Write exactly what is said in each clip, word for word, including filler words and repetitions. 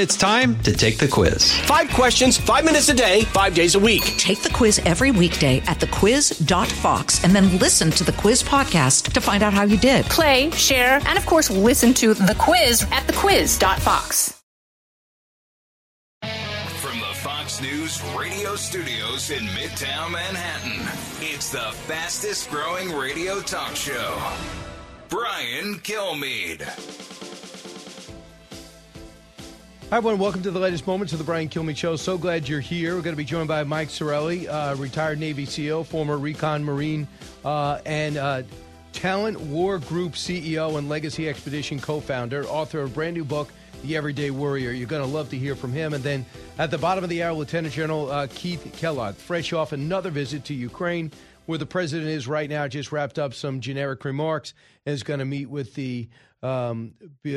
It's time to take the quiz. Five questions, five minutes a day, five days a week. Take the quiz every weekday at the quiz dot fox and then listen to the quiz podcast to find out how you did. Play, share, and of course, listen to the quiz at the quiz dot fox. From the Fox News radio studios in Midtown Manhattan, it's the fastest growing radio talk show. Brian Kilmeade. Hi, everyone. Welcome to the latest moments of the Brian Kilmeade Show. So glad you're here. We're going to be joined by Mike Sarraille, uh, retired Navy SEAL, former Recon Marine, uh, and uh, Talent War Group C E O and Legacy Expedition co-founder, author of a brand new book, The Everyday Warrior. You're going to love to hear from him. And then at the bottom of the hour, Lieutenant General uh, Keith Kellogg, fresh off another visit to Ukraine, where the president is right now, just wrapped up some generic remarks, and is going to meet with the um,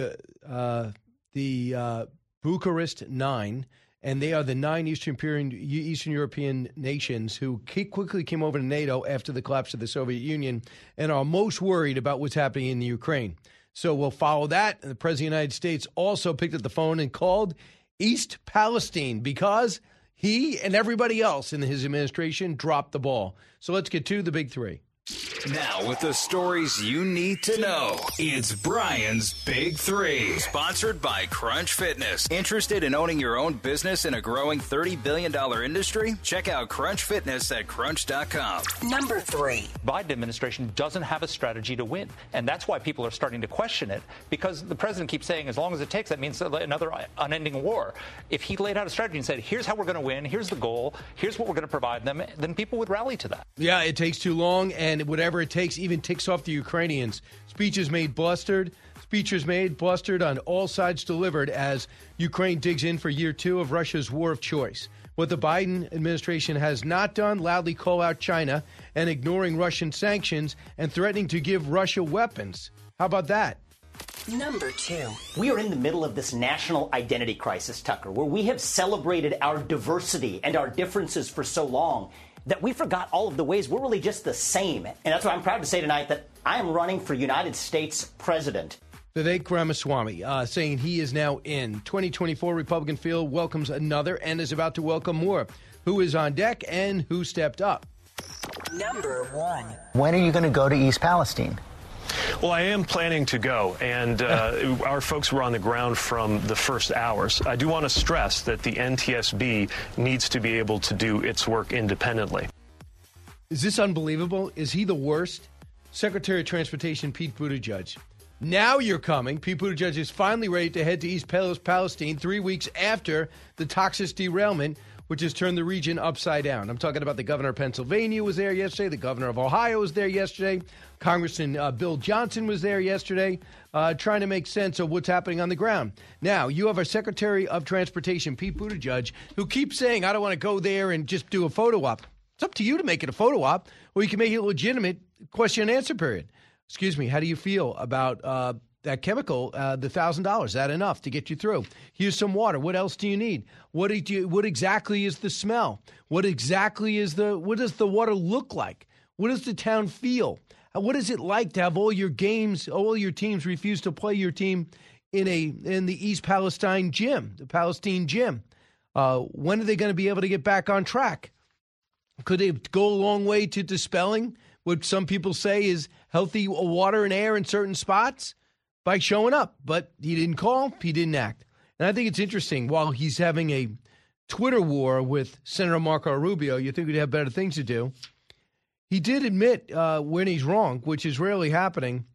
uh, the uh, Bucharest Nine, and they are the nine Eastern European, Eastern European nations who quickly came over to NATO after the collapse of the Soviet Union and are most worried about what's happening in the Ukraine. So we'll follow that. And the President of the United States also picked up the phone and called East Palestine because he and everybody else in his administration dropped the ball. So let's get to the big three. Now, with the stories you need to know, it's Brian's Big Three. Sponsored by Crunch Fitness. Interested in owning your own business in a growing thirty billion dollars industry? Check out Crunch Fitness at crunch dot com. Number three. Biden administration doesn't have a strategy to win. And that's why people are starting to question it, because the president keeps saying as long as it takes, that means another unending war. If he laid out a strategy and said, here's how we're going to win, here's the goal, here's what we're going to provide them, then people would rally to that. Yeah, it takes too long, and whatever it takes even ticks off the Ukrainians. Speeches made blustered. Speeches made blustered on all sides delivered as Ukraine digs in for year two of Russia's war of choice. What the Biden administration has not done, loudly call out China and ignoring Russian sanctions and threatening to give Russia weapons. How about that? Number two. We are in the middle of this national identity crisis, Tucker, where we have celebrated our diversity and our differences for so long that we forgot all of the ways we're really just the same. And that's why I'm proud to say tonight that I am running for United States president. Vivek Ramaswamy uh, saying he is now in. twenty twenty-four Republican field welcomes another and is about to welcome more. Who is on deck and who stepped up? Number one. When are you going to go to East Palestine? Well, I am planning to go, and uh, our folks were on the ground from the first hours. I do want to stress that the N T S B needs to be able to do its work independently. Is this unbelievable? Is he the worst? Secretary of Transportation Pete Buttigieg. Now you're coming. Pete Buttigieg is finally ready to head to East Palestine three weeks after the Texas derailment, which has turned the region upside down. I'm talking about the governor of Pennsylvania was there yesterday. The governor of Ohio was there yesterday. Congressman uh, Bill Johnson was there yesterday, uh, trying to make sense of what's happening on the ground. Now, you have our Secretary of Transportation, Pete Buttigieg, who keeps saying, I don't want to go there and just do a photo op. It's up to you to make it a photo op, or you can make it a legitimate question and answer period. Excuse me, how do you feel about uh, that chemical, uh, the one thousand dollars? Is that enough to get you through? Here's some water. What else do you need? What do you, what exactly is the smell? What exactly is the, what does the water look like? What does the town feel? What is it like to have all your games, all your teams refuse to play your team in a in the East Palestine gym, the Palestine gym? Uh, when are they going to be able to get back on track? Could they go a long way to dispelling what some people say is healthy water and air in certain spots by showing up? But he didn't call, he didn't act. And I think it's interesting, while he's having a Twitter war with Senator Marco Rubio, you think he'd have better things to do. He did admit uh, when he's wrong, which is rarely happening.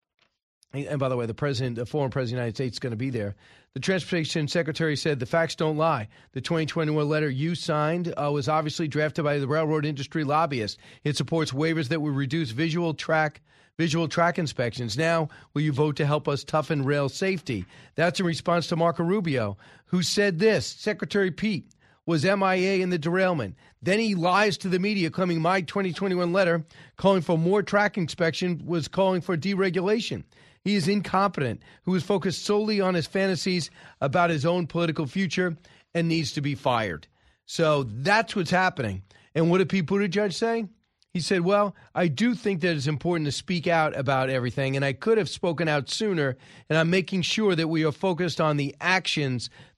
And by the way, the president, the former president of the United States, is going to be there. The transportation secretary said the facts don't lie. The twenty twenty-one letter you signed uh, was obviously drafted by the railroad industry lobbyist. It supports waivers that would reduce visual track visual track inspections. Now, will you vote to help us toughen rail safety? That's in response to Marco Rubio, who said this: Secretary Pete was M I A in the derailment. Then he lies to the media, claiming my twenty twenty-one letter calling for more track inspection was calling for deregulation. He is incompetent, who is focused solely on his fantasies about his own political future and needs to be fired. So that's what's happening. And what did Pete Buttigieg say? He said, well, I do think that it's important to speak out about everything, and I could have spoken out sooner, and I'm making sure that we are focused on the actions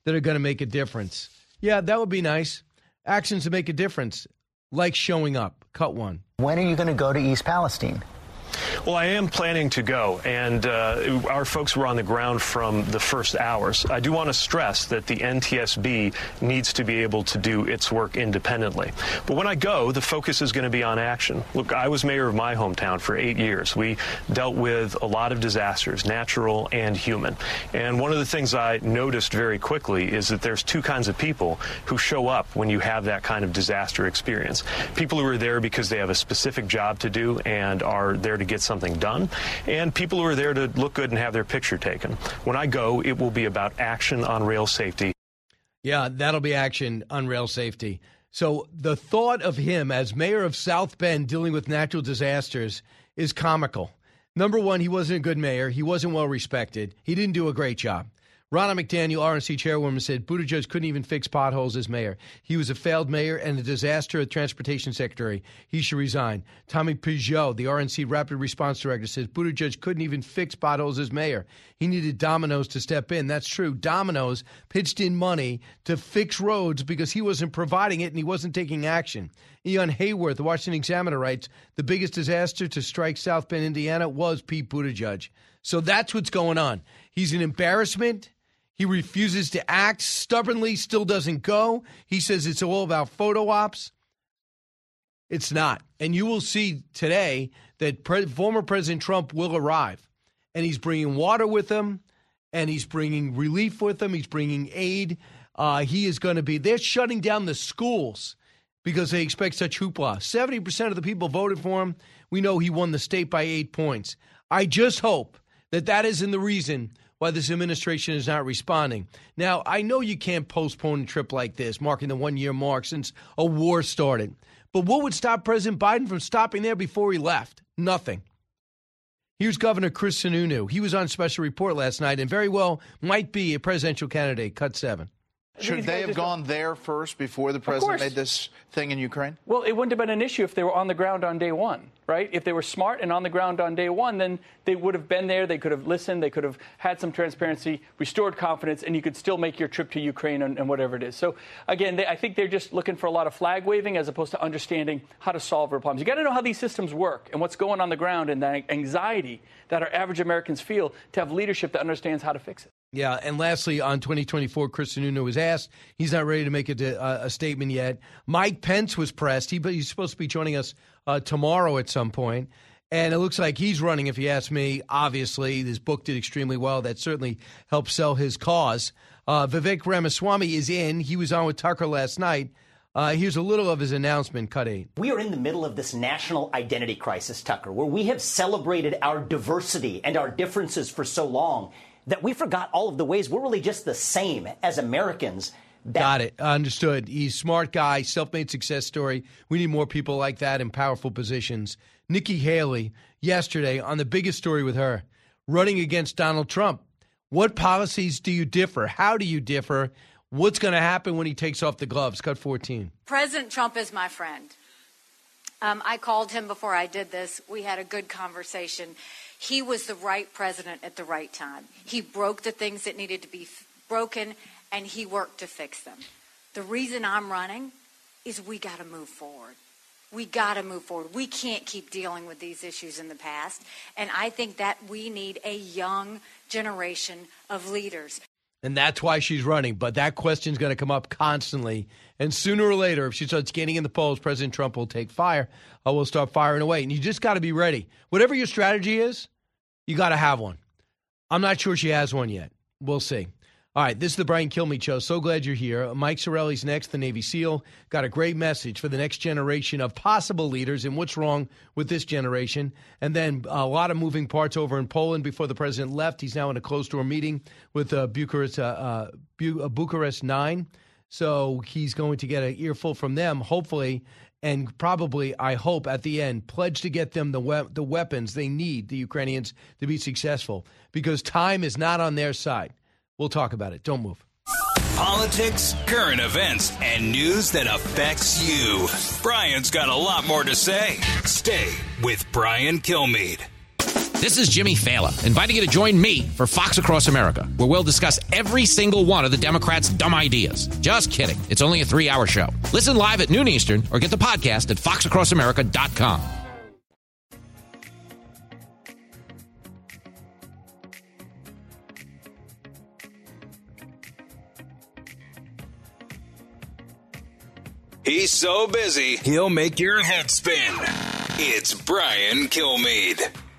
that are going to make a difference. Yeah, that would be nice. Actions to make a difference, like showing up. Cut one. When are you going to go to East Palestine? Well, I am planning to go, and uh, our folks were on the ground from the first hours. I do want to stress that the N T S B needs to be able to do its work independently. But when I go, the focus is going to be on action. Look, I was mayor of my hometown for eight years. We dealt with a lot of disasters, natural and human. And one of the things I noticed very quickly is that there's two kinds of people who show up when you have that kind of disaster experience. People who are there because they have a specific job to do and are there to get something done, and people who are there to look good and have their picture taken. When I go, it will be about action on rail safety. Yeah, that'll be action on rail safety. So the thought of him as mayor of South Bend dealing with natural disasters is comical. Number one, he wasn't a good mayor. He wasn't well respected. He didn't do a great job. Ronna McDaniel, R N C chairwoman, said Buttigieg couldn't even fix potholes as mayor. He was a failed mayor and a disaster as transportation secretary. He should resign. Tommy Peugeot, the R N C rapid response director, says Buttigieg couldn't even fix potholes as mayor. He needed Domino's to step in. That's true. Domino's pitched in money to fix roads because he wasn't providing it and he wasn't taking action. Ian Hayworth, the Washington Examiner, writes, the biggest disaster to strike South Bend, Indiana was Pete Buttigieg. So that's what's going on. He's an embarrassment. He refuses to act, stubbornly still doesn't go. He says it's all about photo ops. It's not. And you will see today that pre- former President Trump will arrive. And he's bringing water with him, and he's bringing relief with him. He's bringing aid. Uh, he is going to be – they're shutting down the schools because they expect such hoopla. seventy percent of the people voted for him. We know he won the state by eight points. I just hope that that isn't the reason – why this administration is not responding. Now, I know you can't postpone a trip like this, marking the one-year mark since a war started. But what would stop President Biden from stopping there before he left? Nothing. Here's Governor Chris Sununu. He was on special report last night and very well might be a presidential candidate. Cut seven. Should they have gone there first before the president made this thing in Ukraine? Well, it wouldn't have been an issue if they were on the ground on day one, right? If they were smart and on the ground on day one, then they would have been there. They could have listened. They could have had some transparency, restored confidence, and you could still make your trip to Ukraine and, and whatever it is. So, again, they, I think they're just looking for a lot of flag waving as opposed to understanding how to solve real problems. You got to know how these systems work and what's going on the ground and the anxiety that our average Americans feel to have leadership that understands how to fix it. Yeah, and lastly, on twenty twenty-four, Chris Sununu was asked. He's not ready to make a, a statement yet. Mike Pence was pressed. He, he's supposed to be joining us uh, tomorrow at some point, and it looks like he's running, if you ask me. Obviously, this book did extremely well. That certainly helped sell his cause. Uh, Vivek Ramaswamy is in. He was on with Tucker last night. Uh, here's a little of his announcement, cut eight. We are in the middle of this national identity crisis, Tucker, where we have celebrated our diversity and our differences for so long that we forgot all of the ways we're really just the same as Americans. That- Got it. Understood. He's a smart guy, self-made success story. We need more people like that in powerful positions. Nikki Haley, yesterday, on the biggest story with her, running against Donald Trump. What policies do you differ? How do you differ? What's going to happen when he takes off the gloves? Cut fourteen. President Trump is my friend. Um, I called him before I did this. We had a good conversation. He was the right president at the right time. He broke the things that needed to be f- broken, and he worked to fix them. The reason I'm running is we got to move forward. We got to move forward. We can't keep dealing with these issues in the past, and I think that we need a young generation of leaders. And that's why she's running. But that question's going to come up constantly. And sooner or later, if she starts gaining in the polls, President Trump will take fire. Or will start firing away. And you just got to be ready. Whatever your strategy is, you got to have one. I'm not sure she has one yet. We'll see. All right, this is the Brian Kilmeade Show. So glad you're here. Mike Sorelli's next, the Navy SEAL. Got a great message for the next generation of possible leaders and what's wrong with this generation. And then a lot of moving parts over in Poland before the president left. He's now in a closed-door meeting with uh, Bucharest, uh, uh, Bu- uh, Bucharest nine. So he's going to get an earful from them, hopefully, and probably, I hope, at the end, pledge to get them the we- the weapons they need, the Ukrainians, to be successful. Because time is not on their side. We'll talk about it. Don't move. Politics, current events, and news that affects you. Brian's got a lot more to say. Stay with Brian Kilmeade. This is Jimmy Fallon, inviting you to join me for Fox Across America, where we'll discuss every single one of the Democrats' dumb ideas. Just kidding. It's only a three-hour show. Listen live at noon Eastern or get the podcast at fox across america dot com. He's so busy, he'll make your head spin. It's Brian Kilmeade.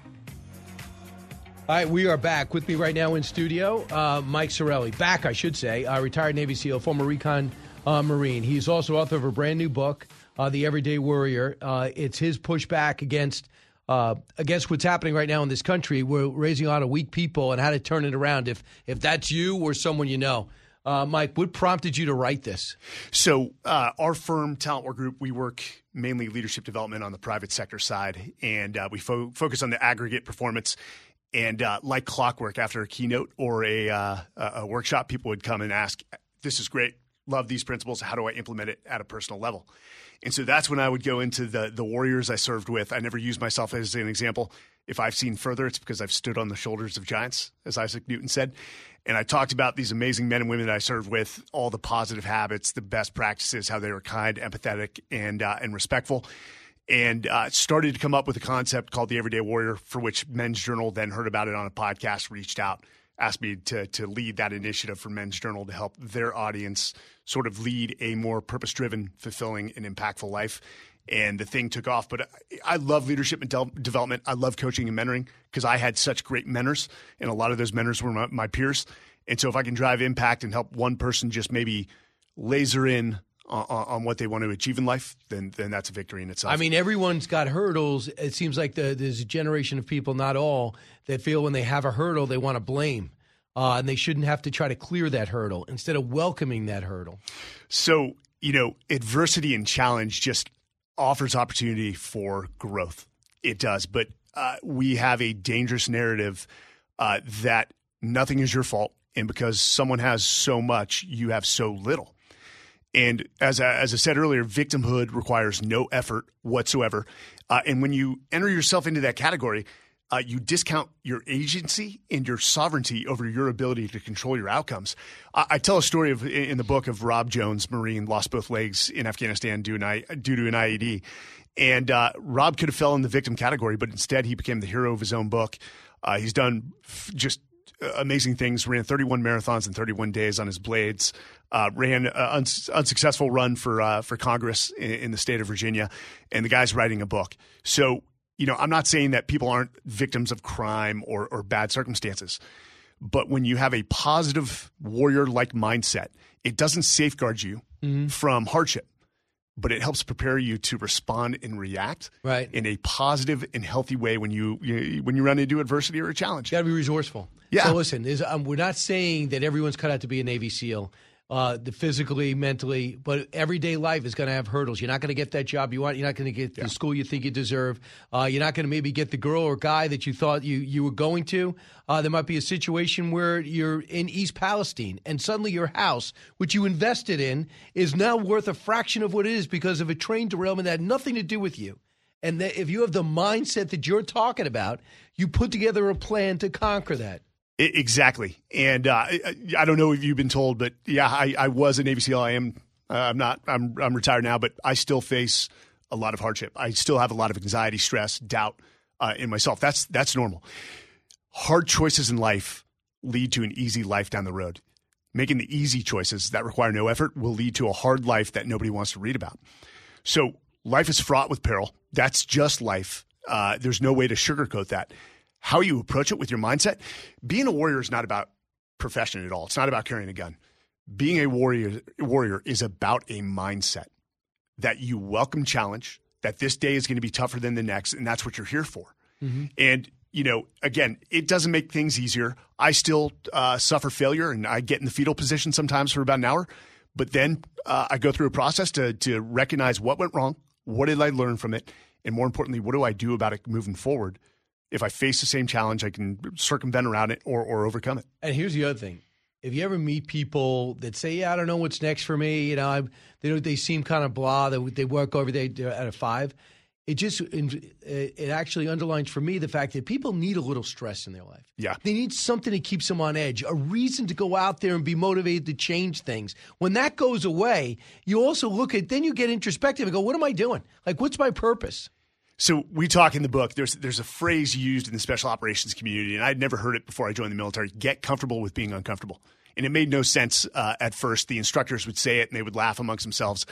All right, we are back. With me right now in studio, uh, Mike Sarraille. Back, I should say, uh, retired Navy SEAL, former recon uh, Marine. He's also author of a brand new book, uh, The Everyday Warrior. Uh, it's his pushback against uh, against what's happening right now in this country. We're raising a lot of weak people and how to turn it around if if that's you or someone you know. Uh, Mike, what prompted you to write this? So uh, our firm, Talent Work Group, we work mainly leadership development on the private sector side, and uh, we fo- focus on the aggregate performance. And uh, like clockwork, after a keynote or a, uh, a workshop, people would come and ask, this is great, love these principles, how do I implement it at a personal level? And so that's when I would go into the the warriors I served with. I never used myself as an example. If I've seen further, it's because I've stood on the shoulders of giants, as Isaac Newton said. And I talked about these amazing men and women that I served with, all the positive habits, the best practices, how they were kind, empathetic, and uh, and respectful. And uh, started to come up with a concept called the Everyday Warrior, for which Men's Journal then heard about it on a podcast, reached out, asked me to to lead that initiative for Men's Journal to help their audience sort of lead a more purpose-driven, fulfilling, and impactful life. And the thing took off. But I, I love leadership and de- development. I love coaching and mentoring because I had such great mentors, and a lot of those mentors were my, my peers. And so if I can drive impact and help one person just maybe laser in on, on what they want to achieve in life, then then that's a victory in itself. I mean, everyone's got hurdles. It seems like the, there's a generation of people, not all, that feel when they have a hurdle, they want to blame. Uh, and they shouldn't have to try to clear that hurdle instead of welcoming that hurdle. So, you know, adversity and challenge just offers opportunity for growth. It does. But uh, we have a dangerous narrative uh, that nothing is your fault. And because someone has so much, you have so little. And as I, as I said earlier, victimhood requires no effort whatsoever. Uh, and when you enter yourself into that category, uh, you discount your agency and your sovereignty over your ability to control your outcomes. I, I tell a story of in the book of Rob Jones, Marine, lost both legs in Afghanistan due, an, due to an I E D. And uh, Rob could have fell in the victim category, but instead he became the hero of his own book. Uh, he's done f- just amazing things, ran thirty-one marathons in thirty-one days on his blades, uh, ran an uns- unsuccessful run for uh, for Congress in, in the state of Virginia, and the guy's writing a book. So, you know, I'm not saying that people aren't victims of crime or, or bad circumstances, but when you have a positive warrior-like mindset, it doesn't safeguard you mm-hmm. from hardship, but it helps prepare you to respond and react right. in a positive and healthy way when you, you when you run into adversity or a challenge. You got to be resourceful. Yeah. So listen, um, we're not saying that everyone's cut out to be a Navy SEAL, uh, the physically, mentally, but everyday life is going to have hurdles. You're not going to get that job you want. You're not going to get yeah. the school you think you deserve. Uh, you're not going to maybe get the girl or guy that you thought you, you were going to. Uh, there might be a situation where you're in East Palestine and suddenly your house, which you invested in, is now worth a fraction of what it is because of a train derailment that had nothing to do with you. And that if you have the mindset that you're talking about, you put together a plan to conquer that. Exactly. And uh, I don't know if you've been told, but yeah, I, I was a Navy SEAL. I am. Uh, I'm not. I'm, I'm retired now, but I still face a lot of hardship. I still have a lot of anxiety, stress, doubt uh, in myself. That's that's normal. Hard choices in life lead to an easy life down the road. Making the easy choices that require no effort will lead to a hard life that nobody wants to read about. So life is fraught with peril. That's just life. Uh, there's no way to sugarcoat that. How you approach it with your mindset. Being a warrior is not about profession at all. It's not about carrying a gun. Being a warrior warrior is about a mindset that you welcome challenge, that this day is going to be tougher than the next, and that's what you're here for. Mm-hmm. And, you know, again, it doesn't make things easier. I still uh, suffer failure, and I get in the fetal position sometimes for about an hour. But then uh, I go through a process to to recognize what went wrong, what did I learn from it, and more importantly, what do I do about it moving forward? If I face the same challenge, I can circumvent around it or, or overcome it. And here's the other thing. If you ever meet people that say, yeah, I don't know what's next for me, you know, I'm, they, they seem kind of blah, they, they work over there at a five. it just it actually underlines for me the fact that people need a little stress in their life. Yeah. They need something that keeps them on edge, a reason to go out there and be motivated to change things. When that goes away, you also look at, then you get introspective and go, what am I doing? Like, what's my purpose? So we talk in the book, there's there's a phrase used in the special operations community, and I'd never heard it before I joined the military, get comfortable with being uncomfortable. And it made no sense uh, at first. The instructors would say it, and they would laugh amongst themselves.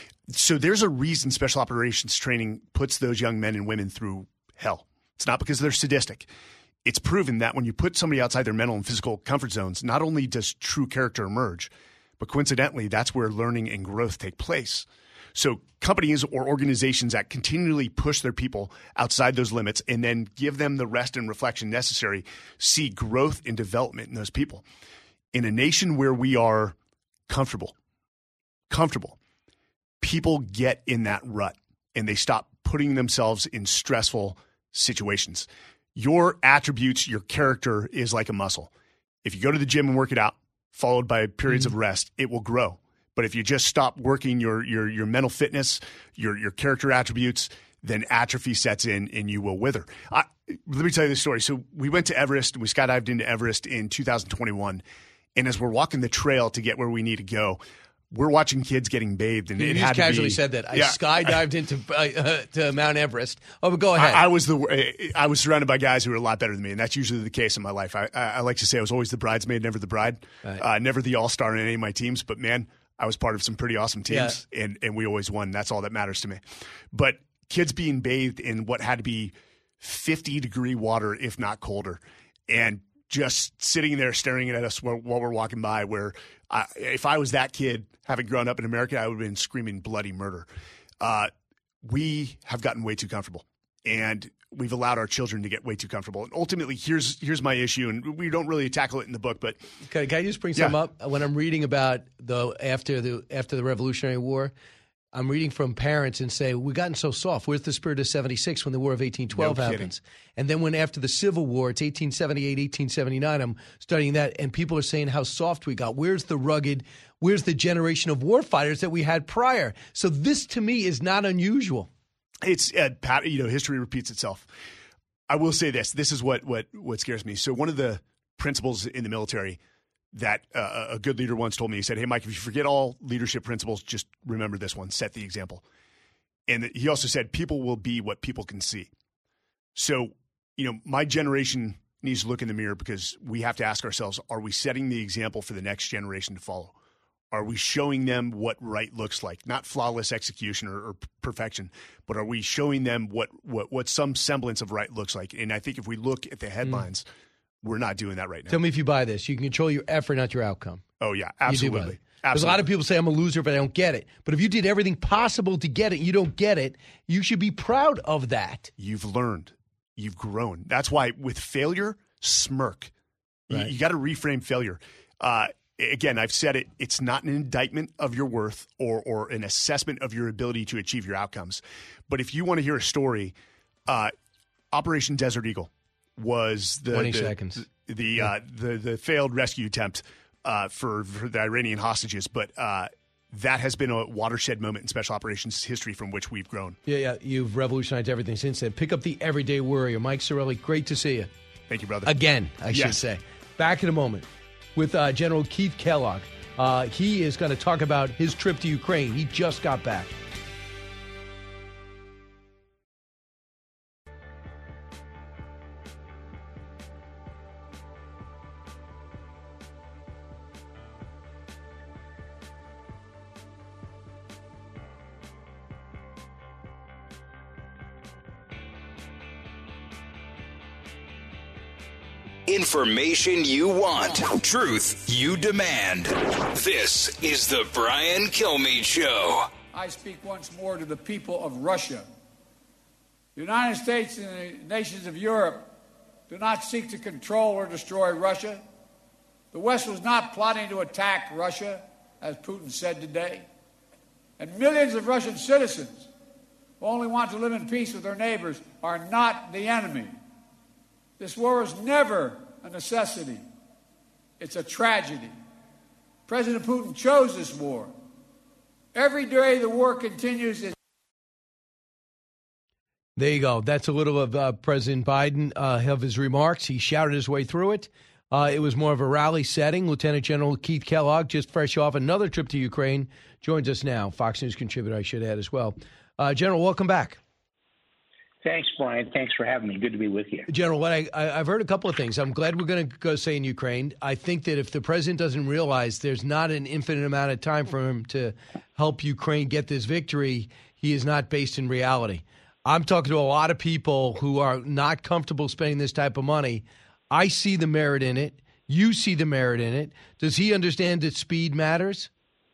So there's a reason special operations training puts those young men and women through hell. It's not because they're sadistic. It's proven that when you put somebody outside their mental and physical comfort zones, not only does true character emerge, but coincidentally, that's where learning and growth take place. So companies or organizations that continually push their people outside those limits and then give them the rest and reflection necessary see growth and development in those people. In a nation where we are comfortable, comfortable, people get in that rut and they stop putting themselves in stressful situations. Your attributes, your character is like a muscle. If you go to the gym and work it out, followed by periods mm-hmm. of rest, it will grow. But if you just stop working your your your mental fitness, your your character attributes, then atrophy sets in and you will wither. I, let me tell you this story. So we went to Everest and we skydived into Everest in two thousand twenty-one. And as we're walking the trail to get where we need to go, we're watching kids getting bathed. And you it just had casually to be, said that. I yeah, skydived into uh, to Mount Everest. Oh, but go ahead. I, I was the I was surrounded by guys who were a lot better than me, and that's usually the case in my life. I, I, I like to say I was always the bridesmaid, never the bride, right. uh, never the all-star in any of my teams. But man, I was part of some pretty awesome teams, yeah. and, and we always won. That's all that matters to me. But kids being bathed in what had to be fifty-degree water, if not colder, and just sitting there staring at us while, while we're walking by, where I, if I was that kid, having grown up in America, I would have been screaming bloody murder. Uh, we have gotten way too comfortable, and we've allowed our children to get way too comfortable. And ultimately, here's here's my issue, and we don't really tackle it in the book, but can, can I just bring yeah. some up? When I'm reading about the after the after the Revolutionary War, I'm reading from parents and say, we've gotten so soft. Where's the spirit of seventy-six when the War of eighteen twelve no happens? And then when after the Civil War, it's eighteen seventy-eight, eighteen seventy-nine, I'm studying that, and people are saying how soft we got. Where's the rugged, where's the generation of warfighters that we had prior? So this, to me, is not unusual. It's, uh, you know, history repeats itself. I will say this. This is what, what, what scares me. So one of the principles in the military that uh, a good leader once told me, he said, hey, Mike, if you forget all leadership principles, just remember this one, set the example. And he also said, people will be what people can see. So, you know, my generation needs to look in the mirror because we have to ask ourselves, are we setting the example for the next generation to follow? Are we showing them what right looks like? Not flawless execution or, or perfection, but are we showing them what, what, what some semblance of right looks like? And I think if we look at the headlines, mm. we're not doing that right now. Tell me if you buy this. You can control your effort, not your outcome. Oh, yeah, absolutely. Because a lot of people say I'm a loser if I don't get it. But if you did everything possible to get it, you don't get it, you should be proud of that. You've learned. You've grown. That's why with failure, smirk. Right. You, you got to reframe failure. Uh, again, I've said it. It's not an indictment of your worth or, or an assessment of your ability to achieve your outcomes. But if you want to hear a story, uh, Operation Desert Eagle was the twenty the, seconds. The the, yeah. uh, the the failed rescue attempt uh, for, for the Iranian hostages, but uh, that has been a watershed moment in special operations history from which we've grown. Yeah, yeah, you've revolutionized everything since then. Pick up The Everyday Warrior. Mike Sarraille, great to see you. Thank you, brother. Again, I yes. should say. Back in a moment with uh, General Keith Kellogg. Uh, he is going to talk about his trip to Ukraine. He just got back. Information you want. Truth you demand. This is the Brian Kilmeade Show. I speak once more to the people of Russia. The United States and the nations of Europe do not seek to control or destroy Russia. The West was not plotting to attack Russia, as Putin said today. And millions of Russian citizens who only want to live in peace with their neighbors are not the enemy. This war is never a necessity. It's a tragedy. President Putin chose this war. Every day the war continues. There you go. That's a little of uh, President Biden, uh, of his remarks. He shouted his way through it. Uh, it was more of a rally setting. Lieutenant General Keith Kellogg, just fresh off another trip to Ukraine, joins us now. Fox News contributor, I should add as well. Uh, General, welcome back. Thanks, Brian. Thanks for having me. Good to be with you. General, what I, I, I've heard a couple of things. I'm glad we're going to go say in Ukraine. I think that if the president doesn't realize there's not an infinite amount of time for him to help Ukraine get this victory, he is not based in reality. I'm talking to a lot of people who are not comfortable spending this type of money. I see the merit in it. You see the merit in it. Does he understand that speed matters?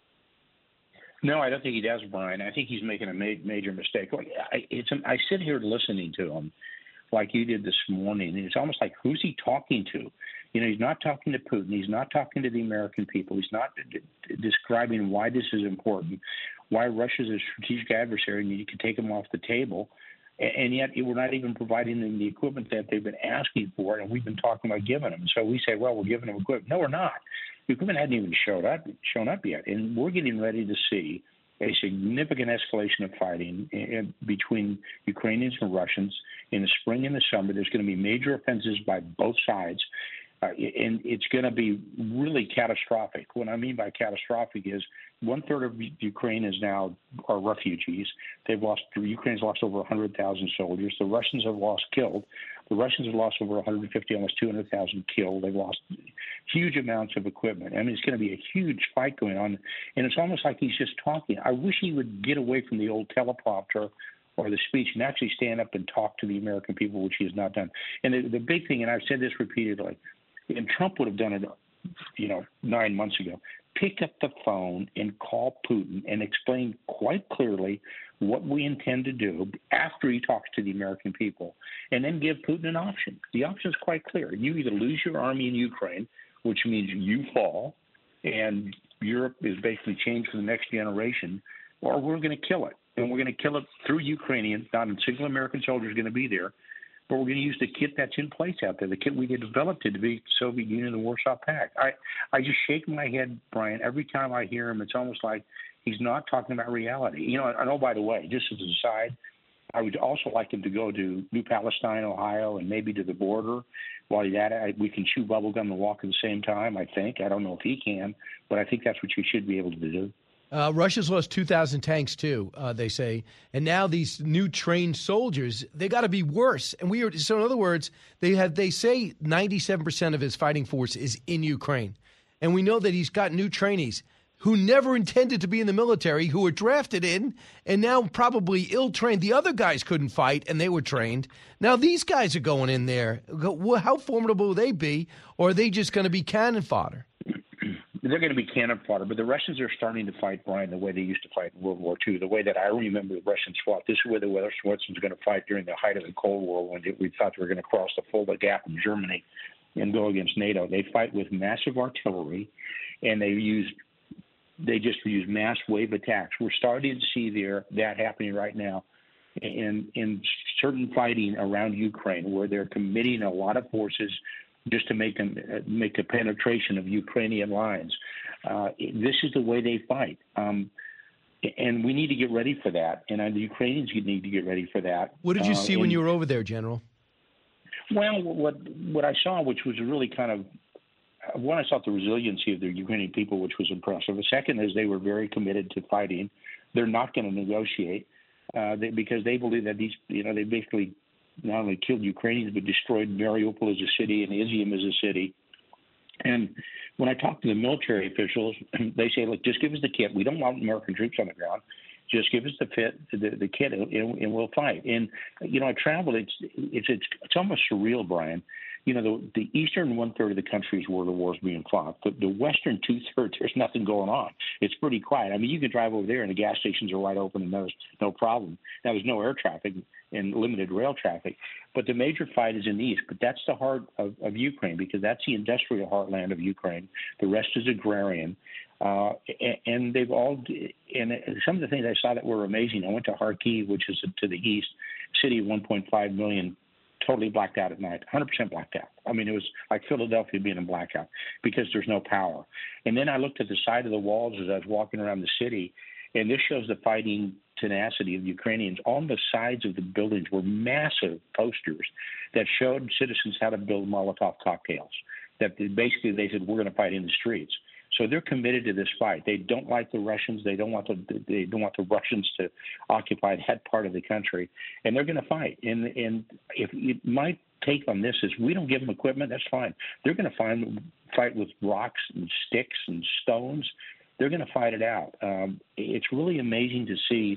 No, I don't think he does, Brian. I think he's making a ma- major mistake. I, it's, I sit here listening to him like you did this morning, and it's almost like, who's he talking to? You know, he's not talking to Putin. He's not talking to the American people. He's not d- d- describing why this is important, why Russia's a strategic adversary, and you can take him off the table. And yet we're not even providing them the equipment that they've been asking for, and we've been talking about giving them. So we say, well, we're giving them equipment. No, we're not. The equipment hadn't even showed up, shown up yet, and we're getting ready to see a significant escalation of fighting in, between Ukrainians and Russians in the spring and the summer. There's going to be major offensives by both sides, uh, and it's going to be really catastrophic. What I mean by catastrophic is one-third of Ukraine is now are refugees. They've lost, Ukraine's lost over one hundred thousand soldiers. The Russians have lost killed. The Russians have lost over one hundred fifty, almost two hundred thousand killed. They've lost huge amounts of equipment. I mean, it's going to be a huge fight going on, and it's almost like he's just talking. I wish he would get away from the old teleprompter or the speech and actually stand up and talk to the American people, which he has not done. And the, the big thing, and I've said this repeatedly, and Trump would have done it, you know, nine months ago, pick up the phone and call Putin and explain quite clearly what we intend to do after he talks to the American people, and then give Putin an option. The option is quite clear. You either lose your army in Ukraine, which means you fall, and Europe is basically changed for the next generation, or we're going to kill it. And we're going to kill it through Ukrainians. Not a single American soldier is going to be there. But we're going to use the kit that's in place out there, the kit we developed to be the Soviet Union and the Warsaw Pact. I, I just shake my head, Brian, every time I hear him. It's almost like he's not talking about reality. You know, and oh, by the way, just as an aside, I would also like him to go to New Palestine, Ohio, and maybe to the border. While he's at it, we can chew bubblegum and walk at the same time, I think. I don't know if he can, but I think that's what you should be able to do. Uh, Russia's lost two thousand tanks, too, uh, they say. And now these new trained soldiers, they got to be worse. And we are, so in other words, they have, they say ninety-seven percent of his fighting force is in Ukraine. And we know that he's got new trainees who never intended to be in the military, who were drafted in, and now probably ill-trained. The other guys couldn't fight, and they were trained. Now these guys are going in there. How formidable will they be? Or are they just going to be cannon fodder? They're going to be cannon fodder, but the Russians are starting to fight, Brian, the way they used to fight in World War Two, the way that I remember the Russians fought. This is where the Russians were going to fight during the height of the Cold War, when we thought they were going to cross the Fulda Gap in Germany and go against NATO. They fight with massive artillery, and they use they just use mass wave attacks. We're starting to see there that happening right now in in certain fighting around Ukraine, where they're committing a lot of forces just to make them make a penetration of Ukrainian lines. Uh, this is the way they fight, um, and we need to get ready for that. And uh, the Ukrainians need to get ready for that. What did you uh, see when you were over there, General? Well, what what I saw, which was really kind of one, I saw the resiliency of the Ukrainian people, which was impressive. The second is they were very committed to fighting. They're not going to negotiate uh, they, because they believe that these, you know, they basically not only killed Ukrainians, but destroyed Mariupol as a city and Izium as a city. And when I talk to the military officials, they say, look, just give us the kit. We don't want American troops on the ground. Just give us the fit, the, the kit, and, and we'll fight. And, you know, I traveled. It's it's it's, it's almost surreal, Brian. You know, the, the eastern one-third of the country is where the war's being fought. The, the western two-thirds, there's nothing going on. It's pretty quiet. I mean, you can drive over there and the gas stations are wide open and there's no problem. Now, there's no air traffic and limited rail traffic. But the major fight is in the east. But that's the heart of, of Ukraine, because that's the industrial heartland of Ukraine. The rest is agrarian. Uh, and, and they've all – and some of the things I saw that were amazing. I went to Kharkiv, which is to the east, city of one point five million, totally blacked out at night, one hundred percent blacked out. I mean, it was like Philadelphia being in blackout because there's no power. And then I looked at the side of the walls as I was walking around the city, and this shows the fighting tenacity of the Ukrainians. On the sides of the buildings were massive posters that showed citizens how to build Molotov cocktails. That they, basically they said, we're going to fight in the streets. So they're committed to this fight. They don't like the Russians. They don't want the they don't want the Russians to occupy that part of the country, and they're going to fight. And and if it, my take on this is, we don't give them equipment, that's fine. They're going to find fight with rocks and sticks and stones. They're going to fight it out. Um, it's really amazing to see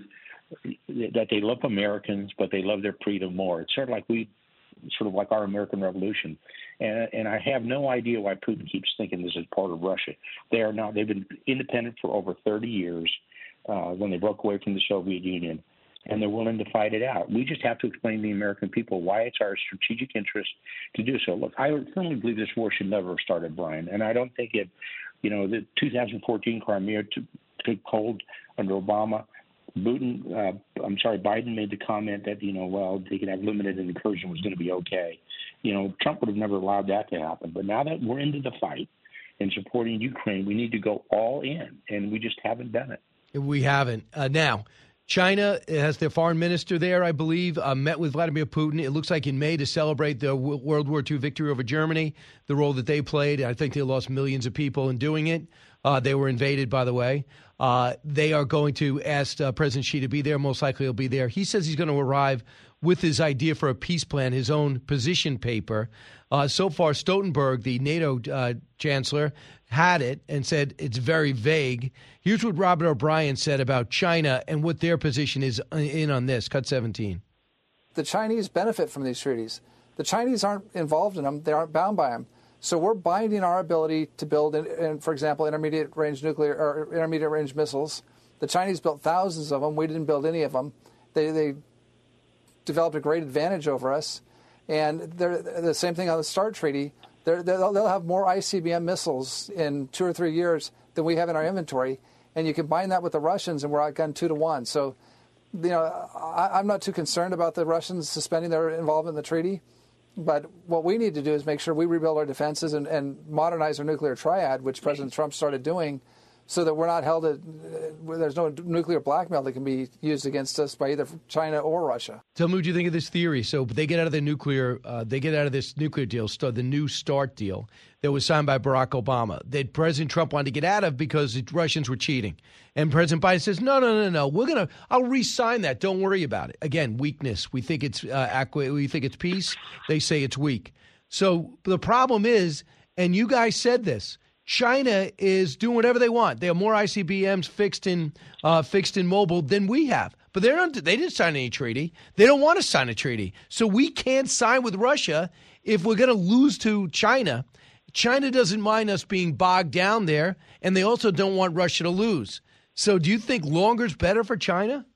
that they love Americans, but they love their freedom more. It's sort of like we. Sort of like our American Revolution, and and I have no idea why Putin keeps thinking this is part of Russia. They are not. They've been independent for over thirty years uh, when they broke away from the Soviet Union, and they're willing to fight it out. We just have to explain to the American people why it's our strategic interest to do so. Look, I firmly believe this war should never have started, Brian, and I don't think it. You know, the two thousand fourteen Crimea took hold under Obama. Putin, uh, I'm sorry, Biden made the comment that, you know, well, they could have limited incursion was going to be okay. You know, Trump would have never allowed that to happen. But now that we're into the fight and supporting Ukraine, we need to go all in, and we just haven't done it. We haven't. Uh, now, China has their foreign minister there, I believe, uh, met with Vladimir Putin. It looks like in May to celebrate the w- World War Two victory over Germany, the role that they played. I think they lost millions of people in doing it. Uh, they were invaded, by the way. Uh, they are going to ask uh, President Xi to be there. Most likely he'll be there. He says he's going to arrive with his idea for a peace plan, his own position paper. Uh, so far, Stoltenberg, the NATO uh, chancellor, had it and said it's very vague. Here's what Robert O'Brien said about China and what their position is in on this. Cut seventeen. The Chinese benefit from these treaties. The Chinese aren't involved in them. They aren't bound by them. So we're binding our ability to build, in, in, for example, intermediate range nuclear or intermediate range missiles. The Chinese built thousands of them. We didn't build any of them. They, they developed a great advantage over us. And they're, the same thing on the START treaty. They're, they'll, they'll have more I C B M missiles in two or three years than we have in our inventory. And you combine that with the Russians, and we're outgunned two to one. So, you know, I, I'm not too concerned about the Russians suspending their involvement in the treaty. But what we need to do is make sure we rebuild our defenses and, and modernize our nuclear triad, which President Trump started doing, so that we're not held at, uh, there's no nuclear blackmail that can be used against us by either China or Russia. Tell me what you think of this theory. So they get out of the nuclear, uh, they get out of this nuclear deal, the new START deal that was signed by Barack Obama, that President Trump wanted to get out of because the Russians were cheating. And President Biden says, no, no, no, no, we're going to, I'll re-sign that. Don't worry about it. Again, weakness. We think it's uh, aqua, we think it's peace. They say it's weak. So the problem is, and you guys said this, China is doing whatever they want. They have more I C B Ms fixed in uh, fixed in mobile than we have. But they don't. They didn't sign any treaty. They don't want to sign a treaty. So we can't sign with Russia if we're going to lose to China. China doesn't mind us being bogged down there, and they also don't want Russia to lose. So do you think longer's better for China?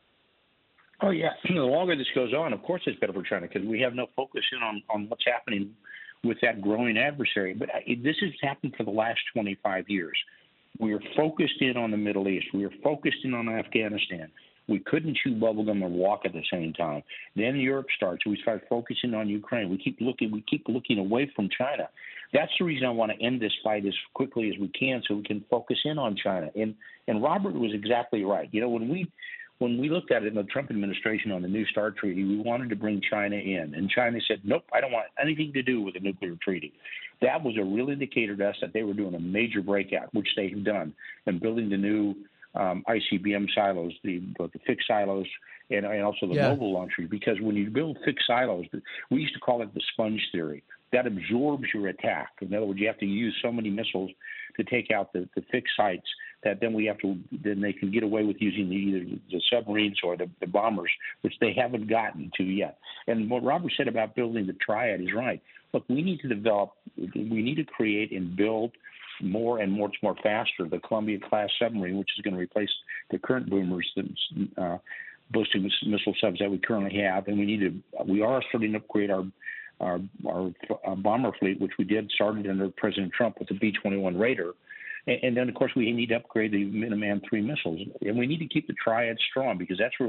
Oh, yeah. The longer this goes on, of course it's better for China because we have no focus in on, on what's happening with that growing adversary. But this has happened for the last twenty-five years. We are focused in on the Middle East. We are focused in on Afghanistan. We couldn't chew bubblegum or walk at the same time. Then Europe starts. We start focusing on Ukraine. We keep looking. We keep looking away from China. That's the reason I want to end this fight as quickly as we can, so we can focus in on China. And and Robert was exactly right. You know, when we when we looked at it in the Trump administration on the New START treaty, we wanted to bring China in, and China said, "Nope, I don't want anything to do with the nuclear treaty." That was a real indicator to us that they were doing a major breakout, which they have done, and building the new um, I C B M silos, the the fixed silos, and, and also the Yeah. mobile launchers. Because when you build fixed silos, we used to call it the sponge theory. That absorbs your attack. In other words, you have to use so many missiles to take out the, the fixed sites that then we have to then they can get away with using the, either the submarines or the, the bombers, which they haven't gotten to yet. And what Robert said about building the triad is right. Look, we need to develop, we need to create and build more and more, more faster the Columbia-class submarine, which is going to replace the current boomers, the uh, ballistic missile subs that we currently have. And we need to, we are starting to upgrade our Our, our, our bomber fleet, which we did, started under President Trump with the B twenty-one Raider. And, and then, of course, we need to upgrade the Minuteman three missiles. And we need to keep the triad strong because that's really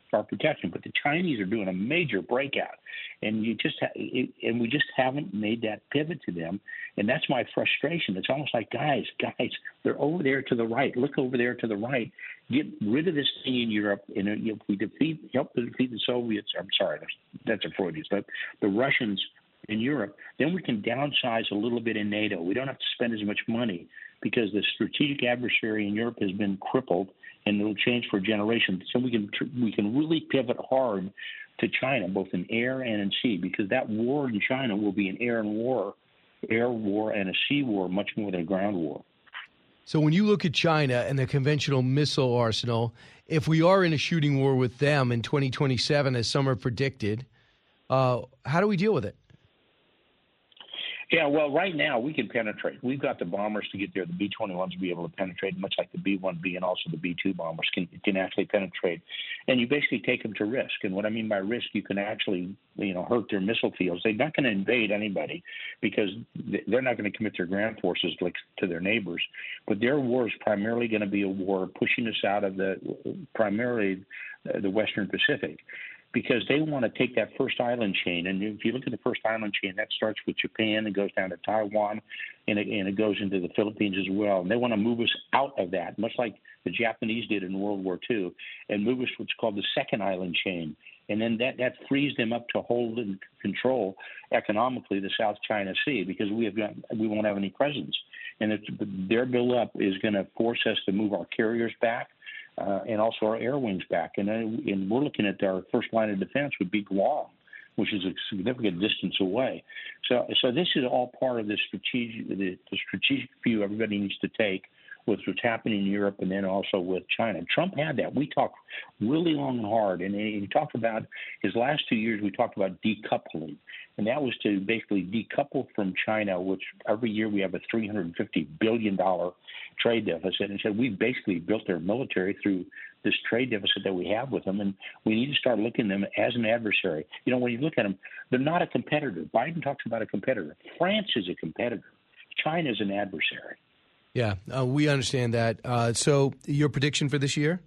our protection. But the Chinese are doing a major breakout, and you just ha- it, and we just haven't made that pivot to them, and that's my frustration. It's almost like, guys, guys, they're over there to the right. Look over there to the right. Get rid of this thing in Europe, and if we defeat, help to defeat the Soviets. I'm sorry, that's, that's a Freudian, but the Russians in Europe, then we can downsize a little bit in NATO. We don't have to spend as much money because the strategic adversary in Europe has been crippled, and it'll change for generations. So we can we can really pivot hard to China, both in air and in sea, because that war in China will be an air and war, air war and a sea war, much more than a ground war. So when you look at China and the conventional missile arsenal, if we are in a shooting war with them in twenty twenty-seven, as some are predicted, uh, how do we deal with it? Yeah, well, right now we can penetrate. We've got the bombers to get there. The B twenty-ones will be able to penetrate, much like the B one B and also the B two bombers can can actually penetrate. And you basically take them to risk. And what I mean by risk, you can actually, you know, hurt their missile fields. They're not going to invade anybody because they're not going to commit their ground forces like to their neighbors. But their war is primarily going to be a war pushing us out of the primarily the Western Pacific, because they want to take that first island chain. And if you look at the first island chain, that starts with Japan and goes down to Taiwan, and it, and it goes into the Philippines as well. And they want to move us out of that, much like the Japanese did in World War Two, and move us what's called the second island chain. And then that, that frees them up to hold and control economically the South China Sea, because we have got, we won't have any presence. And it's, their buildup is going to force us to move our carriers back, Uh, and also our air wings back. And, uh, and we're looking at our first line of defense would be Guam, which is a significant distance away. So so this is all part of the strategic, the, the strategic view everybody needs to take with what's happening in Europe and then also with China. Trump had that. We talked really long and hard, and he talked about his last two years, we talked about decoupling. And that was to basically decouple from China, which every year we have a three hundred fifty billion dollars trade deficit. And said we've basically built their military through this trade deficit that we have with them, and we need to start looking at them as an adversary. You know, when you look at them, they're not a competitor. Biden talks about a competitor. France is a competitor. China is an adversary. Yeah, uh, we understand that. Uh, so your prediction for this year?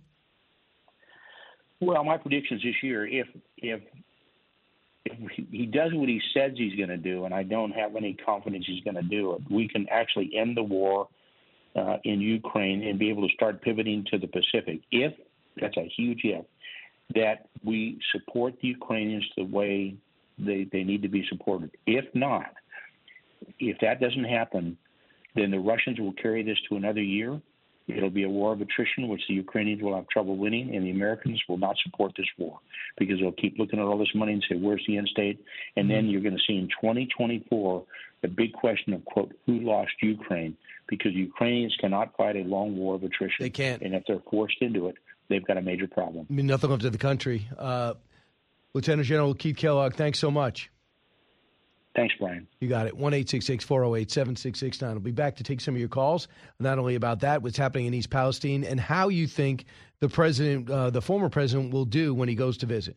Well, my predictions this year, if if if he does what he says he's going to do, and I don't have any confidence he's going to do it, we can actually end the war uh, in Ukraine and be able to start pivoting to the Pacific. If, that's a huge if, that we support the Ukrainians the way they, they need to be supported. If not, if that doesn't happen, then the Russians will carry this to another year. It'll be a war of attrition, which the Ukrainians will have trouble winning, and the Americans will not support this war because they'll keep looking at all this money and say, where's the end state? And then you're going to see in twenty twenty-four the big question of, quote, who lost Ukraine? Because Ukrainians cannot fight a long war of attrition. They can't. And if they're forced into it, they've got a major problem. I mean, nothing up to the country. Uh, Lieutenant General Keith Kellogg, thanks so much. Thanks, Brian. You got it. one eight six six, four oh eight, seven six six nine. We'll be back to take some of your calls, not only about that, what's happening in East Palestine, and how you think the president, uh, the former president, will do when he goes to visit.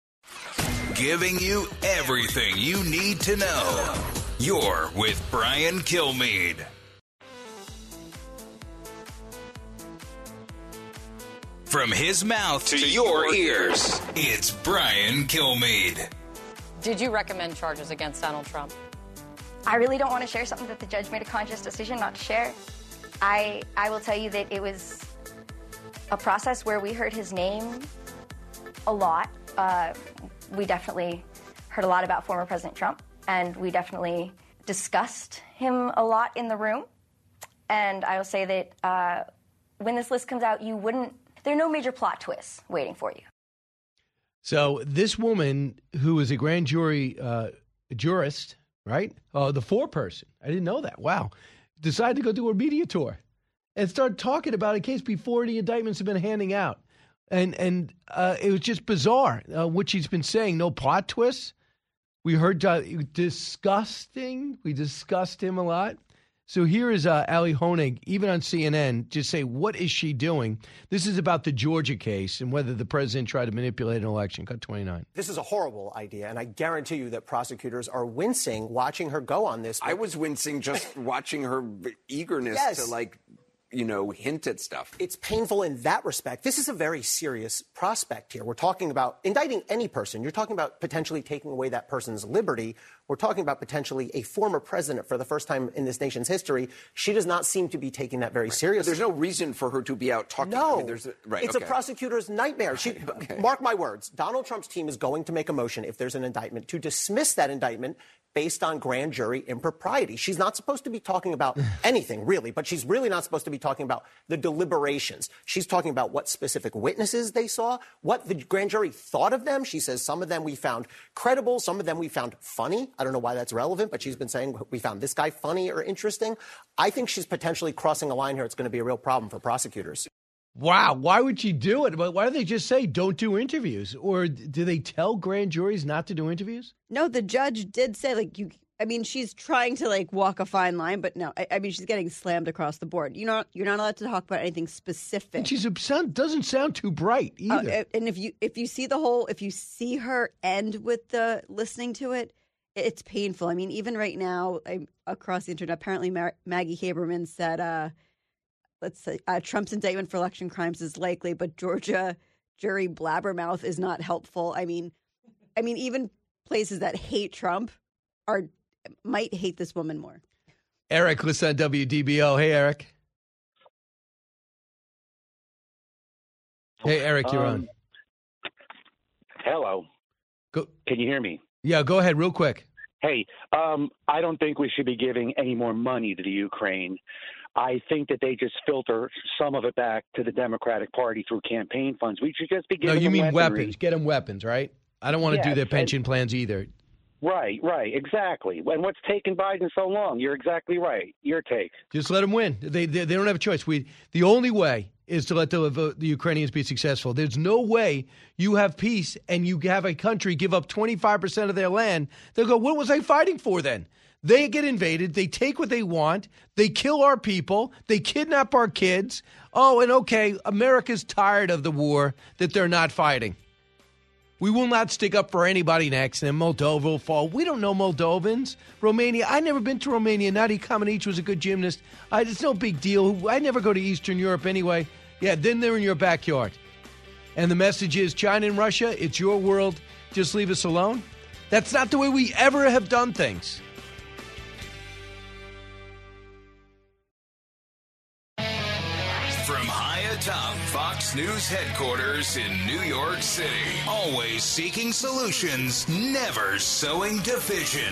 Giving you everything you need to know. You're with Brian Kilmeade. From his mouth to, to your ears, it's Brian Kilmeade. Did you recommend charges against Donald Trump? I really don't want to share something that the judge made a conscious decision not to share. I I will tell you that it was a process where we heard his name a lot. Uh, we definitely heard a lot about former President Trump, and we definitely discussed him a lot in the room. And I will say that uh, when this list comes out, you wouldn't, there are no major plot twists waiting for you. So this woman, who is a grand jury uh, jurist, right? Uh, the foreperson, I didn't know that. Wow. Decided to go do a media tour and start talking about a case before the indictments have been handing out. And and uh, it was just bizarre uh, what she's been saying. No plot twists. We heard uh, disgusting. We discussed him a lot. So here is uh, Ali Honig, even on C N N, just say, what is she doing? This is about the Georgia case and whether the president tried to manipulate an election. Cut twenty-nine. This is a horrible idea, and I guarantee you that prosecutors are wincing watching her go on this. I was wincing just watching her eagerness yes. to, like, you know, hint at stuff. It's painful in that respect. This is a very serious prospect here. We're talking about indicting any person. You're talking about potentially taking away that person's liberty. We're talking about potentially a former president for the first time in this nation's history. She does not seem to be taking that very right. seriously. There's no reason for her to be out talking. No. I mean, there's a, right, it's okay. a prosecutor's nightmare. She, okay. Mark my words, Donald Trump's team is going to make a motion if there's an indictment to dismiss that indictment based on grand jury impropriety. She's not supposed to be talking about anything, really, but she's really not supposed to be talking about the deliberations. She's talking about what specific witnesses they saw, what the grand jury thought of them. She says some of them we found credible, some of them we found funny. I don't know why that's relevant, but she's been saying we found this guy funny or interesting. I think she's potentially crossing a line here. It's going to be a real problem for prosecutors. Wow, why would she do it? Why do they just say don't do interviews? Or do they tell grand juries not to do interviews? No, the judge did say, like, you. I mean, she's trying to, like, walk a fine line, but no, I, I mean, she's getting slammed across the board. You know, you're not allowed to talk about anything specific. And she's sound doesn't sound too bright either. Uh, and if you if you see the whole, if you see her end with the listening to it, it's painful. I mean, even right now, I, across the internet, apparently Mar- Maggie Haberman said, uh, let's say, uh, Trump's indictment for election crimes is likely, but Georgia jury blabbermouth is not helpful. I mean, I mean, even places that hate Trump are might hate this woman more. Eric, listen on W D B O. Hey, Eric. Hey, Eric, you're um, on. Hello. Go. Can you hear me? Yeah, go ahead real quick. Hey, um, I don't think we should be giving any more money to the Ukraine. I think that they just filter some of it back to the Democratic Party through campaign funds. We should just be giving No, you them mean weaponry. weapons. Get them weapons, right? I don't want to Yes, do their and- pension plans either. Right, right, exactly. And what's taken Biden so long? You're exactly right. Your take. Just let them win. They, they they don't have a choice. We the only way is to let the the Ukrainians be successful. There's no way you have peace and you have a country give up twenty-five percent of their land. They'll go, what was I fighting for then? They get invaded. They take what they want. They kill our people. They kidnap our kids. Oh, and okay, America's tired of the war that they're not fighting. We will not stick up for anybody next, and Moldova will fall. We don't know Moldovans. Romania, I've never been to Romania. Nadi Comaneci was a good gymnast. I, it's no big deal. I never go to Eastern Europe anyway. Yeah, then they're in your backyard. And the message is, China and Russia, it's your world. Just leave us alone. That's not the way we ever have done things. From high atop Fox News headquarters in New York City, always seeking solutions, never sowing division.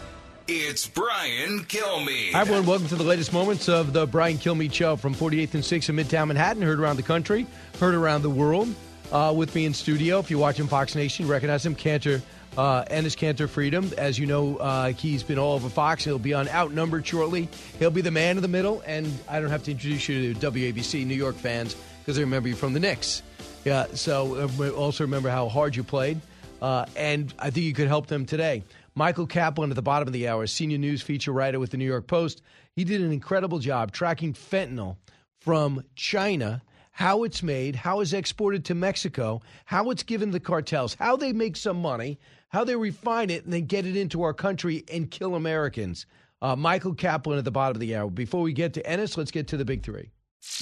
It's Brian Kilmeade. Hi, everyone. Welcome to the latest moments of the Brian Kilmeade Show from forty-eighth and sixth in Midtown Manhattan. Heard around the country, heard around the world. Uh, with me in studio, if you're watching Fox Nation, you recognize him, Cantor, uh, Ennis Cantor Freedom. As you know, uh, he's been all over Fox. He'll be on Outnumbered shortly. He'll be the man in the middle, and I don't have to introduce you to W A B C New York fans because they remember you from the Knicks. Yeah, so uh, also remember how hard you played, uh, and I think you could help them today. Michael Kaplan at the bottom of the hour, senior news feature writer with the New York Post. He did an incredible job tracking fentanyl from China, how it's made, how it's exported to Mexico, how it's given the cartels, how they make some money, how they refine it, and then get it into our country and kill Americans. Uh, Michael Kaplan at the bottom of the hour. Before we get to Ennis, let's get to the big three.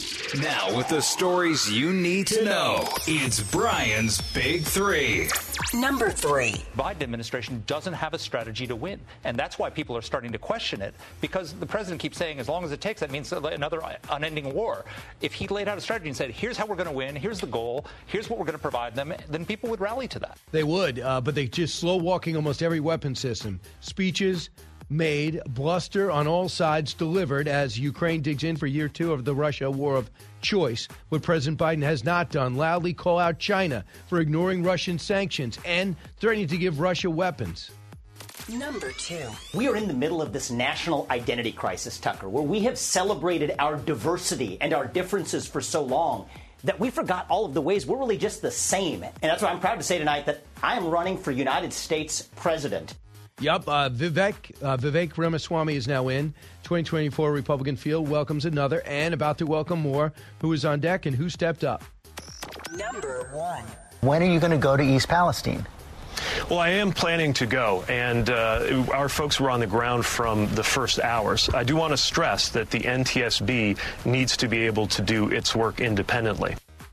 Now, with the stories you need to know, it's Brian's Big Three. Number three. Biden administration doesn't have a strategy to win. And that's why people are starting to question it, because the president keeps saying as long as it takes, that means another unending war. If he laid out a strategy and said, here's how we're going to win, here's the goal, here's what we're going to provide them, then people would rally to that. They would, uh, but they just slow walking almost every weapon system. Speeches made, bluster on all sides delivered as Ukraine digs in for year two of the Russia war of choice. What President Biden has not done, loudly call out China for ignoring Russian sanctions and threatening to give Russia weapons. Number two. We are in the middle of this national identity crisis, Tucker, where we have celebrated our diversity and our differences for so long that we forgot all of the ways we're really just the same. And that's why I'm proud to say tonight that I am running for United States president. Yep, uh, Vivek uh, Vivek Ramaswamy is now in. twenty twenty-four Republican field welcomes another and about to welcome more. Who is on deck and who stepped up? Number one. When are you going to go to East Palestine? Well, I am planning to go, and uh, our folks were on the ground from the first hours. I do want to stress that the N T S B needs to be able to do its work independently.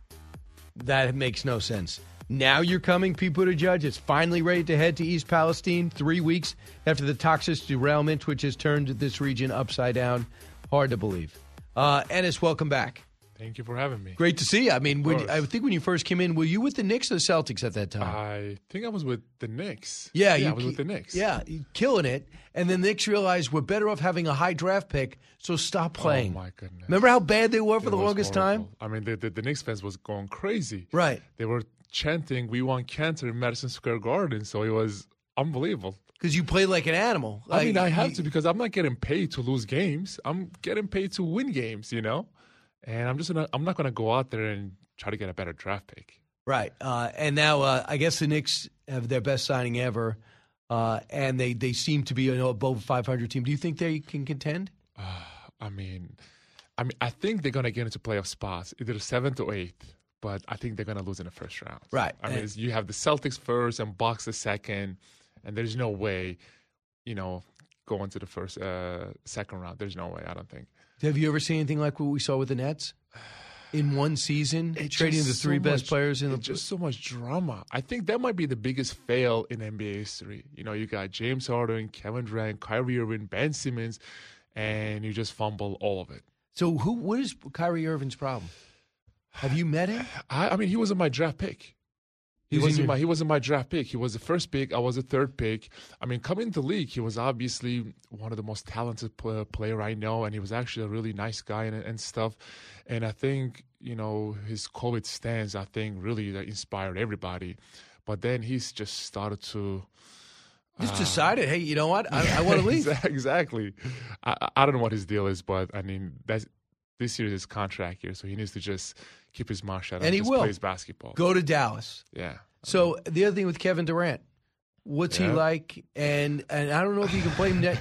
That makes no sense. Now you're coming, Pete Buttigieg is finally ready to head to East Palestine three weeks after the toxic derailment, which has turned this region upside down. Hard to believe. Uh, Ennis, welcome back. Thank you for having me. Great to see you. I mean, when, I think when you first came in, were you with the Knicks or the Celtics at that time? I think I was with the Knicks. Yeah, yeah you, I was with the Knicks. Yeah, killing it. And then the Knicks realized we're better off having a high draft pick, so stop playing. Oh, my goodness. Remember how bad they were for It the was longest horrible. time? I mean, the, the, the Knicks fans was going crazy. Right. They were chanting, "We want cancer" in Madison Square Garden. So it was unbelievable. Because you play like an animal. I mean, Like, I have you- to because I'm not getting paid to lose games. I'm getting paid to win games, you know? And I'm just gonna, I'm not going to go out there and try to get a better draft pick. Right. Uh, and now uh, I guess the Knicks have their best signing ever, uh, and they, they seem to be an above five hundred team. Do you think they can contend? Uh, I mean, I mean, I think they're going to get into playoff spots, either seventh or eighth. But I think they're going to lose in the first round. Right. I mean, it's- you have the Celtics first and Bucks the second, and there's no way, you know, going to the first, uh, second round. There's no way. I don't think. Have you ever seen anything like what we saw with the Nets? In one season, It's trading the just three so best much- players in the it's just so much drama. I think that might be the biggest fail in N B A history. You know, you got James Harden, Kevin Durant, Kyrie Irving, Ben Simmons, and you just fumble all of it. So who? What is Kyrie Irving's problem? Have you met him? I, I mean, he wasn't my draft pick. He He was in wasn't your- my he wasn't my draft pick. He was the first pick. I was the third pick. I mean, coming into the league, he was obviously one of the most talented pl- player I know, and he was actually a really nice guy and, and stuff. And I think you know his COVID stance, I think, really uh, inspired everybody. But then he's just started to. Just uh, decided, hey, you know what? I, I want to leave. Exactly. I, I don't know what his deal is, but I mean that's this year is his contract year, so he needs to just keep his mouth shut And he just will. play his basketball. Go to Dallas. Yeah. So the other thing with Kevin Durant, what's he Yeah. like? And and I don't know if you can blame that.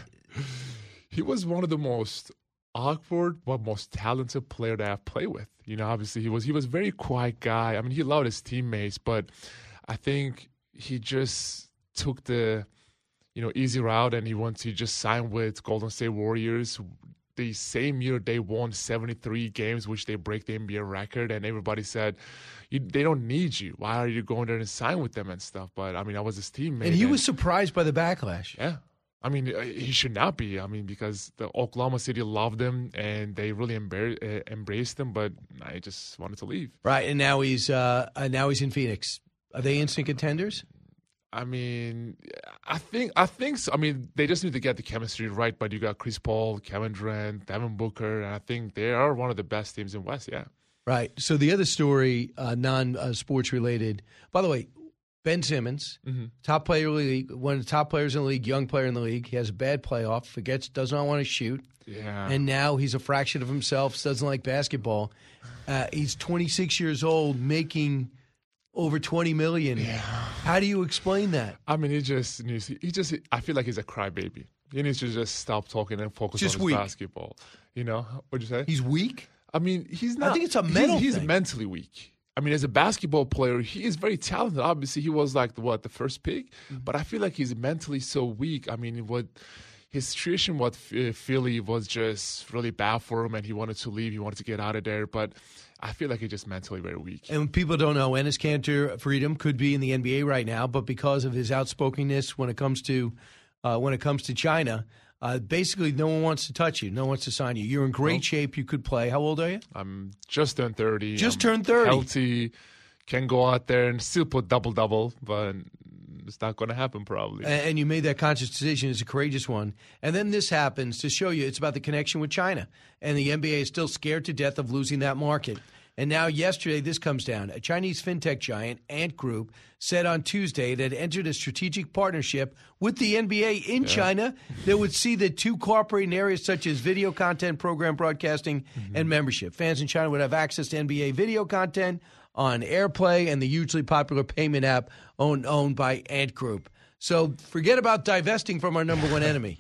He was one of the most awkward but most talented player that I've played with. You know, obviously he was he was a very quiet guy. I mean, he loved his teammates, but I think he just took the you know easy route and he wanted to just sign with Golden State Warriors. The same year they won seventy-three games, which they break the N B A record, and everybody said, you, they don't need you. Why are you going there and sign with them and stuff? But, I mean, I was his teammate. And he was surprised by the backlash. Yeah. I mean, uh, he should not be. I mean, because the Oklahoma City loved him, and they really embar- uh, embraced him, but I just wanted to leave. Right, and now he's uh, uh, now he's in Phoenix. Are they instant contenders? I mean, I think I think so. I mean, they just need to get the chemistry right. But you got Chris Paul, Kevin Durant, Devin Booker, and I think they are one of the best teams in West. Yeah. Right. So the other story, uh, non-sports related. By the way, Ben Simmons, Mhm. top player in the league, one of the top players in the league, young player in the league. He has a bad playoff, forgets, does not want to shoot. Yeah. And now he's a fraction of himself, doesn't like basketball. Uh, he's twenty-six years old, making over twenty million dollars. How do you explain that? I mean, he just needs. He just. I feel like he's a crybaby. He needs to just stop talking and focus Just on his weak. basketball. You know, what'd you say? He's weak? I mean, he's I not. think it's a he's- mental He's, thing. mentally weak. I mean, as a basketball player, he is very talented. Obviously, he was like the, what the first pick, Mm-hmm. but I feel like he's mentally so weak. I mean, what his situation with uh, Philly was just really bad for him, and he wanted to leave. He wanted to get out of there, but I feel like he's just mentally very weak. And people don't know, Enes Kanter Freedom could be in the N B A right now, but because of his outspokenness when it comes to uh, when it comes to China, uh, basically no one wants to touch you, no one wants to sign you. You're in great Nope. shape. You could play. How old are you? I'm just turned thirty. Just I'm turned thirty. Healthy, can go out there and still put double double, but it's not going to happen probably. A- And you made that conscious decision. It's a courageous one. And then this happens to show you it's about the connection with China. And the N B A is still scared to death of losing that market. And now yesterday, this comes down. A Chinese fintech giant, Ant Group, said on Tuesday that it entered a strategic partnership with the N B A in Yeah. China that would see the two cooperating areas such as video content, program broadcasting, and membership. Fans in China would have access to N B A video content on AirPlay and the hugely popular payment app owned, owned by Ant Group. So forget about divesting from our number one enemy.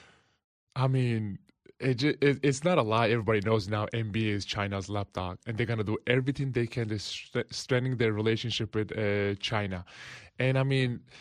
I mean, it, ju- it it's not a lie. Everybody knows now N B A is China's lapdog, and they're gonna do everything they can to stre- strengthen their relationship with uh, China. And I mean,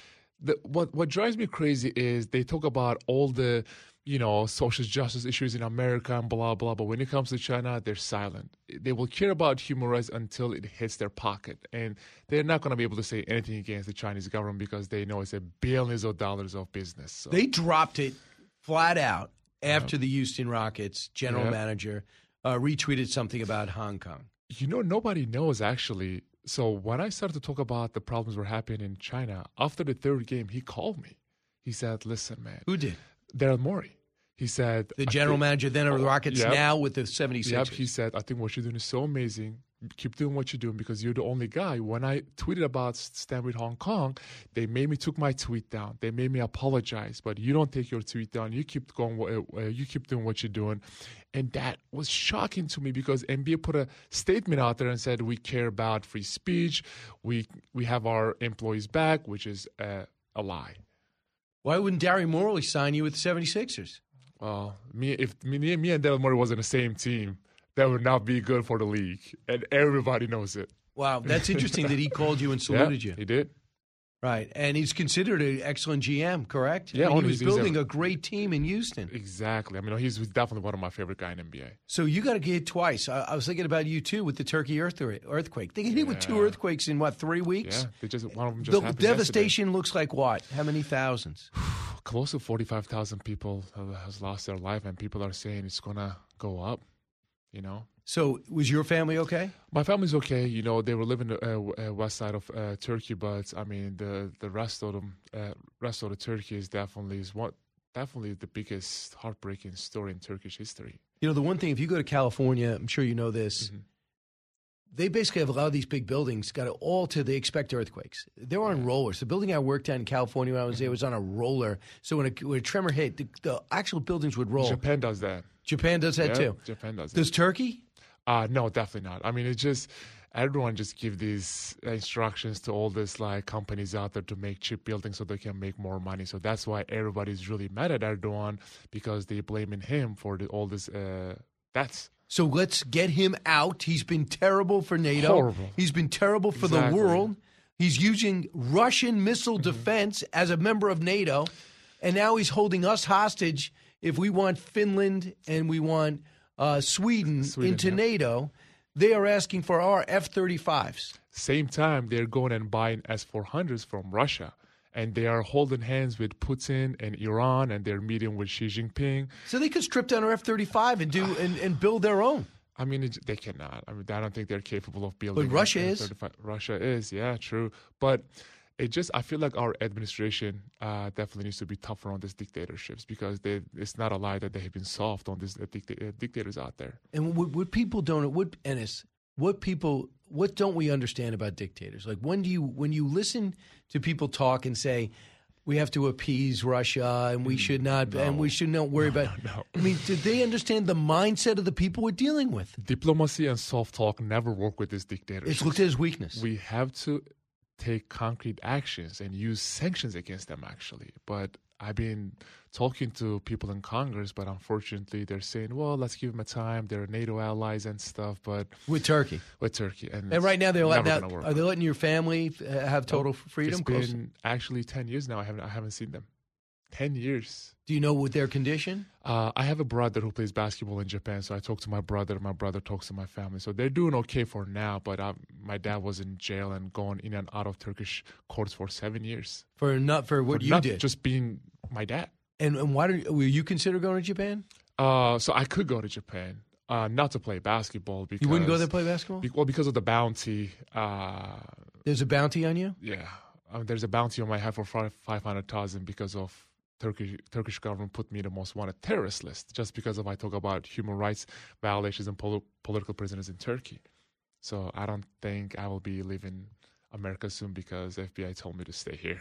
the, what what drives me crazy is they talk about all the, you know, social justice issues in America and blah, blah. But when it comes to China, they're silent. They will care about human rights until it hits their pocket. And they're not going to be able to say anything against the Chinese government because they know it's a billions of dollars of business. So. They dropped it flat out after the Houston Rockets general Yeah. manager uh, retweeted something about Hong Kong. You know, nobody knows actually. So when I started to talk about the problems were happening in China, after the third game, he called me. He said, listen, man. Who did? Daryl Morey. He said. The I general think- manager then of the Rockets, Yep. now with the seventy-sixers. Yep, he said, I think what you're doing is so amazing. Keep doing what you're doing because you're the only guy. When I tweeted about Stand With Hong Kong, they made me took my tweet down. They made me apologize, but you don't take your tweet down. You keep going. Uh, you keep doing what you're doing, and that was shocking to me because N B A put a statement out there and said we care about free speech. We we have our employees back, which is uh, a lie. Why wouldn't Daryl Morey sign you with the seventy-sixers? Well, me if me, me and Daryl Morey was in the same team, that would not be good for the league, and everybody knows it. Wow, that's interesting that he called you and saluted yeah, you. He did. Right, and he's considered an excellent G M, correct? Yeah, I mean, oh, he was he's- he's building a- a great team in Houston. Exactly. I mean, he's definitely one of my favorite guys in N B A. So you got to get hit twice. I, I was thinking about you too with the Turkey earth- earthquake. They get hit with two Yeah. earthquakes in what three weeks? Yeah, they just one of them just The happened devastation looks like what? How many thousands? yesterday. Close to forty-five thousand people have, has lost their life, and people are saying it's gonna go up. You know. So was your family okay? My family's okay. You know, they were living the uh, uh, west side of uh, Turkey, but I mean, the the rest of them, uh, rest of the Turkey is definitely is what definitely the biggest heartbreaking story in Turkish history. You know, the one thing, if you go to California, I'm sure you know this, Mm-hmm. they basically have a lot of these big buildings got it all to, they expect earthquakes. They're on rollers. The building I worked at in California when I was there was on a roller. So when a, when a tremor hit, the, the actual buildings would roll. Japan does that. Japan does that Yeah, too. Japan does. Does that. Turkey? Uh, no, definitely not. I mean, it just everyone just give these instructions to all these like companies out there to make cheap buildings so they can make more money. So that's why everybody's really mad at Erdogan because they blaming him for the, all this uh, debts. So let's get him out. He's been terrible for NATO. Horrible. He's been terrible for the Exactly. world. He's using Russian missile Mm-hmm. defense as a member of NATO. And now he's holding us hostage if we want Finland and we want uh, Sweden, Sweden, into yeah. NATO. They are asking for our F thirty-fives. Same time, they're going and buying S four hundreds from Russia. And they are holding hands with Putin and Iran, and they're meeting with Xi Jinping. So they could strip down our F thirty-five and do and, and build their own. I mean, it, they cannot. I mean, I don't think they're capable of building. But Russia a- a is. thirty-five Russia is, yeah, true. But it just, I feel like our administration uh, definitely needs to be tougher on these dictatorships because they, it's not a lie that they have been soft on these uh, dicta- uh, dictators out there. And what, what people don't, what Ennis, what people, what don't we understand about dictators? Like when do you, when you listen to people talk and say, we have to appease Russia and we should not, and we should not worry about. no. I mean, did they understand the mindset of the people we're dealing with? Diplomacy and soft talk never work with these dictators. It's looked at as weakness. We have to take concrete actions and use sanctions against them, actually. But I've been talking to people in Congress, but unfortunately they're saying, well, let's give them a time. They're NATO allies and stuff, but With Turkey. with Turkey. And, And right now they're it's letting never out, gonna work. are they letting your family uh, have total freedom? It's Close- been actually ten years now. I haven't I haven't seen them. Ten years. Do you know what their condition? Uh, I have a brother who plays basketball in Japan, so I talk to my brother. My brother talks to my family, so they're doing okay for now. But uh, my dad was in jail and going in and out of Turkish courts for seven years For not for what For you nothing, did. just being my dad. And, and why did, will you consider going to Japan? Uh, so I could go to Japan, uh, not to play basketball. Because, You wouldn't go there to play basketball? Be, well, because of the bounty. Uh, There's a bounty on you? yeah, I mean, there's a bounty on my head for five hundred thousand because of Turkish Turkish government put me the most wanted terrorist list just because of I talk about human rights violations and pol- political prisoners in Turkey. So I don't think I will be leaving America soon because F B I told me to stay here.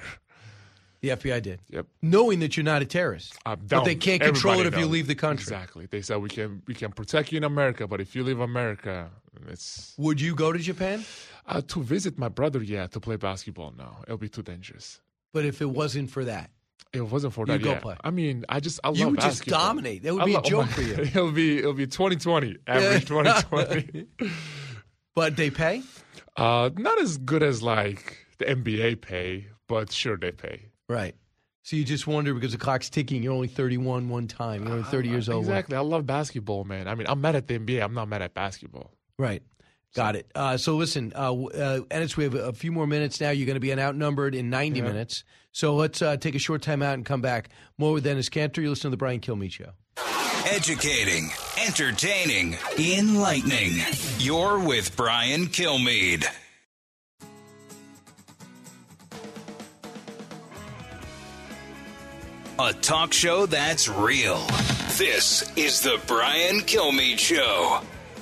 The F B I did. Yep. Knowing that you're not a terrorist. Uh, But they don't. can't control it Everybody if you knows. leave the country. Exactly. They said we can we can protect you in America, but if you leave America, it's Would you go to Japan? uh, to visit my brother. Yeah, to play basketball. No, it'll be too dangerous. But if it wasn't for that, It wasn't for You that. go yeah. play. I mean, I just I love You would just basketball. dominate. That would I be a love- oh joke my- for you. It'll be it'll be twenty twenty average twenty twenty. But they pay? Uh, not as good as like the N B A pay, but sure they pay. Right. So you just wonder because the clock's ticking. You're only thirty-one one time. You're only thirty years old. Exactly. I love basketball, man. I mean, I'm mad at the N B A. I'm not mad at basketball. Right. Got it. Uh, so listen, uh, uh, Ennis, we have a few more minutes now. You're going to be an outnumbered in ninety Yeah. minutes. So let's uh, take a short time out and come back. More with Ennis Cantor. You listen to the Brian Kilmeade Show. Educating, entertaining, enlightening. You're with Brian Kilmeade. A talk show that's real. This is the Brian Kilmeade Show.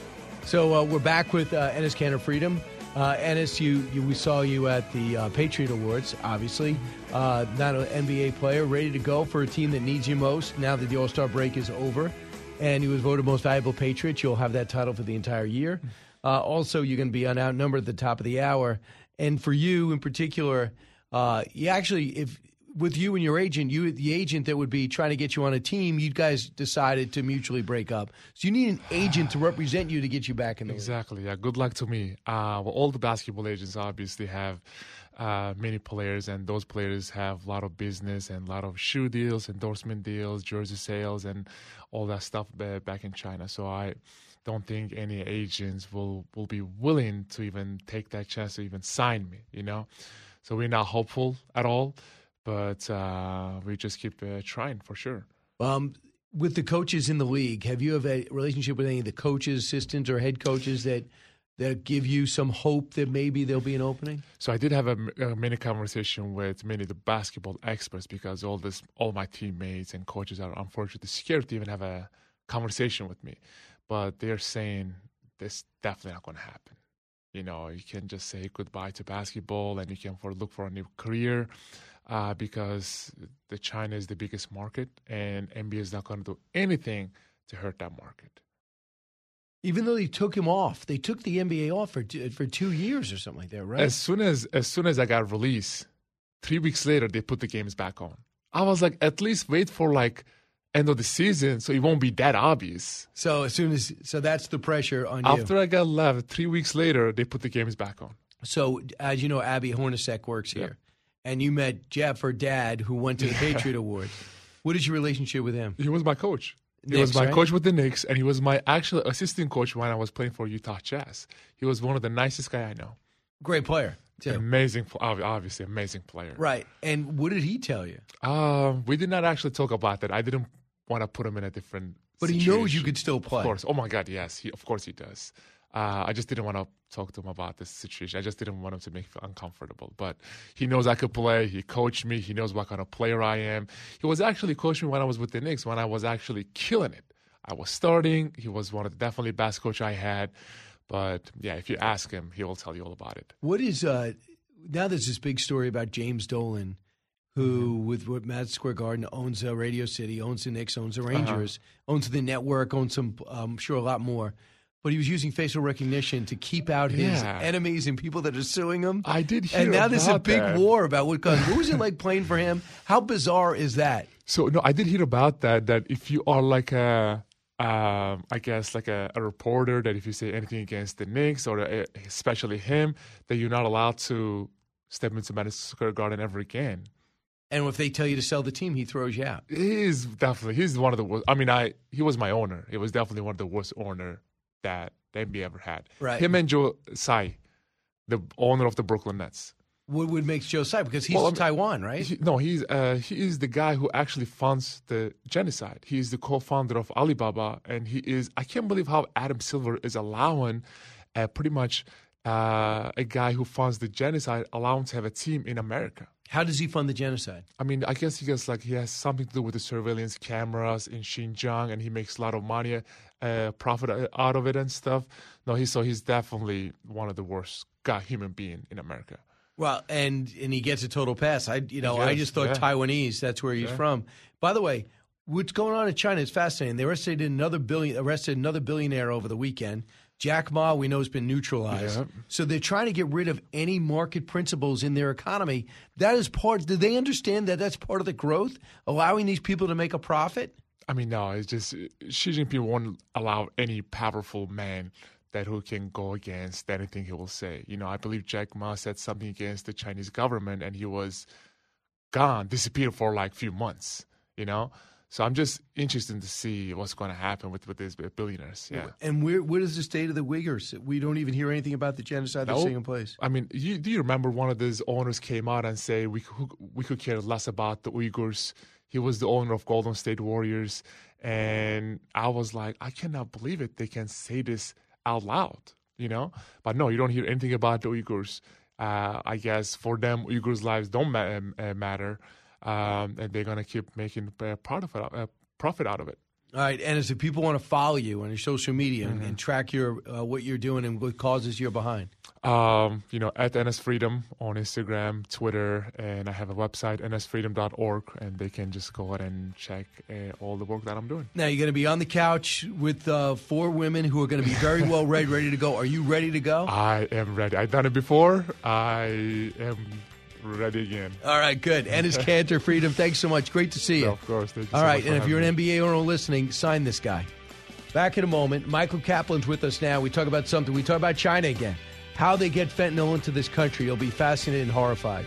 So uh, we're back with uh, Ennis Cantor Freedom. Uh, Ennis, you, you, we saw you at the uh, Patriot Awards, obviously. Uh, not an N B A player, ready to go for a team that needs you most now that the All-Star break is over. And he was voted Most Valuable Patriot. You'll have that title for the entire year. Uh, also, you're going to be outnumbered at the top of the hour. And for you in particular, uh, you actually, if with you and your agent, you the agent that would be trying to get you on a team, you guys decided to mutually break up. So you need an agent to represent you to get you back in the league. Exactly. Yeah. Good luck to me. Uh, well, all the basketball agents obviously have uh, many players, and those players have a lot of business and a lot of shoe deals, endorsement deals, jersey sales, and all that stuff back in China. So I don't think any agents will, will be willing to even take that chance to even sign me, you know. So we're not hopeful at all. But uh, we just keep uh, trying for sure. Um, with the coaches in the league, have you have a relationship with any of the coaches, assistants, or head coaches that that give you some hope that maybe there'll be an opening? So I did have a, a mini conversation with many of the basketball experts because all this, all my teammates and coaches are unfortunately scared to even have a conversation with me. But they're saying this definitely not going to happen. You know, you can just say goodbye to basketball and you can for look for a new career. Uh, because the China is the biggest market, and N B A is not going to do anything to hurt that market. Even though they took him off, they took the N B A off for two, for two years or something like that, right? As soon as as soon as I got released, three weeks later they put the games back on. I was like, at least wait for like end of the season, so it won't be that obvious. So as soon as so that's the pressure on you. After I got left, three weeks later they put the games back on. So as you know, Abby Hornacek works here. Yep. And you met Jeff, her dad, who went to the Patriot Awards. What is your relationship with him? He was my coach. He Knicks, was my right? coach with the Knicks, and he was my actual assistant coach when I was playing for Utah Jazz. He was one of the nicest guy I know. Great player, too. Amazing, obviously amazing player. Right. And what did he tell you? Um, we did not actually talk about that. I didn't want to put him in a different But he situation. knows you could still play. Of course. Oh, my God, yes. He, of course he does. Uh, I just didn't want to talk to him about this situation. I just didn't want him to make me feel uncomfortable. But he knows I could play. He coached me. He knows what kind of player I am. He was actually coaching me when I was with the Knicks, when I was actually killing it. I was starting. He was one of the definitely best coach I had. But, yeah, if you ask him, he will tell you all about it. What is uh, – now there's this big story about James Dolan, who, mm-hmm. with, with Madison Square Garden, owns uh, Radio City, owns the Knicks, owns the Rangers, uh-huh. owns the network, owns some, I'm sure, a lot more. But he was using facial recognition to keep out his Yeah. enemies and people that are suing him. I did hear And now there's a about big that. war about what guns. What was it like playing for him? How bizarre is that? So, no, I did hear about that, that if you are like a, um, I guess, like a, a reporter, that if you say anything against the Knicks, or uh, especially him, that you're not allowed to step into Madison Square Garden ever again. And if they tell you to sell the team, he throws you out. He's definitely, he's one of the worst. I mean, I he was my owner. He was definitely one of the worst owner that the N B A ever had. Right. Him and Joe Tsai, the owner of the Brooklyn Nets. What would make Joe Tsai? Because he's Well, I mean, Taiwan, right? He, no, he's uh, he is the guy who actually funds the genocide. He is the co-founder of Alibaba, and he is. I can't believe how Adam Silver is allowing, uh, pretty much, uh, a guy who funds the genocide, allow him to have a team in America. How does he fund the genocide? I mean, I guess he gets like he has something to do with the surveillance cameras in Xinjiang, and he makes a lot of money, uh, profit out of it and stuff. No, he's so he's definitely one of the worst guy human being in America. Well, and and he gets a total pass. I you know Yes, I just thought yeah. Taiwanese. That's where he's Yeah. from. By the way, what's going on in China is fascinating. They arrested another billion arrested another billionaire over the weekend. Jack Ma, we know, has been neutralized. Yeah. So they're trying to get rid of any market principles in their economy. That is part. Do they understand that that's part of the growth, allowing these people to make a profit? I mean, no, it's just Xi Jinping won't allow any powerful man that who can go against anything he will say. You know, I believe Jack Ma said something against the Chinese government, and he was gone, disappeared for like a few months, you know? So I'm just interested to see what's going to happen with, with these billionaires. Yeah. And where where does the state of the Uyghurs? We don't even hear anything about the genocide that's Nope. taking place. I mean, you, do you remember one of these owners came out and say we could, we could care less about the Uyghurs? He was the owner of Golden State Warriors. And I was like, I cannot believe it. They can say this out loud, you know? But no, you don't hear anything about the Uyghurs. Uh, I guess for them, Uyghurs' lives don't ma- uh, matter. Um, and they're going to keep making uh, profit, uh, profit out of it. All right, and as if people want to follow you on your social media Mm-hmm. and, and track your uh, what you're doing and what causes you're behind. Um, you know, at N S Freedom on Instagram, Twitter, and I have a website, N S freedom dot org, and they can just go ahead and check uh, all the work that I'm doing. Now, you're going to be on the couch with uh, four women who are going to be very well read, ready to go. Are you ready to go? I am ready. I've done it before. I am ready again. All right, good. Ennis Cantor, Freedom, thanks so much. Great to see you. No, of course. Thank you All so right, much for and if having you're an me. N B A owner listening, sign this guy. Back in a moment. Michael Kaplan's with us now. We talk about something. We talk about China again. How they get fentanyl into this country. You'll be fascinated and horrified.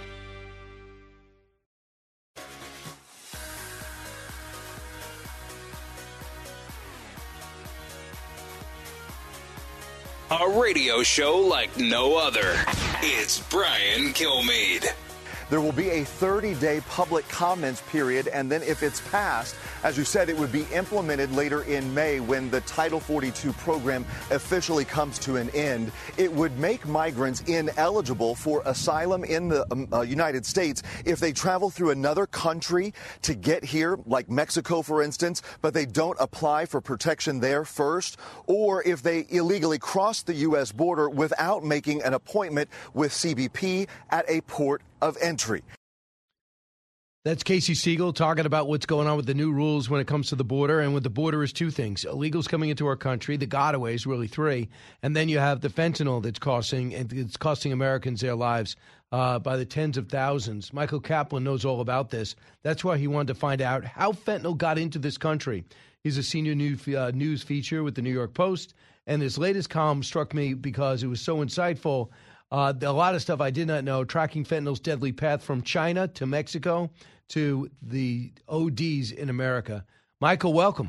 A radio show like no other. It's Brian Kilmeade. There will be a thirty-day public comments period, and then if it's passed, as you said, it would be implemented later in May when the Title forty-two program officially comes to an end. It would make migrants ineligible for asylum in the um, uh, United States if they travel through another country to get here, like Mexico, for instance, but they don't apply for protection there first, or if they illegally cross the U S border without making an appointment with C B P at a port of entry. That's Casey Siegel talking about what's going on with the new rules when it comes to the border. And with the border is two things. Illegals coming into our country, the gotaways, really three. And then you have the fentanyl that's costing, and it's costing Americans their lives uh, by the tens of thousands. Michael Kaplan knows all about this. That's why he wanted to find out how fentanyl got into this country. He's a senior new, uh, news feature with the New York Post. And his latest column struck me because it was so insightful. Uh, a lot of stuff I did not know, tracking fentanyl's deadly path from China to Mexico to the O Ds in America. Michael, welcome.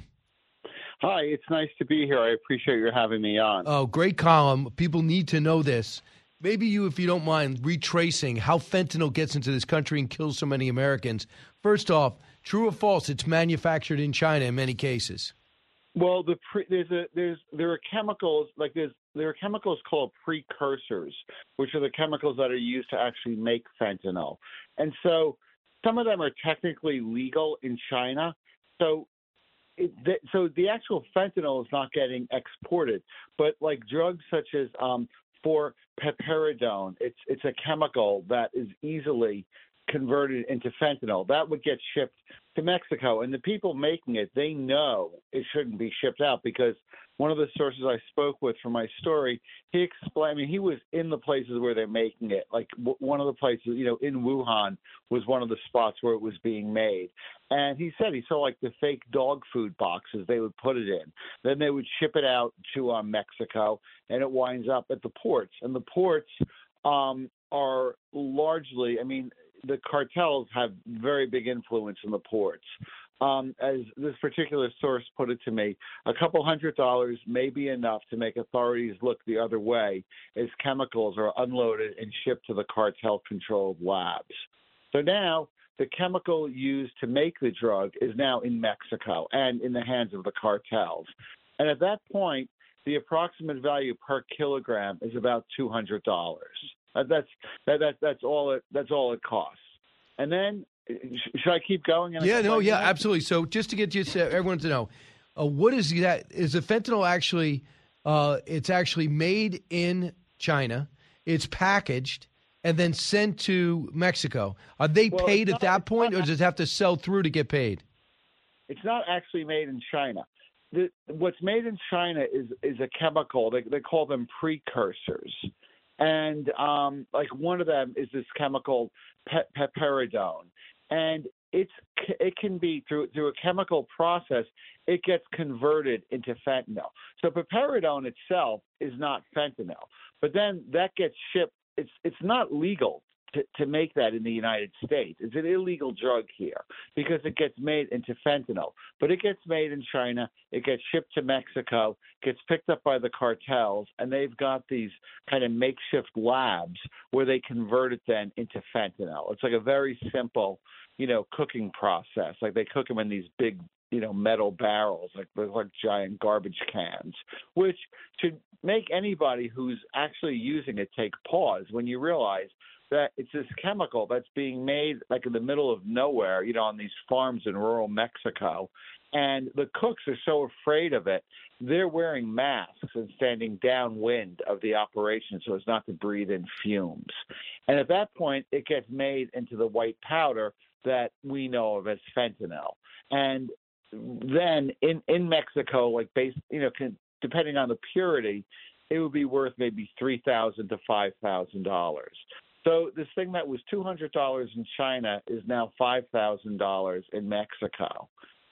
Hi, it's nice to be here. I appreciate you having me on. Oh, great column. People need to know this. Maybe you, if you don't mind, retracing how fentanyl gets into this country and kills so many Americans. First off, true or false, it's manufactured in China in many cases. Well, the pre, there's a there's there are chemicals like there's there are chemicals called precursors, which are the chemicals that are used to actually make fentanyl, and so some of them are technically legal in China. So, it, the, so the actual fentanyl is not getting exported, but like drugs such as um, for peperidone, it's it's a chemical that is easily converted into fentanyl. That would get shipped to Mexico, and the people making it, they know it shouldn't be shipped out because one of the sources I spoke with for my story, he explained, I mean, he was in the places where they're making it. Like w- one of the places, you know, in Wuhan was one of the spots where it was being made. And he said he saw like the fake dog food boxes they would put it in. Then they would ship it out to uh, Mexico, and it winds up at the ports. And the ports um, are largely, I mean, the cartels have very big influence in the ports. Um, as this particular source put it to me, a couple hundred dollars may be enough to make authorities look the other way as chemicals are unloaded and shipped to the cartel-controlled labs. So now the chemical used to make the drug is now in Mexico and in the hands of the cartels. And at that point, the approximate value per kilogram is about two hundred dollars. That's that, that that's all it that's all it costs. And then should I keep going? Yeah, no, yeah, absolutely. So just to get you, everyone to know, uh, what is that? Is the fentanyl actually? Uh, it's actually made in China. It's packaged and then sent to Mexico. Are they well, paid not, at that point, not, or does it have to sell through to get paid? It's not actually made in China. The, what's made in China is is a chemical. They they call them precursors. And um, like one of them is this chemical pe- peperidone, and it's it can be through through a chemical process. It gets converted into fentanyl. So peperidone itself is not fentanyl, but then that gets shipped. It's it's not legal to, to make that in the United States. It's an illegal drug here because it gets made into fentanyl. But it gets made in China, it gets shipped to Mexico, gets picked up by the cartels, and they've got these kind of makeshift labs where they convert it then into fentanyl. It's like a very simple, you know, cooking process. Like they cook them in these big, you know, metal barrels, like they're like giant garbage cans, which should make anybody who's actually using it take pause when you realize that it's this chemical that's being made like in the middle of nowhere, you know, on these farms in rural Mexico. And the cooks are so afraid of it, they're wearing masks and standing downwind of the operation so as not to breathe in fumes. And at that point, it gets made into the white powder that we know of as fentanyl. And then in, in Mexico, like based, you know, can, depending on the purity, it would be worth maybe three thousand to five thousand dollars. So this thing that was two hundred dollars in China is now five thousand dollars in Mexico.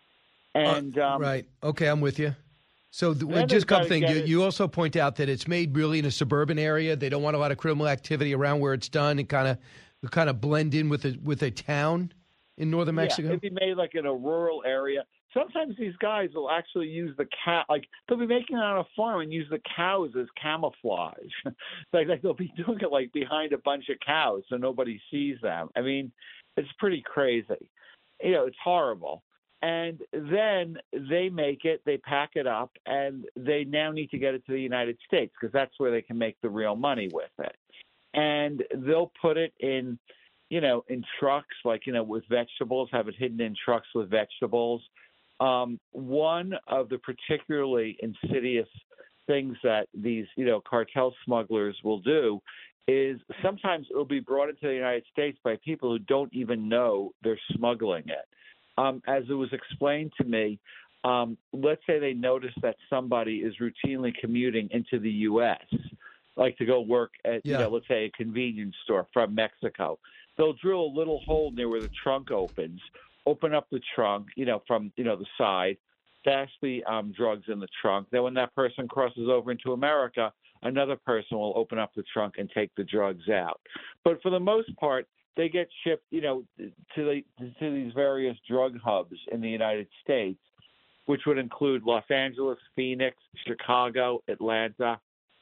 And uh, um, right, okay, I'm with you. So the, Then just a couple they've gotta things. You, get it- you also point out that it's made really in a suburban area. They don't want a lot of criminal activity around where it's done, and kind of kind of blend in with a with a town in northern Mexico. Yeah, it'd be made like in a rural area. Sometimes these guys will actually use the cow, like they'll be making it on a farm and use the cows as camouflage. like, like they'll be doing it like behind a bunch of cows so nobody sees them. I mean, it's pretty crazy. You know, it's horrible. And then they make it, they pack it up, and they now need to get it to the United States because that's where they can make the real money with it. And they'll put it in, you know, in trucks, like, you know, with vegetables, have it hidden in trucks with vegetables. Um, one of the particularly insidious things that these, you know, cartel smugglers will do is sometimes it'll be brought into the United States by people who don't even know they're smuggling it. Um, as it was explained to me, um, let's say they notice that somebody is routinely commuting into the U S, like to go work at, Yeah. you know, let's say a convenience store from Mexico. They'll drill a little hole near where the trunk opens, open up the trunk, you know, from, you know, the side, stash the um, drugs in the trunk. Then when that person crosses over into America, another person will open up the trunk and take the drugs out. But for the most part, they get shipped, you know, to the, to these various drug hubs in the United States, which would include Los Angeles, Phoenix, Chicago, Atlanta,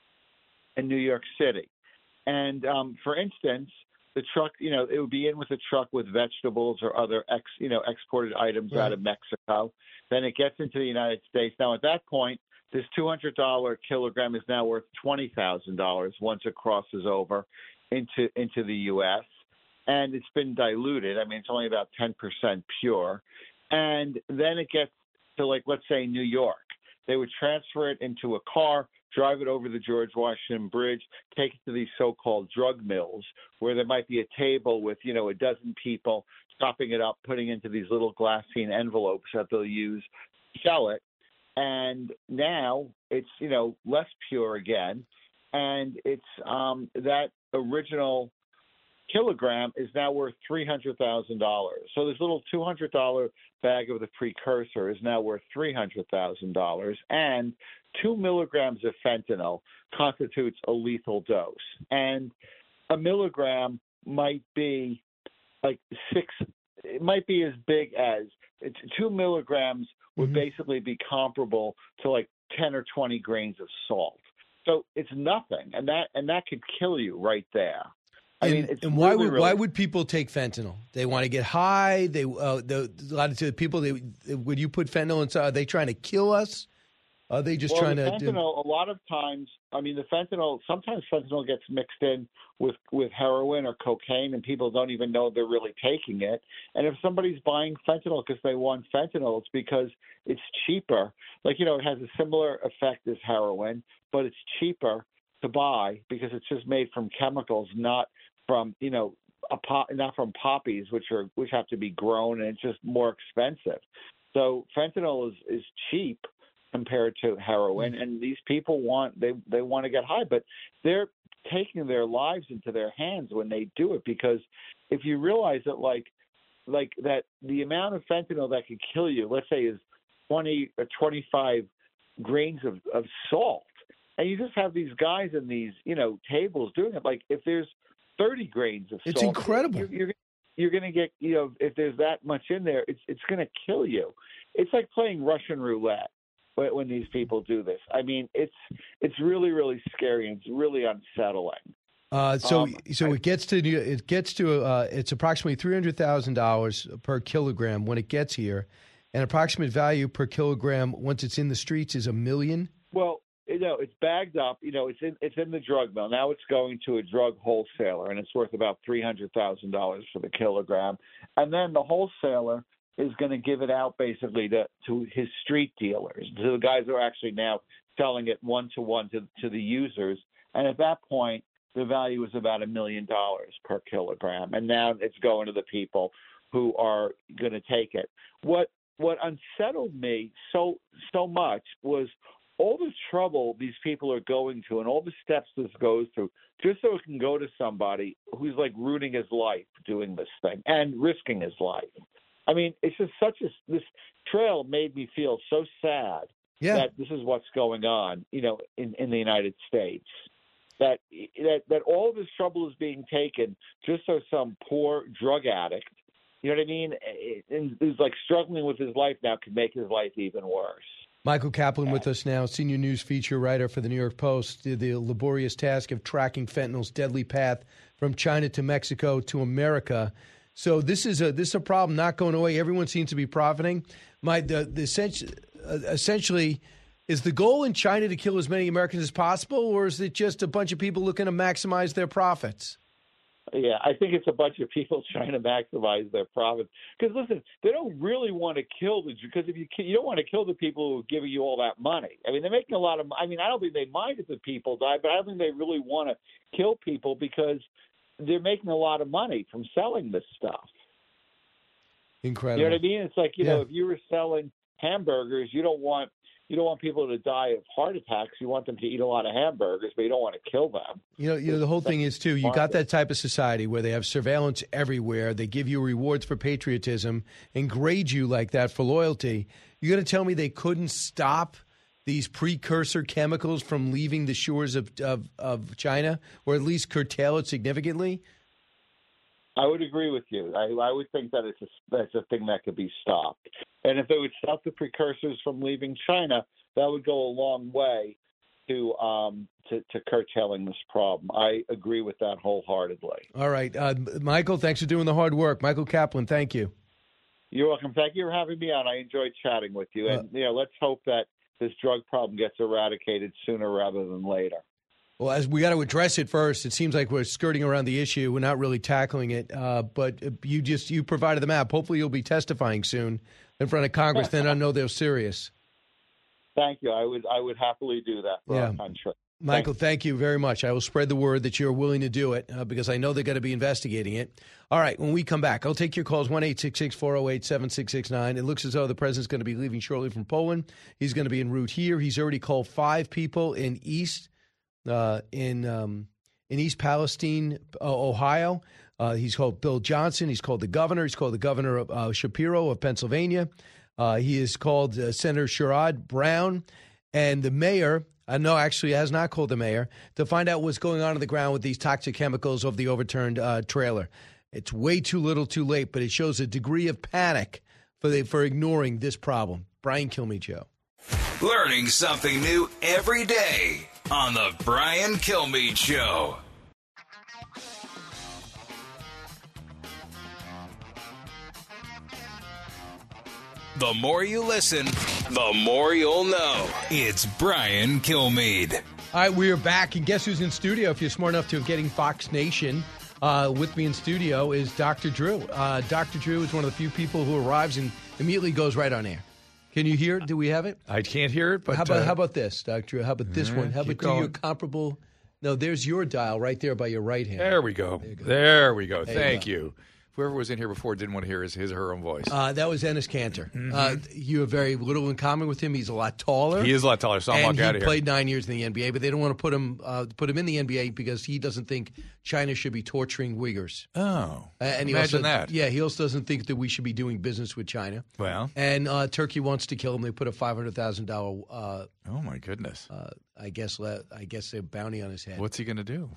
and New York City. And um, for instance, the truck, you know, it would be in with a truck with vegetables or other ex, you know, exported items Right. out of Mexico. Then it gets into the United States. Now, at that point, this two hundred dollars kilogram is now worth twenty thousand dollars once it crosses over into into the U S And it's been diluted. I mean, it's only about ten percent pure. And then it gets to, like, let's say New York. They would transfer it into a car, drive it over the George Washington Bridge, take it to these so-called drug mills where there might be a table with, you know, a dozen people chopping it up, putting it into these little glassine envelopes that they'll use to sell it. And now it's, you know, less pure again. And it's um, that original kilogram is now worth three hundred thousand dollars. So this little two hundred dollars bag of the precursor is now worth three hundred thousand dollars. And two milligrams of fentanyl constitutes a lethal dose. And a milligram might be like six, it might be as big as, it's two milligrams would Mhm. basically be comparable to like ten or twenty grains of salt. So it's nothing. And that, and that could kill you right there. I And, mean, it's and why really, would really, why would people take fentanyl? They want to get high. They uh, the, a lot of the people. They, would you put fentanyl inside? Are they trying to kill us? Are they just well, trying the to? fentanyl, Do, a lot of times, I mean, the fentanyl, sometimes fentanyl gets mixed in with, with heroin or cocaine, and people don't even know they're really taking it. And if somebody's buying fentanyl because they want fentanyl, it's because it's cheaper. Like, you know, it has a similar effect as heroin, but it's cheaper to buy because it's just made from chemicals, not from, you know, a pop, not from poppies, which are which have to be grown, and it's just more expensive. So fentanyl is, is cheap compared to heroin, and these people want they they want to get high, but they're taking their lives into their hands when they do it, because if you realize that like like that the amount of fentanyl that could kill you, let's say, is twenty or twenty-five grains of, of salt, and you just have these guys in these, you know, tables doing it. Like if there's thirty grains of salt. It's incredible. You're, you're, you're going to get, you know, if there's that much in there, it's it's going to kill you. It's like playing Russian roulette when, when these people do this. I mean, it's it's really, really scary and it's really unsettling. Uh, so, Um, so it gets to it gets to uh, it's approximately three hundred thousand dollars per kilogram when it gets here, and approximate value per kilogram once it's in the streets is a million. Well, you know, it's bagged up. You know, it's in it's in the drug mill. Now it's going to a drug wholesaler, and it's worth about three hundred thousand dollars for the kilogram. And then the wholesaler is going to give it out basically to to his street dealers, to the guys who are actually now selling it one to one to to the users. And at that point, the value is about a million dollars per kilogram, and now it's going to the people who are going to take it. What what unsettled me so so much was all the trouble these people are going to and all the steps this goes through just so it can go to somebody who's like ruining his life doing this thing and risking his life. I mean, it's just such a this trail made me feel so sad yeah. that this is what's going on, you know, in, in the United States. That, that that all of this trouble is being taken just so some poor drug addict, you know what I mean, and who's like struggling with his life now can make his life even worse. Michael Kaplan with us now, senior news feature writer for the New York Post. The, the laborious task of tracking fentanyl's deadly path from China to Mexico to America. So this is a this is a problem not going away. Everyone seems to be profiting. My the, the essentially, uh, essentially. Is the goal in China to kill as many Americans as possible, or is it just a bunch of people looking to maximize their profits? Yeah, I think it's a bunch of people trying to maximize their profits. Because listen, they don't really want to kill the because if you you don't want to kill the people who are giving you all that money. I mean, they're making a lot of. I mean, I don't think they mind if the people die, but I don't think they really want to kill people because they're making a lot of money from selling this stuff. Incredible. You know what I mean? It's like you yeah. know, if you were selling hamburgers, you don't want. You don't want people to die of heart attacks. You want them to eat a lot of hamburgers, but you don't want to kill them. You know, you know the whole thing is, too, you got that type of society where they have surveillance everywhere. They give you rewards for patriotism and grade you like that for loyalty. You're going to tell me they couldn't stop these precursor chemicals from leaving the shores of, of, of China, or at least curtail it significantly? I would agree with you. I, I would think that it's a, that's a thing that could be stopped. And if they would stop the precursors from leaving China, that would go a long way to um, to, to curtailing this problem. I agree with that wholeheartedly. All right. Uh, Michael, thanks for doing the hard work. Michael Kaplan, thank you. You're welcome. Thank you for having me on. I enjoyed chatting with you. And, uh, you know, let's hope that this drug problem gets eradicated sooner rather than later. Well, as we got to address it first, it seems like we're skirting around the issue. We're not really tackling it. Uh, but you just you provided the map. Hopefully, you'll be testifying soon in front of Congress. Then I know they're serious. Thank you. I would I would happily do that for yeah. our country. Michael, Thanks. thank you very much. I will spread the word that you're willing to do it uh, because I know they're going to be investigating it. All right, when we come back, I'll take your calls, one eight six six, four oh eight, seven six six nine. It looks as though the president's going to be leaving shortly from Poland. He's going to be en route here. He's already called five people in East uh, in um, in East Palestine, uh, Ohio. Uh, he's called Bill Johnson. He's called the governor. He's called the governor of uh, Shapiro of Pennsylvania. Uh, he is called uh, Senator Sherrod Brown. And the mayor, uh, no, actually has not called the mayor, to find out what's going on on the ground with these toxic chemicals of the overturned uh, trailer. It's way too little too late, but it shows a degree of panic for the, for ignoring this problem. Brian Kilmeade Show. Learning something new every day on the Brian Kilmeade Show. The more you listen, the more you'll know. It's Brian Kilmeade. All right, we are back, and guess who's in studio? If you're smart enough to have getting Fox Nation, uh, with me in studio is Doctor Drew. Uh, Doctor Drew is one of the few people who arrives and immediately goes right on air. Can you hear it? Do we have it? I can't hear it, but how about uh, how about this, Doctor Drew? How about this right, one? How about do your going. comparable? No, there's your dial right there by your right hand. There we go. There, go. there we go. There Thank you. Go. you. Whoever was in here before didn't want to hear his, his or her own voice. Uh, that was Enes Kanter. Mm-hmm. Uh, you have very little in common with him. He's a lot taller. He is a lot taller, so I'll walk out of here. And he played nine years in the N B A, but they don't want to put him uh, put him in the N B A because he doesn't think China should be torturing Uyghurs. Oh, uh, and he imagine also, that. Yeah, he also doesn't think that we should be doing business with China. Well. And uh, Turkey wants to kill him. They put a five hundred thousand dollars, uh, oh, my goodness. Uh, I guess, I guess a bounty on his head. What's he going to do?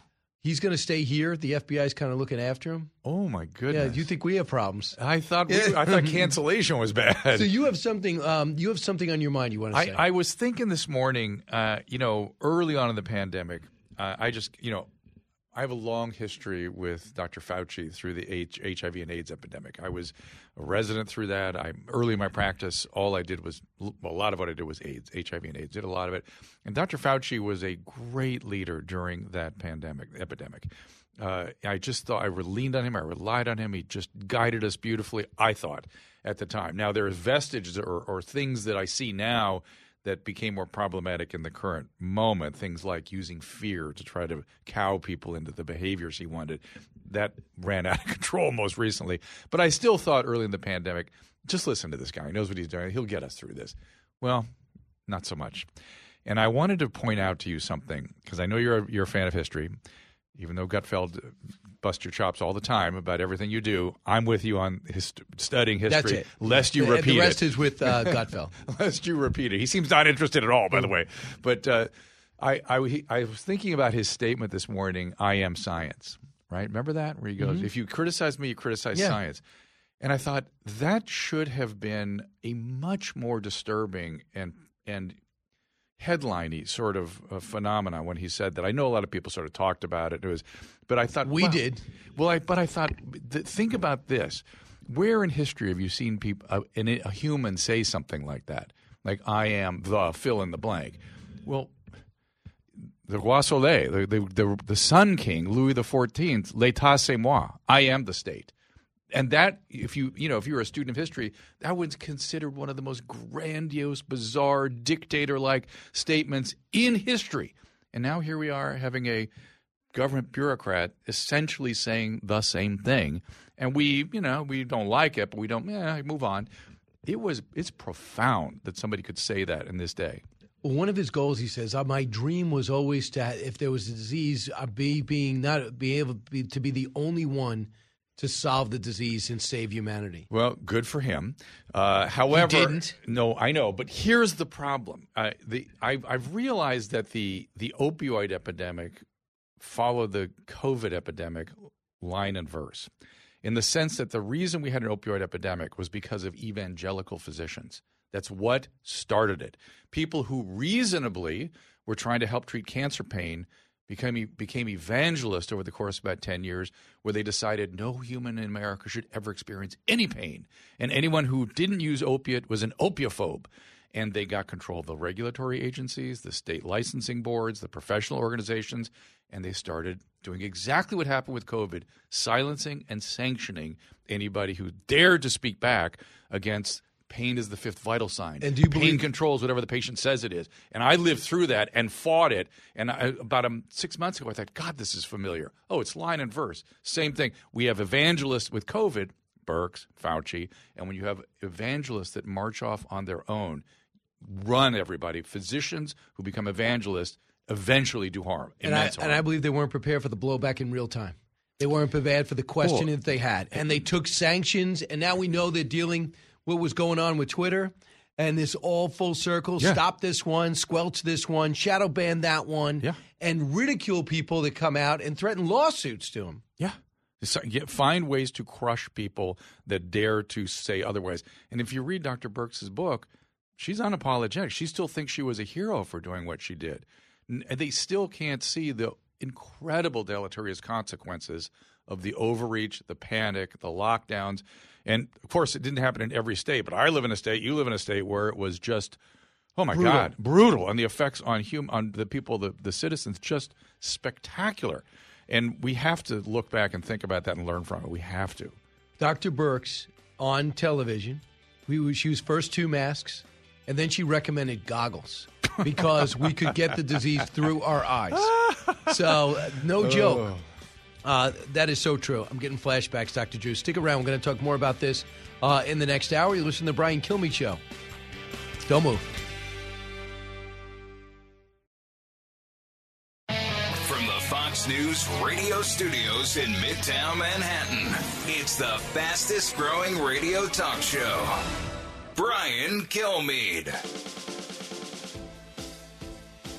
He's going to stay here. The F B I is kind of looking after him. Oh my goodness! Yeah, you think we have problems? I thought we, I thought cancellation was bad. So you have something. Um, you have something on your mind. You want to I, say? I was thinking this morning. Uh, you know, early on in the pandemic, uh, I just you know. I have a long history with Doctor Fauci through the H I V and AIDS epidemic. I was a resident through that. I early in my practice, all I did was well, a lot of what I did was AIDS, H I V and AIDS. Did a lot of it, and Doctor Fauci was a great leader during that pandemic epidemic. Uh, I just thought I leaned on him. I relied on him. He just guided us beautifully. I thought at the time. Now there are vestiges or, or things that I see now that became more problematic in the current moment, things like using fear to try to cow people into the behaviors he wanted. That ran out of control most recently. But I still thought early in the pandemic, just listen to this guy. He knows what he's doing. He'll get us through this. Well, not so much. And I wanted to point out to you something, because I know you're a, you're a fan of history. Even though Gutfeld busts your chops all the time about everything you do, I'm with you on his, studying history. That's it. Lest you the, repeat it. The rest it. is with uh, Gutfeld. Lest you repeat it. He seems not interested at all, by the way. But uh, I, I, he, I was thinking about his statement this morning, I am science, right? Remember that? Where he goes, mm-hmm. if you criticize me, you criticize yeah. science. And I thought that should have been a much more disturbing and and headline-y sort of uh, phenomenon when he said that. I know a lot of people sort of talked about it. It was, but I thought we well, did. Well, I but I thought th- think about this: where in history have you seen people uh, in a, a human say something like that? Like I am the fill in the blank. Well, the roi soleil, the the the, the Sun King, Louis the Fourteenth, l'état c'est moi. I am the state. And that, if you you know, if you're a student of history, that was considered one of the most grandiose, bizarre, dictator-like statements in history. And now here we are having a government bureaucrat essentially saying the same thing. And we, you know, we don't like it, but we don't, eh, move on. It was, it's profound that somebody could say that in this day. Well, one of his goals, he says, uh, my dream was always to, if there was a disease, uh, be being not be able to be, to be the only one to solve the disease and save humanity. Well, good for him. Uh, however, he didn't. No, I know, but here's the problem. Uh, the I've, I've realized that the the opioid epidemic followed the COVID epidemic line and verse, in the sense that the reason we had an opioid epidemic was because of evangelical physicians. That's what started it. People who reasonably were trying to help treat cancer pain became became evangelists over the course of about ten years, where they decided no human in America should ever experience any pain. And anyone who didn't use opiate was an opiophobe. And they got control of the regulatory agencies, the state licensing boards, the professional organizations, and they started doing exactly what happened with COVID, silencing and sanctioning anybody who dared to speak back against pain is the fifth vital sign. And do you pain believe- controls whatever the patient says it is. And I lived through that and fought it. And I, about um, six months ago, I thought, God, this is familiar. Oh, it's line and verse. Same thing. We have evangelists with COVID, Birx, Fauci, and when you have evangelists that march off on their own, run everybody, physicians who become evangelists eventually do harm. And I, immense harm. and I believe they weren't prepared for the blowback in real time. They weren't prepared for the question Cool. that they had. And they took sanctions, and now we know they're dealing what was going on with Twitter, and this all full circle, Yeah. stop this one, squelch this one, shadow ban that one, Yeah. and ridicule people that come out and threaten lawsuits to them. Yeah. So, yeah, find ways to crush people that dare to say otherwise. And if you read Doctor Birx's book, she's unapologetic. She still thinks she was a hero for doing what she did. And they still can't see the incredible deleterious consequences of the overreach, the panic, the lockdowns. And, of course, it didn't happen in every state. But I live in a state, you live in a state where it was just, oh, my Brutal. God, brutal. And the effects on hum- on the people, the, the citizens, just spectacular. And we have to look back and think about that and learn from it. We have to. Doctor Birx on television, we, she was first two masks, and then she recommended goggles because we could get the disease through our eyes. So, uh, no joke. Uh, that is so true. I'm getting flashbacks, Doctor Drew. Stick around. We're going to talk more about this uh, in the next hour. You listen to the Brian Kilmeade Show. Don't move. From the Fox News radio studios in Midtown Manhattan, it's the fastest growing radio talk show. Brian Kilmeade.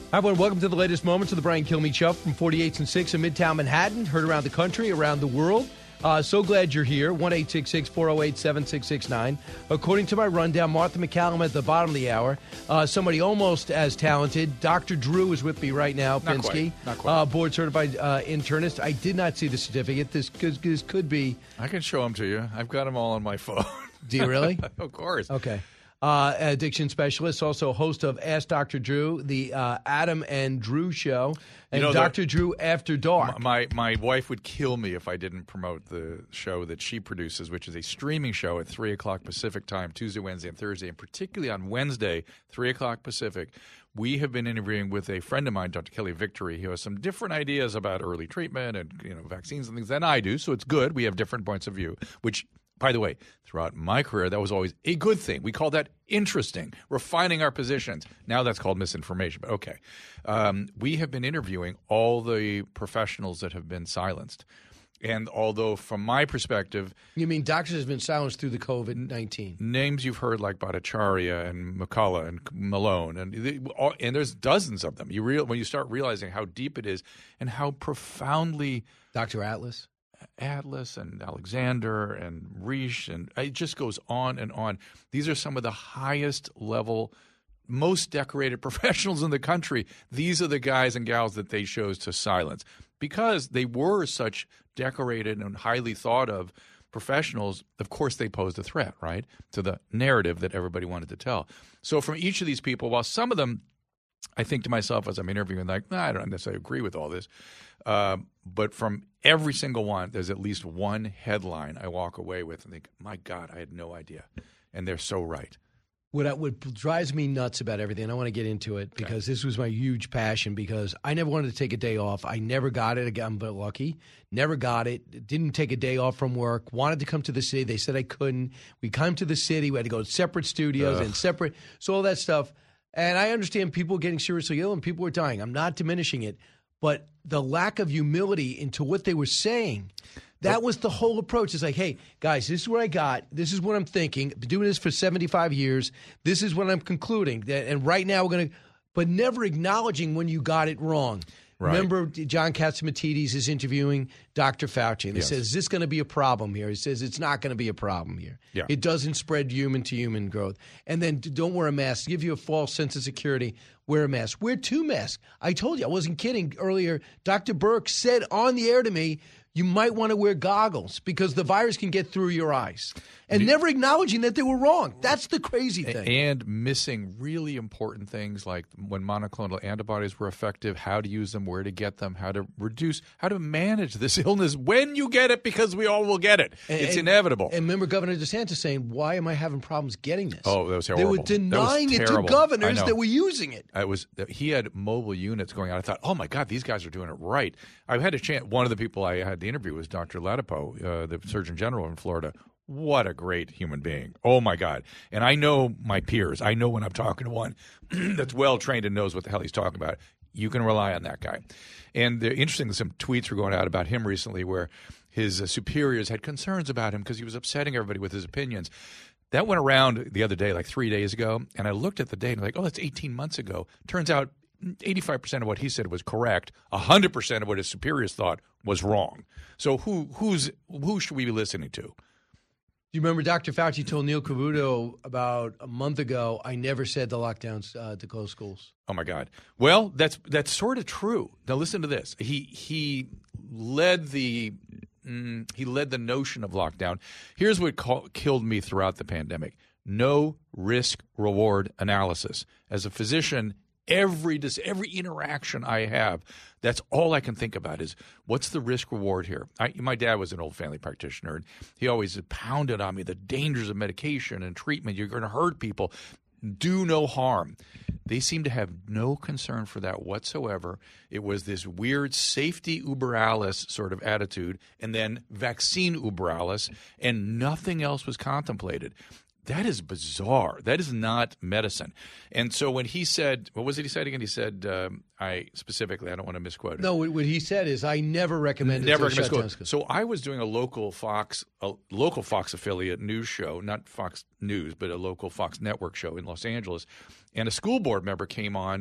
Hi, everyone. Welcome to the latest moments of the Brian Kilmeade Show from forty-eighth and sixth in Midtown Manhattan. Heard around the country, around the world. Uh, so glad you're here. one eight six six, four oh eight, seven six six nine. According to my rundown, Martha McCallum at the bottom of the hour. Uh, somebody almost as talented. Doctor Drew is with me right now. Not Pinsky, quite. Not quite. Uh, board certified uh, internist. I did not see the certificate. This could, this could be. I can show them to you. I've got them all on my phone. Do you really? Of course. Okay. Uh, addiction specialist, also host of Ask Doctor Drew, the uh, Adam and Drew show, and You know, Doctor Drew After Dark. My my wife would kill me if I didn't promote the show that she produces, which is a streaming show at three o'clock Pacific time, Tuesday, Wednesday, and Thursday, and particularly on Wednesday, three o'clock Pacific. We have been interviewing with a friend of mine, Doctor Kelly Victory, who has some different ideas about early treatment and you know vaccines and things than I do, so it's good. We have different points of view, which by the way, throughout my career, that was always a good thing. We call that interesting, refining our positions. Now that's called misinformation, but okay. Um, we have been interviewing all the professionals that have been silenced. And although from my perspective— You mean doctors have been silenced through the COVID nineteen? Names you've heard like Bhattacharya and McCullough and Malone, and they, all, and there's dozens of them. You real When you start realizing how deep it is and how profoundly— Doctor Atlas? Atlas and Alexander and Risch, and it just goes on and on. These are some of the highest level, most decorated professionals in the country. These are the guys and gals that they chose to silence because they were such decorated and highly thought of professionals. Of course, they posed a threat, right, to the narrative that everybody wanted to tell. So from each of these people, while some of them, I think to myself as I'm interviewing, like, nah, I don't necessarily agree with all this. Uh, but from every single one, there's at least one headline I walk away with and think, my God, I had no idea. And they're so right. What, I, what drives me nuts about everything, I want to get into it because okay. this was my huge passion because I never wanted to take a day off. I never got it. I'm but lucky. Never got it. Didn't take a day off from work. Wanted to come to the city. They said I couldn't. We come to the city. We had to go to separate studios Ugh. and separate. So all that stuff. And I understand people getting seriously ill and people were dying. I'm not diminishing it. But the lack of humility into what they were saying, that was the whole approach. It's like, hey, guys, this is what I got. This is what I'm thinking. I've been doing this for seventy-five years. This is what I'm concluding. And right now we're going to – but never acknowledging when you got it wrong. Right. Remember John Catsimatidis is interviewing Doctor Fauci, and he yes. says, is this going to be a problem here? He says, it's not going to be a problem here. Yeah. It doesn't spread human-to-human growth. And then don't wear a mask. Give you a false sense of security. Wear a mask. Wear two masks. I told you, I wasn't kidding earlier. Doctor Burke said on the air to me, you might want to wear goggles because the virus can get through your eyes. And never acknowledging that they were wrong. That's the crazy thing. And missing really important things like when monoclonal antibodies were effective, how to use them, where to get them, how to reduce, how to manage this illness when you get it because we all will get it. And, it's and, inevitable. And remember Governor DeSantis saying, why am I having problems getting this? Oh, that was terrible. They were denying it to governors that were using it. I was He had mobile units going on. I thought, oh, my God, these guys are doing it right. I had a chance. One of the people I had the interview was Doctor Latipo, uh, the Surgeon General in Florida. What a great human being. Oh, my God. And I know my peers. I know when I'm talking to one that's well-trained and knows what the hell he's talking about. You can rely on that guy. And the, interesting, some tweets were going out about him recently where his uh, superiors had concerns about him because he was upsetting everybody with his opinions. That went around the other day, like three days ago, and I looked at the date and I'm like, oh, that's eighteen months ago. Turns out eighty-five percent of what he said was correct. one hundred percent of what his superiors thought was wrong. So who who's who should we be listening to? Do you remember Doctor Fauci told Neil Cavuto about a month ago, I never said the lockdowns uh, to close schools? Oh, my God. Well, that's that's sort of true. Now, listen to this. He he led the mm, he led the notion of lockdown. Here's what call, killed me throughout the pandemic. No risk-reward analysis. As a physician, every every interaction I have, that's all I can think about is what's the risk reward here. I, my dad was an old family practitioner, and he always pounded on me the dangers of medication and treatment. You're going to hurt people. Do no harm. They seem to have no concern for that whatsoever. It was this weird safety uber alles sort of attitude, and then vaccine uber alles, and nothing else was contemplated. That is bizarre. That is not medicine. And so when he said, what was it he said again? He said, um, I specifically, I don't want to misquote it. No, what he said is, I never recommended never to shut down schools. So I was doing a local Fox, a local Fox affiliate news show, not Fox News, but a local Fox network show in Los Angeles. And a school board member came on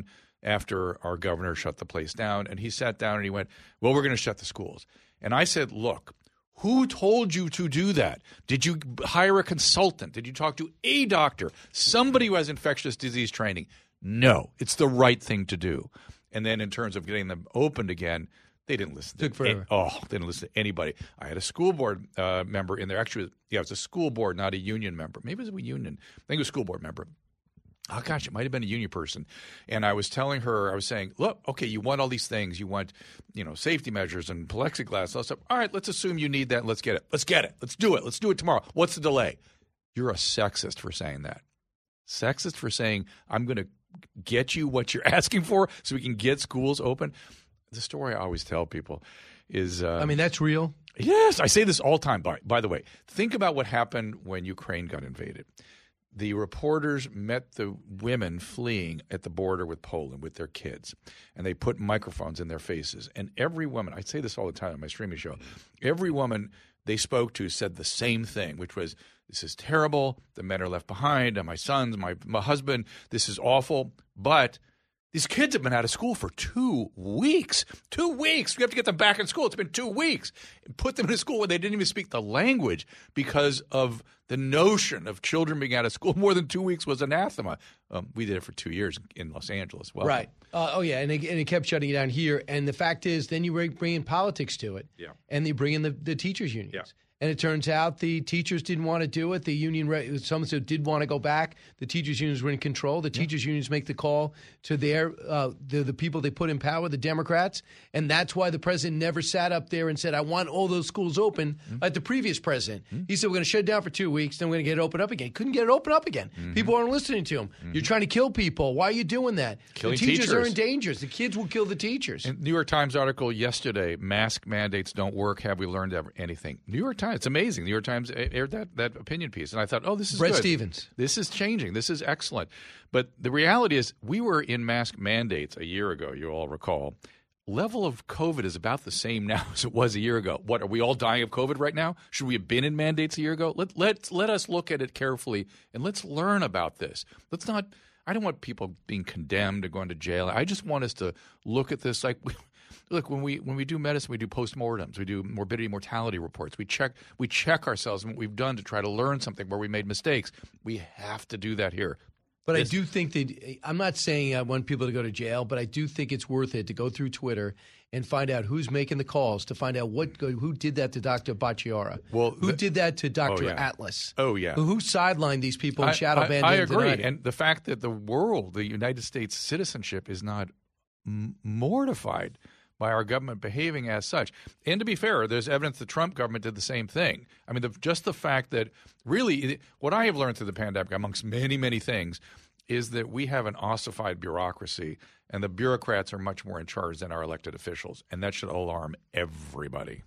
after our governor shut the place down. And he sat down and he went, well, we're going to shut the schools. And I said, look, who told you to do that? Did you hire a consultant? Did you talk to a doctor, somebody who has infectious disease training? No, it's the right thing to do. And then in terms of getting them opened again, they didn't listen. Took to forever. Any, oh, they didn't listen to anybody. I had a school board uh, member in there. Actually, yeah, it was a school board, not a union member. Maybe it was a union. I think it was a school board member. Oh, gosh, it might have been a union person. And I was telling her, I was saying, look, okay, you want all these things. You want, you know, safety measures and plexiglass. All stuff. All right, let's assume you need that. And let's get it. Let's get it. Let's do it. Let's do it tomorrow. What's the delay? You're a sexist for saying that. Sexist for saying, I'm going to get you what you're asking for so we can get schools open. The story I always tell people is uh, – I mean, that's real. Yes. I say this all the time. By, by the way, think about what happened when Ukraine got invaded. The reporters met the women fleeing at the border with Poland with their kids, and they put microphones in their faces. And every woman – I say this all the time on my streaming show – every woman they spoke to said the same thing, which was, this is terrible. The men are left behind. And my sons, my, my husband, this is awful. But these kids have been out of school for two weeks. Two weeks. We have to get them back in school. It's been two weeks. Put them in a school where they didn't even speak the language because of the notion of children being out of school. More than two weeks was anathema. Um, we did it for two years in Los Angeles. Welcome. Right. Uh, oh, yeah. And it, and it kept shutting it down here. And the fact is, then you bring, bring in politics to it. Yeah. And you bring in the, the teachers' unions. Yeah. And it turns out the teachers didn't want to do it. The union, some said did want to go back. The teachers' unions were in control. The teachers' yeah. unions make the call to their uh, the the people they put in power, the Democrats, and that's why the president never sat up there and said, "I want all those schools open." Mm-hmm. Like the previous president, mm-hmm. he said, "We're going to shut it down for two weeks, then we're going to get it opened up again." Couldn't get it opened up again. Mm-hmm. People aren't listening to him. Mm-hmm. You're trying to kill people. Why are you doing that? Killing the teachers, teachers are in danger. The kids will kill the teachers. And New York Times article yesterday: mask mandates don't work. Have we learned ever anything? New York Times. It's amazing. New York Times aired that, that opinion piece, and I thought, oh, this is Brett good. Stevens. This is changing. This is excellent. But the reality is we were in mask mandates a year ago, you all recall. Level of COVID is about the same now as it was a year ago. What, are we all dying of COVID right now? Should we have been in mandates a year ago? Let, let, let us look at it carefully, and let's learn about this. Let's not – I don't want people being condemned or going to jail. I just want us to look at this like – Look, when we when we do medicine, we do postmortems, we do morbidity mortality reports. We check we check ourselves and what we've done to try to learn something where we made mistakes. We have to do that here. But this, I do think that I'm not saying I want people to go to jail, but I do think it's worth it to go through Twitter and find out who's making the calls, to find out what who did that to Doctor Bacciara, well, who the, did that to Doctor oh, yeah. Atlas. Oh, yeah. Who, who sidelined these people and shadow banned I, I them agree. tonight. And the fact that the world, the United States citizenship is not m- mortified by our government behaving as such. And to be fair, there's evidence the Trump government did the same thing. I mean, the, just the fact that really what I have learned through the pandemic, amongst many, many things, is that we have an ossified bureaucracy, and the bureaucrats are much more in charge than our elected officials, and that should alarm everybody.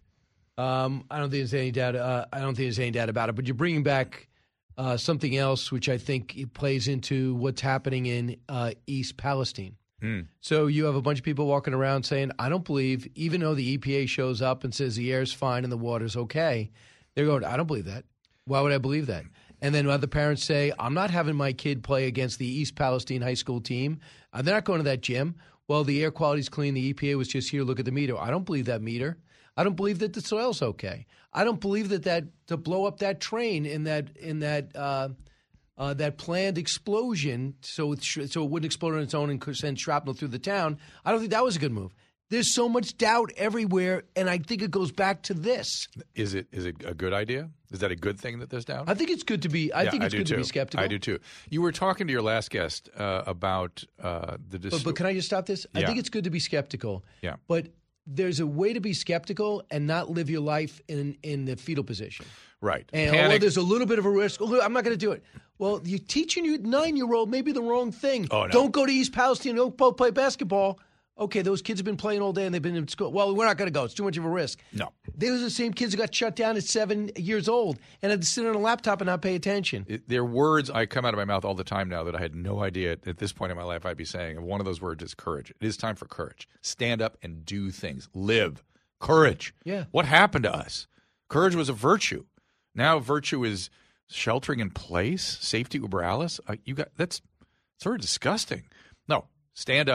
Um, I don't think there's any doubt. Uh, I don't think there's any doubt about it. But you're bringing back uh, something else, which I think it plays into what's happening in uh, East Palestine. Mm. So you have a bunch of people walking around saying, I don't believe, even though the E P A shows up and says the air's fine and the water's okay, they're going, I don't believe that. Why would I believe that? And then other parents say, I'm not having my kid play against the East Palestine high school team. Uh, they're not going to that gym. Well, the air quality's clean. The E P A was just here. Look at the meter. I don't believe that meter. I don't believe that the soil's okay. I don't believe that, that to blow up that train in that in that uh, uh, that planned explosion so it, sh- so it wouldn't explode on its own and send shrapnel through the town. I don't think that was a good move. There's so much doubt everywhere, and I think it goes back to this. Is it is it a good idea? Is that a good thing that there's doubt? I think it's good to be. I yeah, think it's I good too. to be skeptical. I do too. You were talking to your last guest uh, about uh, the. Dis- but, but can I just stop this? Yeah. I think it's good to be skeptical. Yeah. But there's a way to be skeptical and not live your life in in the fetal position. Right. And although there's a little bit of a risk, oh, I'm not going to do it. Well, you're teaching your nine-year-old maybe the wrong thing. Oh, no. Don't go to East Palestine. Don't go play basketball. Okay, those kids have been playing all day and they've been in school. Well, we're not going to go. It's too much of a risk. No. Those are the same kids who got shut down at seven years old and had to sit on a laptop and not pay attention. It, they're words I come out of my mouth all the time now that I had no idea at this point in my life I'd be saying. And one of those words is courage. It is time for courage. Stand up and do things. Live. Courage. Yeah. What happened to us? Courage was a virtue. Now virtue is sheltering in place, safety uber alice. Uh, you got that's sort of disgusting. No, stand up,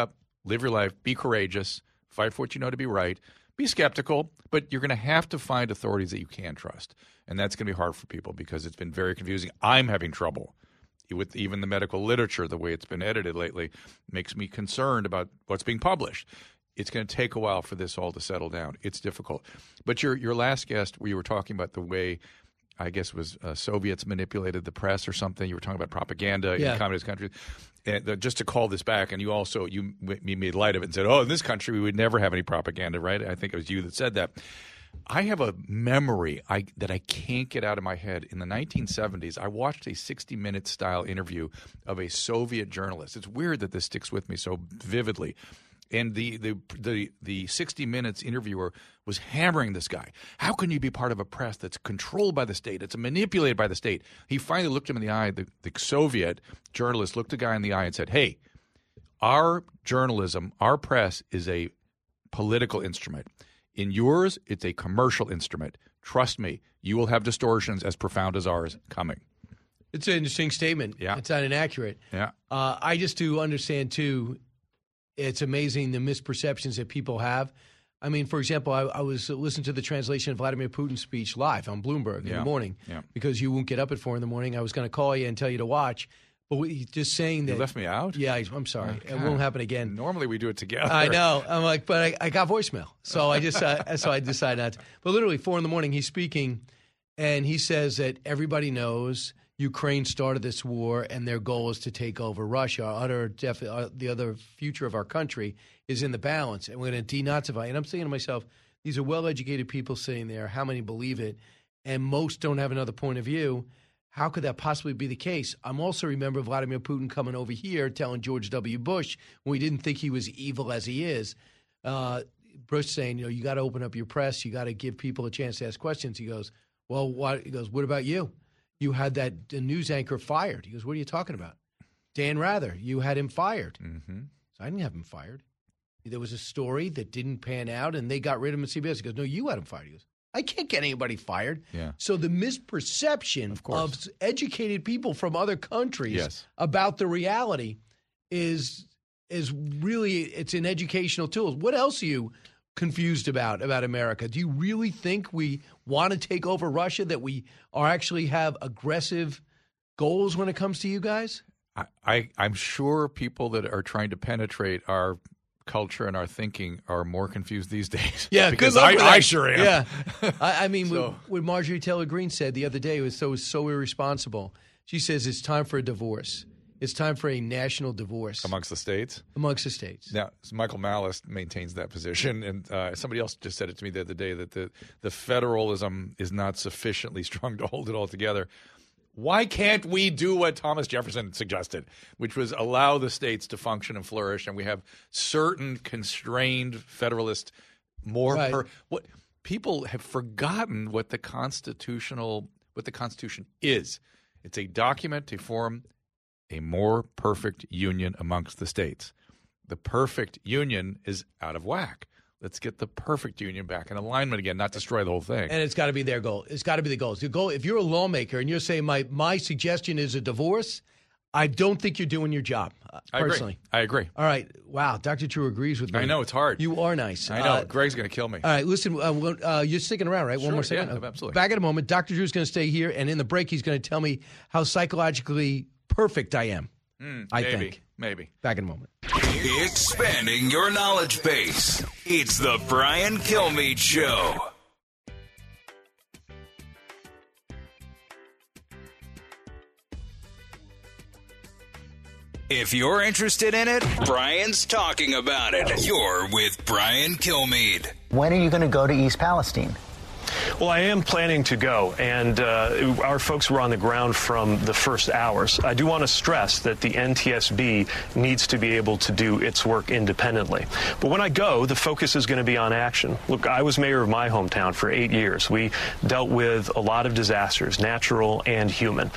live your life, be courageous, fight for what you know to be right, be skeptical, but you're going to have to find authorities that you can trust. And that's going to be hard for people because it's been very confusing. I'm having trouble with even the medical literature. The way it's been edited lately makes me concerned about what's being published. It's going to take a while for this all to settle down. It's difficult. But your your last guest, where you were talking about the way, I guess it was uh, Soviets manipulated the press or something. You were talking about propaganda Yeah. in communist countries. And uh, just to call this back, and you also you, you made light of it and said, oh, in this country we would never have any propaganda, right? I think it was you that said that. I have a memory I, that I can't get out of my head. In the nineteen seventies, I watched a sixty-minute style interview of a Soviet journalist. It's weird that this sticks with me so vividly. And the, the the the sixty minutes interviewer was hammering this guy. How can you be part of a press that's controlled by the state? It's manipulated by the state. He finally looked him in the eye. The, the Soviet journalist looked the guy in the eye and said, hey, our journalism, our press is a political instrument. In yours, it's a commercial instrument. Trust me, you will have distortions as profound as ours coming. It's an interesting statement. Yeah. It's not inaccurate. Yeah. Uh, I just do understand, too, it's amazing the misperceptions that people have. I mean, for example, I, I was listening to the translation of Vladimir Putin's speech live on Bloomberg in Yeah. the morning Yeah. because you won't get up at four in the morning. I was going to call you and tell you to watch. But we, just saying that. You left me out? Yeah, I'm sorry. Oh, it won't happen again. Normally we do it together. I know. I'm like, but I, I got voicemail. So I just, uh, so I decided not to. But literally, four in the morning, he's speaking, and he says that everybody knows Ukraine started this war, and their goal is to take over Russia. Our utter def- uh, the other future of our country is in the balance, and we're going to denazify. And I'm saying to myself, these are well-educated people sitting there. How many believe it? And most don't have another point of view. How could that possibly be the case? I'm also remember Vladimir Putin coming over here telling George W. Bush when we didn't think he was evil as he is. Uh, Bush saying, you know, you got to open up your press. You got to give people a chance to ask questions. He goes, well, what? He goes, what about you? You had that uh, news anchor fired. He goes, what are you talking about? Dan Rather, you had him fired. Mm-hmm. So I didn't have him fired. There was a story that didn't pan out, and they got rid of him at C B S. He goes, no, you had him fired. He goes, I can't get anybody fired. Yeah. So the misperception of, of educated people from other countries Yes. about the reality is is really, it's an educational tool. What else are you confused about about America? Do you really think we want to take over Russia, that we are actually have aggressive goals when it comes to you guys? I, I, I'm sure people that are trying to penetrate our culture and our thinking are more confused these days. Yeah, because good luck I, with I that. sure am. Yeah, I, I mean, So- what, what Marjorie Taylor Greene said the other day was so so irresponsible. She says it's time for a divorce. It's time for a national divorce Amongst the states? amongst the states. Now, Michael Malice maintains that position, and uh, somebody else just said it to me the other day that the, the federalism is not sufficiently strong to hold it all together. Why can't we do what Thomas Jefferson suggested, which was allow the states to function and flourish, and we have certain constrained federalist, more Right. per, what people have forgotten what the constitutional what the Constitution is. It's a document to form a more perfect union amongst the states. The perfect union is out of whack. Let's get the perfect union back in alignment again, not destroy the whole thing. And it's got to be their goal. It's got to be the goal. The goal. If you're a lawmaker and you're saying my my suggestion is a divorce, I don't think you're doing your job. Uh, I agree. personally, I agree. All right. Wow, Doctor True agrees with me. I know, it's hard. You are nice. I know. Uh, Greg's going to kill me. All right, listen, uh, we'll- uh, you're sticking around, right? One Sure, more second? yeah, absolutely. Back in a moment. Doctor Drew's going to stay here, and in the break, he's going to tell me how psychologically perfect I am. Mm, I maybe, think. Maybe. Back in a moment. Expanding your knowledge base. It's the Brian Kilmeade Show. If you're interested in it, Brian's talking about it. You're with Brian Kilmeade. When are you going to go to East Palestine? Well, I am planning to go, and uh, our folks were on the ground from the first hours. I do want to stress that the N T S B needs to be able to do its work independently. But when I go, the focus is going to be on action. Look, I was mayor of my hometown for eight years. We dealt with a lot of disasters, natural and human.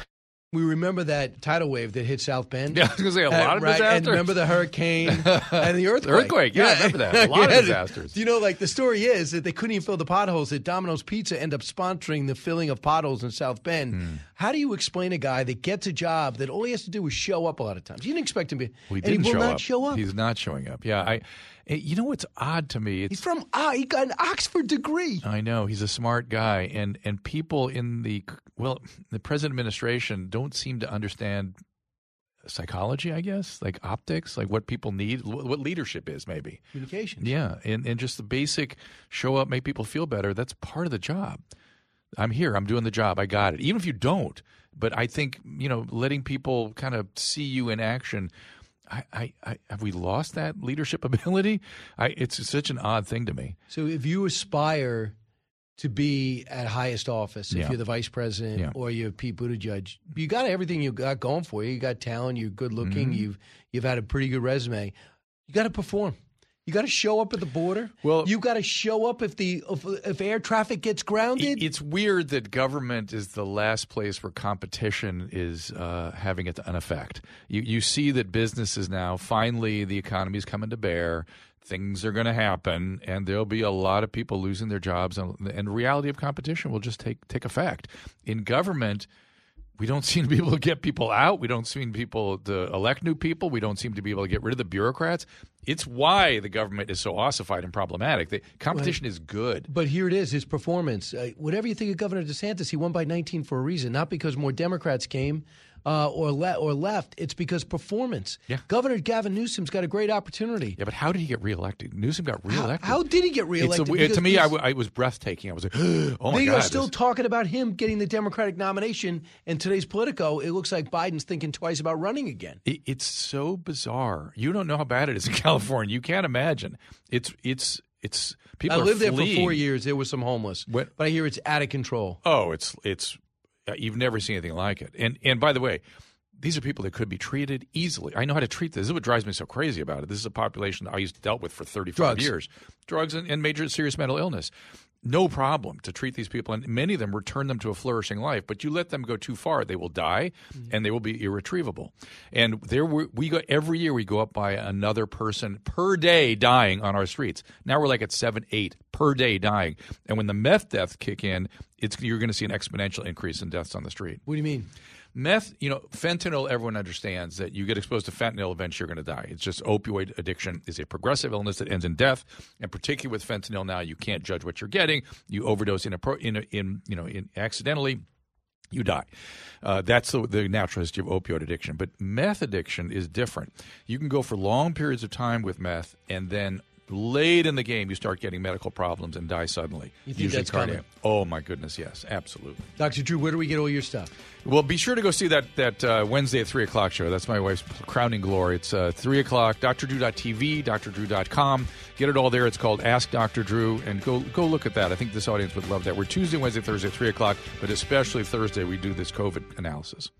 We remember that tidal wave that hit South Bend. Yeah, I was going to say a Uh, lot of right, disasters. And remember the hurricane and the earthquake. The earthquake, yeah, I remember that. A lot of Yeah. disasters. You know, like the story is that they couldn't even fill the potholes, that Domino's Pizza ended up sponsoring the filling of potholes in South Bend. Hmm. How do you explain a guy that gets a job that all he has to do is show up a lot of times? You didn't expect him to be, Well, he and he didn't will show not up. show up. He's not showing up. Yeah, I. You know what's odd to me? It's, He's from, ah, he got an Oxford degree. I know he's a smart guy, and and people in the well, the present administration don't seem to understand psychology. I guess like optics, like what people need, what leadership is, maybe Communication. Yeah, and and just the basic show up, make people feel better. That's part of the job. I'm here. I'm doing the job. I got it. Even if you don't, but I think you know, letting people kind of see you in action. I, I, I have we lost that leadership ability? I, it's such an odd thing to me. So if you aspire to be at highest office, if Yeah. you're the vice president Yeah. or you're Pete Buttigieg, you got everything you got going for you. You got talent. You're good looking. Mhm. You've you've had a pretty good resume. You got to perform. You got to show up at the border. Well, you got to show up if the if, if air traffic gets grounded. It's weird that government is the last place where competition is uh, having an effect. You you see that businesses now, finally, the economy is coming to bear. Things are going to happen, and there'll be a lot of people losing their jobs, and, and the reality of competition will just take take effect. In government, we don't seem to be able to get people out. We don't seem people to elect new people. We don't seem to be able to get rid of the bureaucrats. It's why the government is so ossified and problematic. The competition Right. is good. But here it is, his performance. Uh, whatever you think of Governor DeSantis, he won by nineteen for a reason, not because more Democrats came uh, or le- or left. It's because performance. Yeah. Governor Gavin Newsom's got a great opportunity. Yeah, but how did he get reelected? Newsom got reelected. How did he get It's reelected? a, Because to me, I, this- w- I was breathtaking. I was like, oh my they God. are still this- talking about him getting the Democratic nomination. And today's Politico, it looks like Biden's thinking twice about running again. It, it's so bizarre. You don't know how bad it is in California. You can't imagine. It's it's it's people. I are lived there fleeing. for four years. There was some homeless, What- but I hear it's out of control. Oh, it's it's uh, you've never seen anything like it. And and by the way, these are people that could be treated easily. I know how to treat this. This is what drives me so crazy about it. This is a population that I used to dealt with for thirty-five Drugs. years. Drugs and, and major serious mental illness. No problem to treat these people, and many of them return them to a flourishing life. But you let them go too far, they will die, Mm-hmm. and they will be irretrievable. And there, we, we go every year. We go up by another person per day dying on our streets. Now we're like at seven, eight per day dying. And when the meth deaths kick in, it's you're going to see an exponential increase in deaths on the street. What do you mean? Meth, you know, fentanyl, everyone understands that you get exposed to fentanyl, eventually you're going to die. It's just opioid addiction is a progressive illness that ends in death. And particularly with fentanyl now, you can't judge what you're getting. You overdose in, a pro, in, a, in you know, in accidentally, you die. Uh, that's the, the natural history of opioid addiction. But meth addiction is different. You can go for long periods of time with meth, and then late in the game, you start getting medical problems and die suddenly. You think Usually that's cardiac. coming? Oh, my goodness, yes, absolutely. Doctor Drew, where do we get all your stuff? Well, be sure to go see that that uh, Wednesday at three o'clock show. That's my wife's crowning glory. It's uh, three o'clock, d r drew dot t v, d r drew dot com. Get it all there. It's called Ask Doctor Drew, and go go look at that. I think this audience would love that. We're Tuesday, Wednesday, Thursday at three o'clock, but especially Thursday, we do this COVID analysis.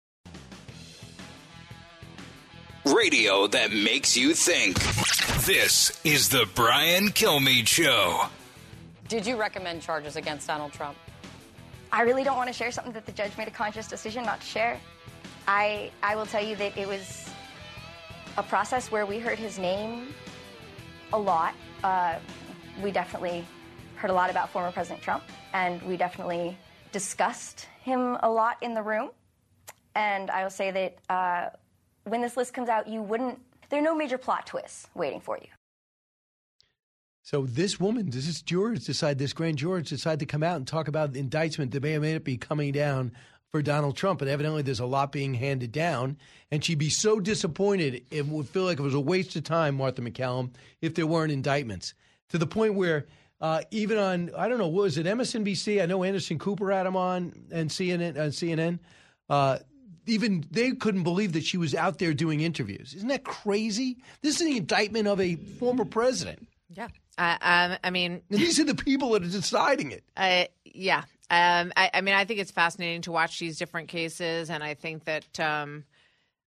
Radio that makes you think. This is the Brian Kilmeade Show. Did you recommend charges against Donald Trump? I really don't want to share something that the judge made a conscious decision not to share. I I will tell you that it was a process where we heard his name a lot. Uh, we definitely heard a lot about former President Trump, and we definitely discussed him a lot in the room. And I will say that uh, when this list comes out, you wouldn't. There are no major plot twists waiting for you. So this woman, this is jurors decide, this grand jurors decide to come out and talk about the indictment that may or may not be coming down for Donald Trump. And evidently there's a lot being handed down. And she'd be so disappointed, it would feel like it was a waste of time, Martha McCallum, if there weren't indictments. To the point where uh, even on, I don't know, what was it, M S N B C? I know Anderson Cooper had him on and C N N, uh, C N N. Uh, even they couldn't believe that she was out there doing interviews. Isn't that crazy? This is the indictment of a former president. Yeah. Uh, um, I mean, and these are the people that are deciding it. Uh, yeah. Um, I, I mean, I think it's fascinating to watch these different cases, and I think that um,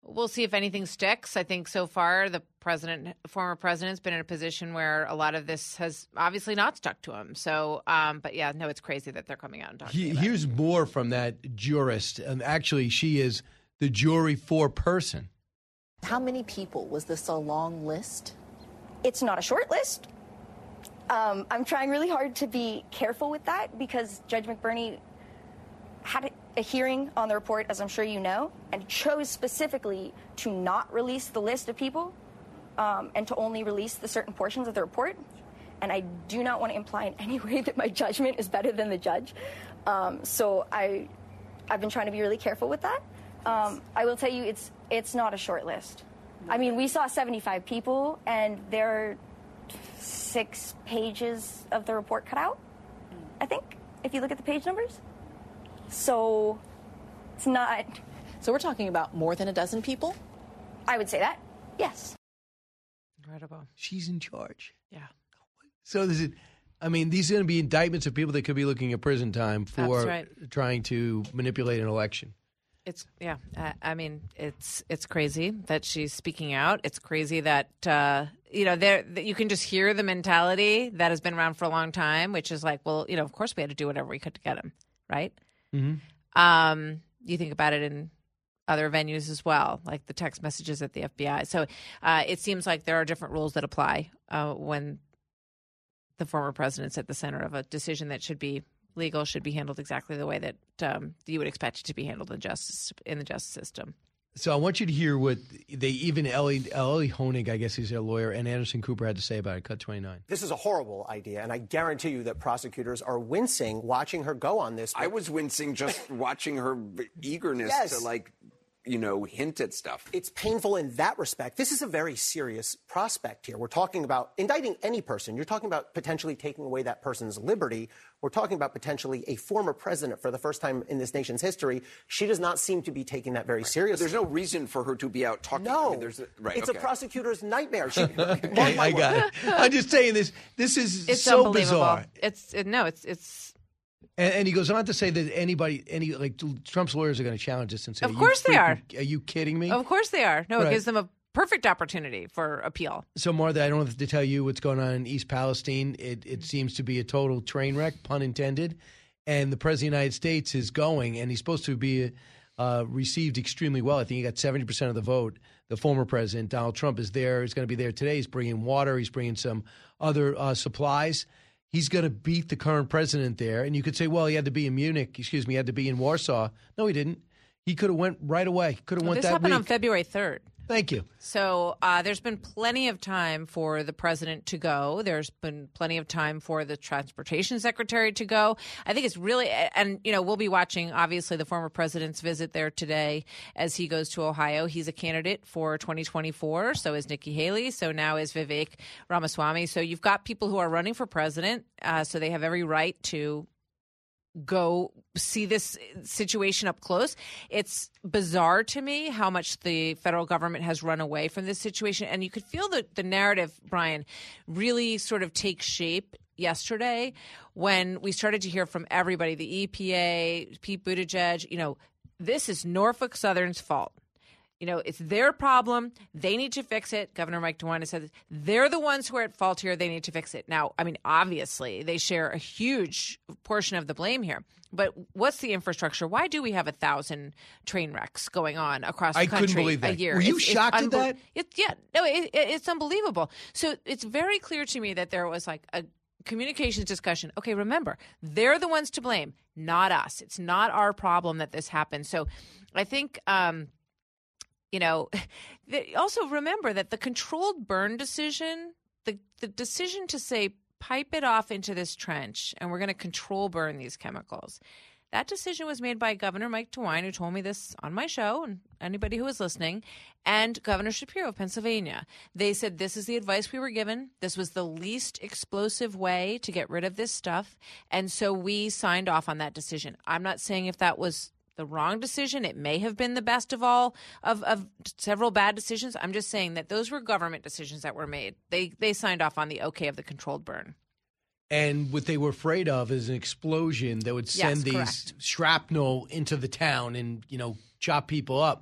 We'll see if anything sticks. I think so far the president, former president's been in a position where a lot of this has obviously not stuck to him. So, um, but yeah, no, it's crazy that they're coming out and talking He, about here's it. more from that jurist. Um, actually, she is the jury foreperson. How many people? Was this a long list? It's not a short list. Um, I'm trying really hard to be careful with that because Judge McBurney had a hearing on the report, as I'm sure you know, and chose specifically to not release the list of people um, and to only release the certain portions of the report. And I do not want to imply in any way that my judgment is better than the judge. Um, so I, I've been trying to be really careful with that. Um, I will tell you, it's it's not a short list. I mean, we saw seventy-five people, and there are six pages of the report cut out, I think, if you look at the page numbers. So it's not. So we're talking about more than a dozen people? I would say that, yes. Incredible. She's in charge. Yeah. So this is, I mean, these are going to be indictments of people that could be looking at prison time for That's right. trying to manipulate an election. It's yeah. Uh, I mean, it's it's crazy that she's speaking out. It's crazy that uh, you know there that you can just hear the mentality that has been around for a long time, which is like, well, you know, of course we had to do whatever we could to get him, right? Mm-hmm. Um, you think about it in other venues as well, like the text messages at the F B I. So uh, it seems like there are different rules that apply uh, when the former president's at the center of a decision that should be legal, should be handled exactly the way that um, you would expect it to be handled in justice in the justice system. So I want you to hear what they even Ellie, Ellie Honig, I guess he's their lawyer, and Anderson Cooper had to say about it. Cut twenty-nine. This is a horrible idea, and I guarantee you that prosecutors are wincing watching her go on this. I was wincing just watching her eagerness Yes. to, like, you know, hint at stuff. It's painful in that respect. This is a very serious prospect here. We're talking about indicting any person. You're talking about potentially taking away that person's liberty. We're talking about potentially a former president for the first time in this nation's history. She does not seem to be taking that very seriously. There's no reason for her to be out talking. No, I mean, there's a, right, it's okay. a prosecutor's nightmare. She, Okay, I got it. I'm just saying this. This is It's so unbelievable. bizarre. It's it, no, it's it's. And, and he goes on to say that anybody, any like Trump's lawyers are going to challenge this and say, Of "You course they freaking- Are you kidding me?" Of course they are. No, Right. it gives them a perfect opportunity for appeal. So, Martha, I don't have to tell you what's going on in East Palestine. It, it seems to be a total train wreck, pun intended. And the President of the United States is going, and he's supposed to be uh, received extremely well. I think he got seventy percent of the vote. The former president, Donald Trump, is there. He's going to be there today. He's bringing water. He's bringing some other uh, supplies. He's going to beat the current president there. And you could say, well, he had to be in Munich. Excuse me, he had to be in Warsaw. No, he didn't. He could have went right away. Could have Well, went this that happened week. on February third. Thank you. So uh, there's been plenty of time for the president to go. There's been plenty of time for the transportation secretary to go. I think it's really, and, you know, we'll be watching, obviously, the former president's visit there today as he goes to Ohio. He's a candidate for twenty twenty-four. So is Nikki Haley. So now is Vivek Ramaswamy. So you've got people who are running for president. Uh, so they have every right to go see this situation up close. It's bizarre to me how much the federal government has run away from this situation. And you could feel the, the narrative, Brian, really sort of take shape yesterday when we started to hear from everybody, the E P A, Pete Buttigieg, you know, this is Norfolk Southern's fault. You know, it's their problem. They need to fix it. Governor Mike DeWine has said this. They're the ones who are at fault here. They need to fix it. Now, I mean, obviously, they share a huge portion of the blame here. But what's the infrastructure? Why do we have a thousand train wrecks going on across the I country couldn't believe a that. year? Were you It's- shocked it's at that? It, yeah, no, it, it, it's unbelievable. So it's very clear to me that there was like a communications discussion. Okay, remember, they're the ones to blame, not us. It's not our problem that this happened. So I think, um, you know, also remember that the controlled burn decision, the, the decision to say, pipe it off into this trench and we're going to control burn these chemicals. That decision was made by Governor Mike DeWine, who told me this on my show, and anybody who was listening, and Governor Shapiro of Pennsylvania. They said this is the advice we were given. This was the least explosive way to get rid of this stuff. And so we signed off on that decision. I'm not saying if that was the wrong decision. It may have been the best of all of, of several bad decisions. I'm just saying that those were government decisions that were made. They they signed off on the okay of the controlled burn. And what they were afraid of is an explosion that would send Yes, these correct. shrapnel into the town and, you know, chop people up.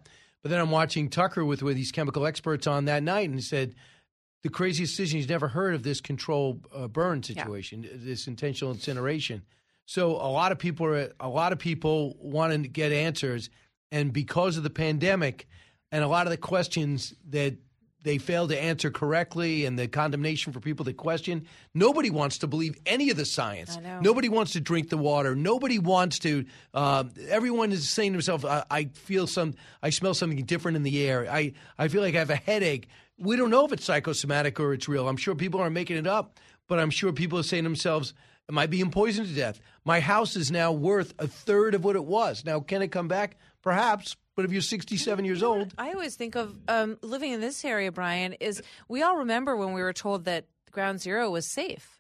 But then I'm watching Tucker with, with these chemical experts on that night, and he said the craziest decision he's never heard of this control uh, burn situation, yeah. this intentional incineration. So a lot of people are a lot of people want to get answers, and because of the pandemic and a lot of the questions that they failed to answer correctly and the condemnation for people that question, nobody wants to believe any of the science. I know. Nobody wants to drink the water. Nobody wants to. Uh, everyone is saying to themselves, I, I feel some, I smell something different in the air. I, I feel like I have a headache. We don't know if it's psychosomatic or it's real. I'm sure people are making it up, but I'm sure people are saying to themselves, am I being poisoned to death? My house is now worth a third of what it was. Now, can it come back? Perhaps. But if you're sixty-seven years old. I always think of um, living in this area, Brian, is we all remember when we were told that Ground Zero was safe.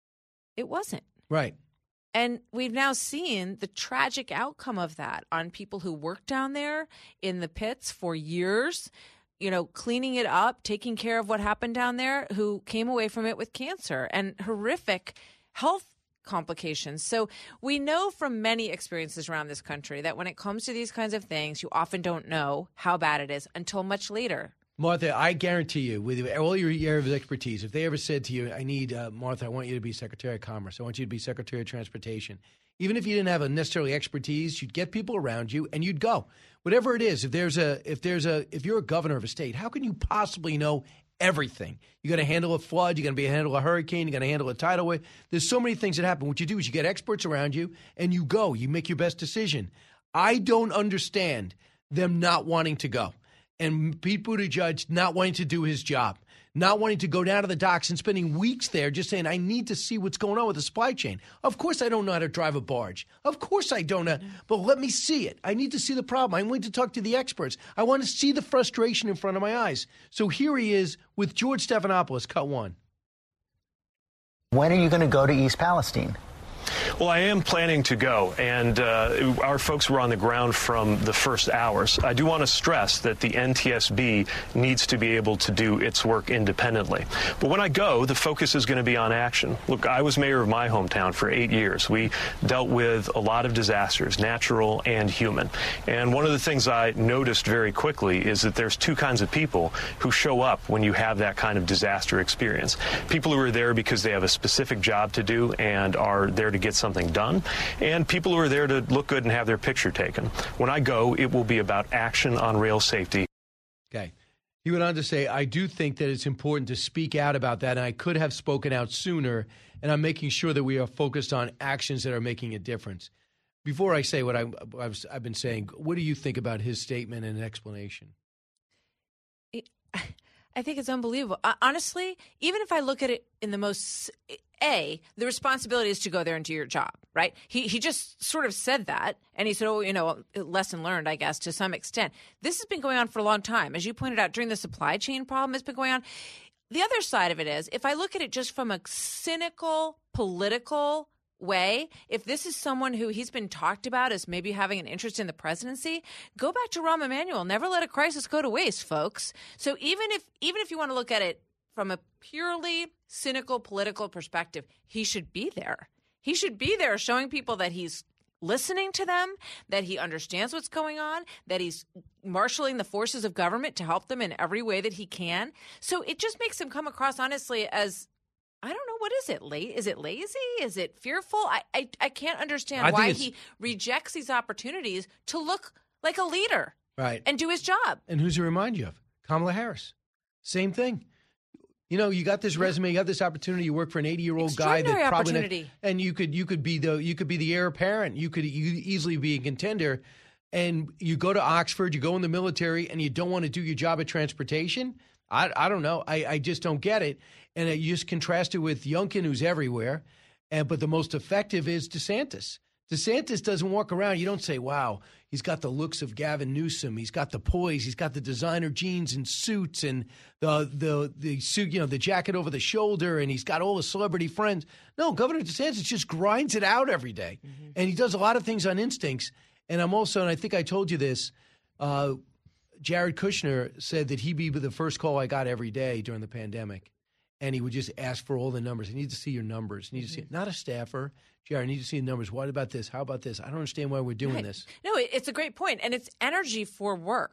It wasn't. Right. And we've now seen the tragic outcome of that on people who worked down there in the pits for years, you know, cleaning it up, taking care of what happened down there, who came away from it with cancer and horrific health complications. So we know from many experiences around this country that when it comes to these kinds of things, you often don't know how bad it is until much later. Martha, I guarantee you, with all your years of expertise, if they ever said to you, I need, uh, Martha, I want you to be Secretary of Commerce, I want you to be Secretary of Transportation, even if you didn't have a necessarily expertise, you'd get people around you and you'd go. Whatever it is, if there's a, if there's a, if you're a governor of a state, how can you possibly know everything? You got to handle a flood. You got to be handle a hurricane. You got to handle a tidal wave. There's so many things that happen. What you do is you get experts around you and you go. You make your best decision. I don't understand them not wanting to go, and Pete Buttigieg not wanting to do his job, not wanting to go down to the docks and spending weeks there just saying, I need to see what's going on with the supply chain. Of course I don't know how to drive a barge. Of course I don't know, but let me see it. I need to see the problem. I need to talk to the experts. I want to see the frustration in front of my eyes. So here he is with George Stephanopoulos, cut one. When are you going to go to East Palestine? Well, I am planning to go, and uh, our folks were on the ground from the first hours. I do want to stress that the N T S B needs to be able to do its work independently. But when I go, the focus is going to be on action. Look, I was mayor of my hometown for eight years. We dealt with a lot of disasters, natural and human. And one of the things I noticed very quickly is that there's two kinds of people who show up when you have that kind of disaster experience. People who are there because they have a specific job to do and are there to get something done, and people who are there to look good and have their picture taken. When I go, it will be about action on rail safety. Okay. He went on to say, I do think that it's important to speak out about that, and I could have spoken out sooner, and I'm making sure that we are focused on actions that are making a difference. Before I say what I, I've, I've been saying, what do you think about his statement and explanation? I think it's unbelievable. Uh, honestly, even if I look at it in the most A, the responsibility is to go there and do your job, right? He he just sort of said that, and he said, oh, you know, lesson learned, I guess, to some extent. This has been going on for a long time. As you pointed out, during the supply chain problem, it's been going on. The other side of it is, if I look at it just from a cynical, political way, if this is someone who he's been talked about as maybe having an interest in the presidency, go back to Rahm Emanuel. Never let a crisis go to waste, folks. So even if even if you want to look at it from a purely cynical political perspective, he should be there. He should be there showing people that he's listening to them, that he understands what's going on, that he's marshaling the forces of government to help them in every way that he can. So it just makes him come across, honestly, as, I don't know, what is it? La- is it lazy? Is it fearful? I, I, I can't understand I why he rejects these opportunities to look like a leader, right, and do his job. And who's he remind you of? Kamala Harris. Same thing. You know, you got this resume, you got this opportunity. You work for an eighty-year-old guy that probably, opportunity. and you could you could be the you could be the heir apparent. You could you easily be a contender, and you go to Oxford, you go in the military, and you don't want to do your job at transportation. I I don't know. I I just don't get it. And you just contrast it with Youngkin, who's everywhere, and but the most effective is DeSantis. DeSantis doesn't walk around. You don't say, wow, he's got the looks of Gavin Newsom. He's got the poise. He's got the designer jeans and suits and the the the suit, you know, the jacket over the shoulder, and he's got all the celebrity friends. No, Governor DeSantis just grinds it out every day. Mm-hmm. And he does a lot of things on instincts. And I'm also, and I think I told you this, uh, Jared Kushner said that he'd be the first call I got every day during the pandemic. And he would just ask for all the numbers. I need to see your numbers. I need to see, not a staffer. Jared, I need to see the numbers. What about this? How about this? I don't understand why we're doing right. this. No, it's a great point. And it's energy for work,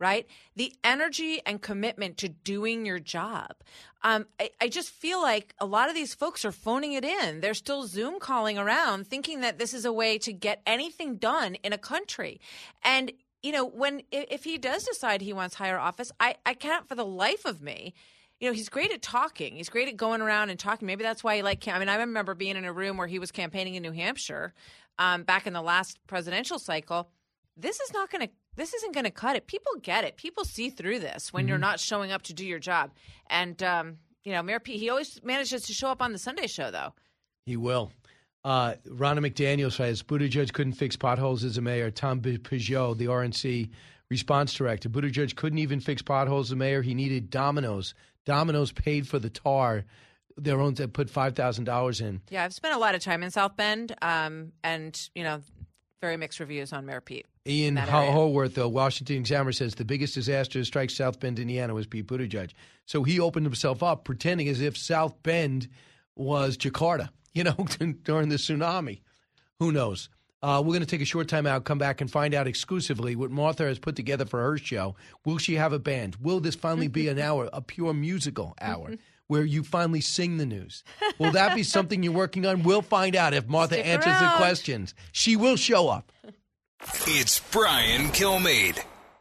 right? The energy and commitment to doing your job. Um, I, I just feel like a lot of these folks are phoning it in. They're still Zoom calling around thinking that this is a way to get anything done in a country. And, you know, when if he does decide he wants higher office, I, I can't for the life of me. You know, he's great at talking. He's great at going around and talking. Maybe that's why he like. I mean, I remember being in a room where he was campaigning in New Hampshire um, back in the last presidential cycle. This is not going to. This isn't going to cut it. People get it. People see through this when mm-hmm. you're not showing up to do your job. And um, you know, Mayor Pete, he always manages to show up on the Sunday show, though. He will. Uh, Ronna McDaniel says Buttigieg couldn't fix potholes as a mayor. Tom Peugeot, the R N C response director, Buttigieg couldn't even fix potholes as a mayor. He needed Domino's. Domino's paid for the tar. Their own that put five thousand dollars in. Yeah, I've spent a lot of time in South Bend, um, and you know, very mixed reviews on Mayor Pete. Ian Holworth, the Washington Examiner, says the biggest disaster to strike South Bend, Indiana, was Pete Buttigieg. So he opened himself up, pretending as if South Bend was Jakarta, you know, during the tsunami. Who knows? Uh, we're going to take a short time out, come back and find out exclusively what Martha has put together for her show. Will she have a band? Will this finally be an hour, a pure musical hour, where you finally sing the news? Will that be something you're working on? We'll find out if Martha Stick answers around. the questions. She will show up. It's Brian Kilmeade.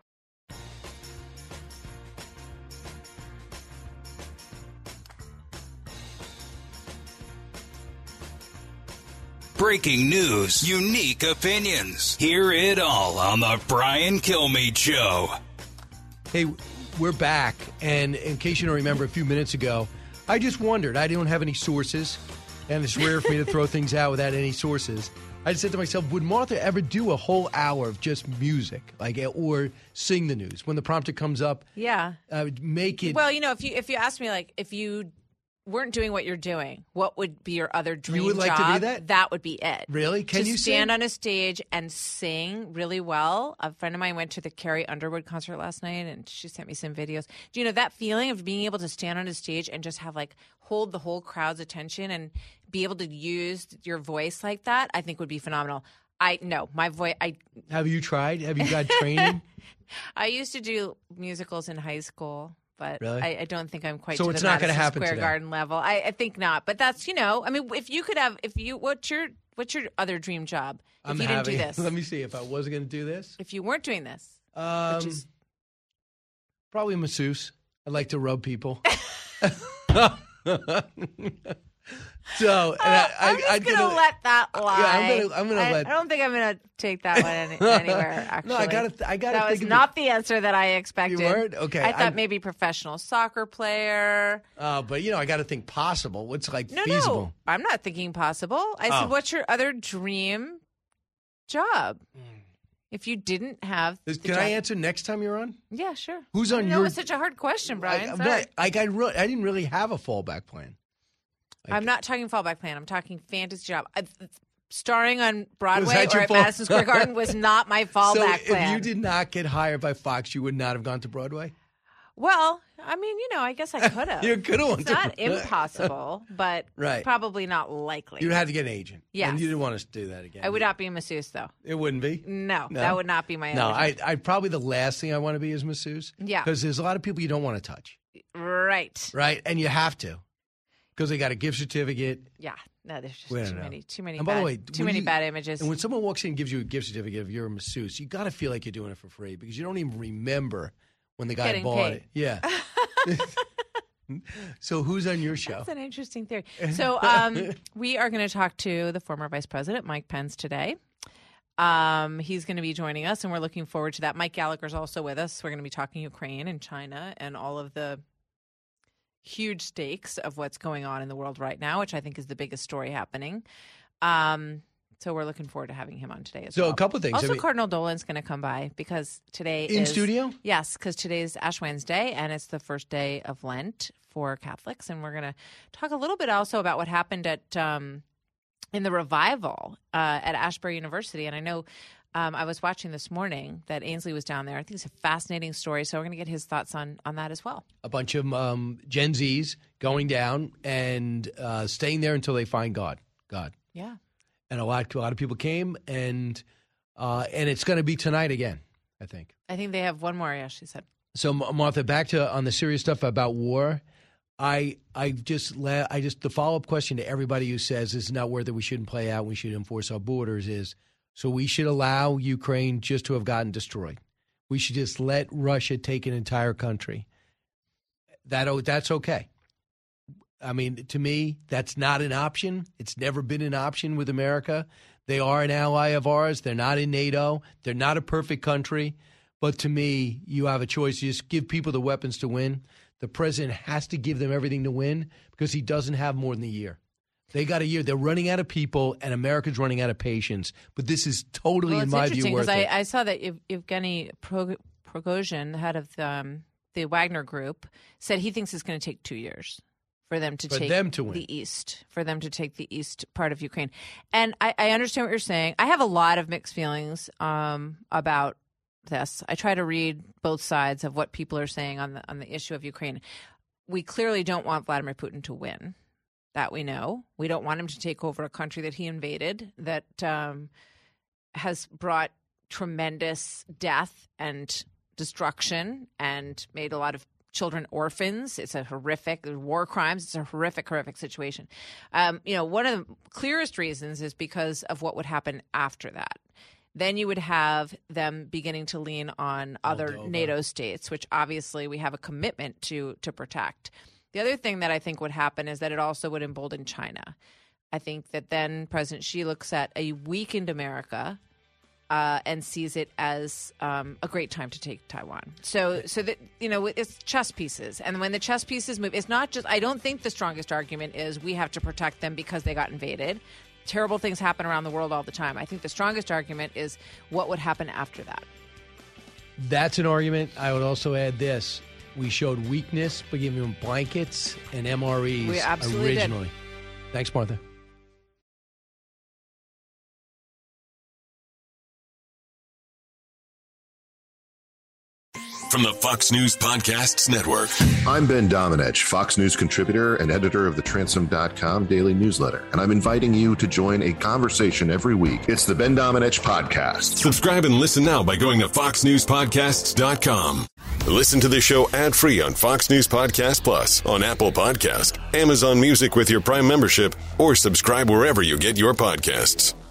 Breaking news, unique opinions. Hear it all on the Brian Kilmeade Show. Hey, we're back. And in case you don't remember, a few minutes ago, I just wondered. I don't have any sources, and it's rare for me to throw things out without any sources. I said to myself, would Martha ever do a whole hour of just music, like, or sing the news when the prompter comes up? Yeah. Uh, make it. Well, you know, if you if you ask me, like, if you weren't doing what you're doing, what would be your other dream You would like job? to do that? That would be it. Really? Can to you stand sing? on a stage and sing really well? A friend of mine went to the Carrie Underwood concert last night, and she sent me some videos. Do you know that feeling of being able to stand on a stage and just have like hold the whole crowd's attention and be able to use your voice like that? I think would be phenomenal. I no, my voice. I Have you tried? Have you got training? I used to do musicals in high school. But Really? I, I don't think I'm quite So to it's the not gonna Madison happen Square today. Garden level. I, I think not. But that's, you know, I mean, if you could have, if you, what's your, what's your other dream job? If I'm you didn't having, do this, Let me see if I was going to do this. if you weren't doing this, Um, which is Probably a masseuse. I like to rub people. So, and I, I, I'm just I'd gonna, gonna- let that lie. Yeah, I'm gonna- I'm gonna I, let- I don't think I'm gonna take that one any, anywhere. Actually, No, I gotta- I gotta That was think of not the answer that I expected. weren't? Okay, I thought I'm- maybe professional soccer player. Uh, but you know, I got to think possible. What's like No, feasible? no, I'm not thinking possible. I Oh. said, what's your other dream job? If you didn't have, Is- the Can I job- answer next time you're on? Yeah, sure. Who's I on didn't know your- it was such a hard question, Brian. I, Sorry. I, like I, re- I didn't really have a fallback plan. I'm not talking fallback plan. I'm talking fantasy job. I, starring on Broadway that or your at fall- Madison Square Garden was not my fallback so plan. if you did not get hired by Fox, you would not have gone to Broadway? Well, I mean, you know, I guess I could have. You could have went It's to not Broadway. impossible, but Right. probably not likely. You'd have to get an agent. Yes. And you didn't want us to do that again. I would not be a masseuse, though. It wouldn't be? No, No? that would not be my No, other I, job. I probably the last thing I want to be is masseuse. Yeah. Because there's a lot of people you don't want to touch. Right. Right? And you have to. Because they got a gift certificate. Yeah. No, there's just We too don't know. many, too many, And by bad, the way, too when many you- bad images. And when someone walks in and gives you a gift certificate if you're a masseuse, you got to feel like you're doing it for free because you don't even remember when the guy Getting bought paid. it. Yeah. So who's on your show? That's an interesting theory. So um, we are going to talk to the former Vice President, Mike Pence, today. Um, he's going to be joining us, and we're looking forward to that. Mike Gallagher's also with us. We're going to be talking Ukraine and China and all of the huge stakes of what's going on in the world right now, which I think is the biggest story happening. Um, so we're looking forward to having him on today as So well. a couple things. Also, I mean- Cardinal Dolan's going to come by because today In is studio? Yes, because today's Ash Wednesday, and it's the first day of Lent for Catholics, and we're going to talk a little bit also about what happened at um, in the revival uh, at Ashbury University. And I know um, I was watching this morning that Ainsley was down there. I think it's a fascinating story, so we're going to get his thoughts on on that as well. A bunch of um, Gen Zs going down and uh, staying there until they find God. God. Yeah. And a lot, a lot of people came, and uh, and it's going to be tonight again. I think. I think they have one more, yeah, she said. So, Martha, back to on the serious stuff about war. I I just la- I just the follow up question to everybody who says this is not where that we shouldn't play out, we should enforce our borders is so we should allow Ukraine just to have gotten destroyed. We should just let Russia take an entire country. That that's okay. I mean, to me, that's not an option. It's never been an option with America. They are an ally of ours. They're not in NATO. They're not a perfect country. But to me, you have a choice. You just give people the weapons to win. The president has to give them everything to win because he doesn't have more than a year. They got a year. They're running out of people, and America's running out of patience. But this is totally, well, in my view, worth I, it. I saw that Ev- Evgeny Prigozhin, the head of the, um, the Wagner Group, said he thinks it's going to take two years for them to For take them to win. the east, for them to take the east part of Ukraine. And I, I understand what you're saying. I have a lot of mixed feelings um, about this. I try to read both sides of what people are saying on the on the issue of Ukraine. We clearly don't want Vladimir Putin to win. That we know. We don't want him to take over a country that he invaded, that um, has brought tremendous death and destruction and made a lot of children orphans. It's a horrific war crimes. It's a horrific, horrific situation. Um, you know, one of the clearest reasons is because of what would happen after that. Then you would have them beginning to lean on other Moldova. NATO states, which obviously we have a commitment to to protect. The other thing that I think would happen is that it also would embolden China. I think that then President Xi looks at a weakened America uh, and sees it as um, a great time to take Taiwan. So, so that you know, it's chess pieces, and when the chess pieces move, it's not just. I don't think the strongest argument is we have to protect them because they got invaded. Terrible things happen around the world all the time. I think the strongest argument is what would happen after that. That's an argument. I would also add this. We showed weakness by giving them blankets and M R Es We absolutely originally. did. Thanks, Martha. From the Fox News Podcasts Network. I'm Ben Domenech, Fox News contributor and editor of the Transom dot com daily newsletter, and I'm inviting you to join a conversation every week. It's the Ben Domenech Podcast. Subscribe and listen now by going to fox news podcasts dot com. Listen to the show ad-free on Fox News Podcast Plus, on Apple Podcast, Amazon Music with your Prime membership, or subscribe wherever you get your podcasts.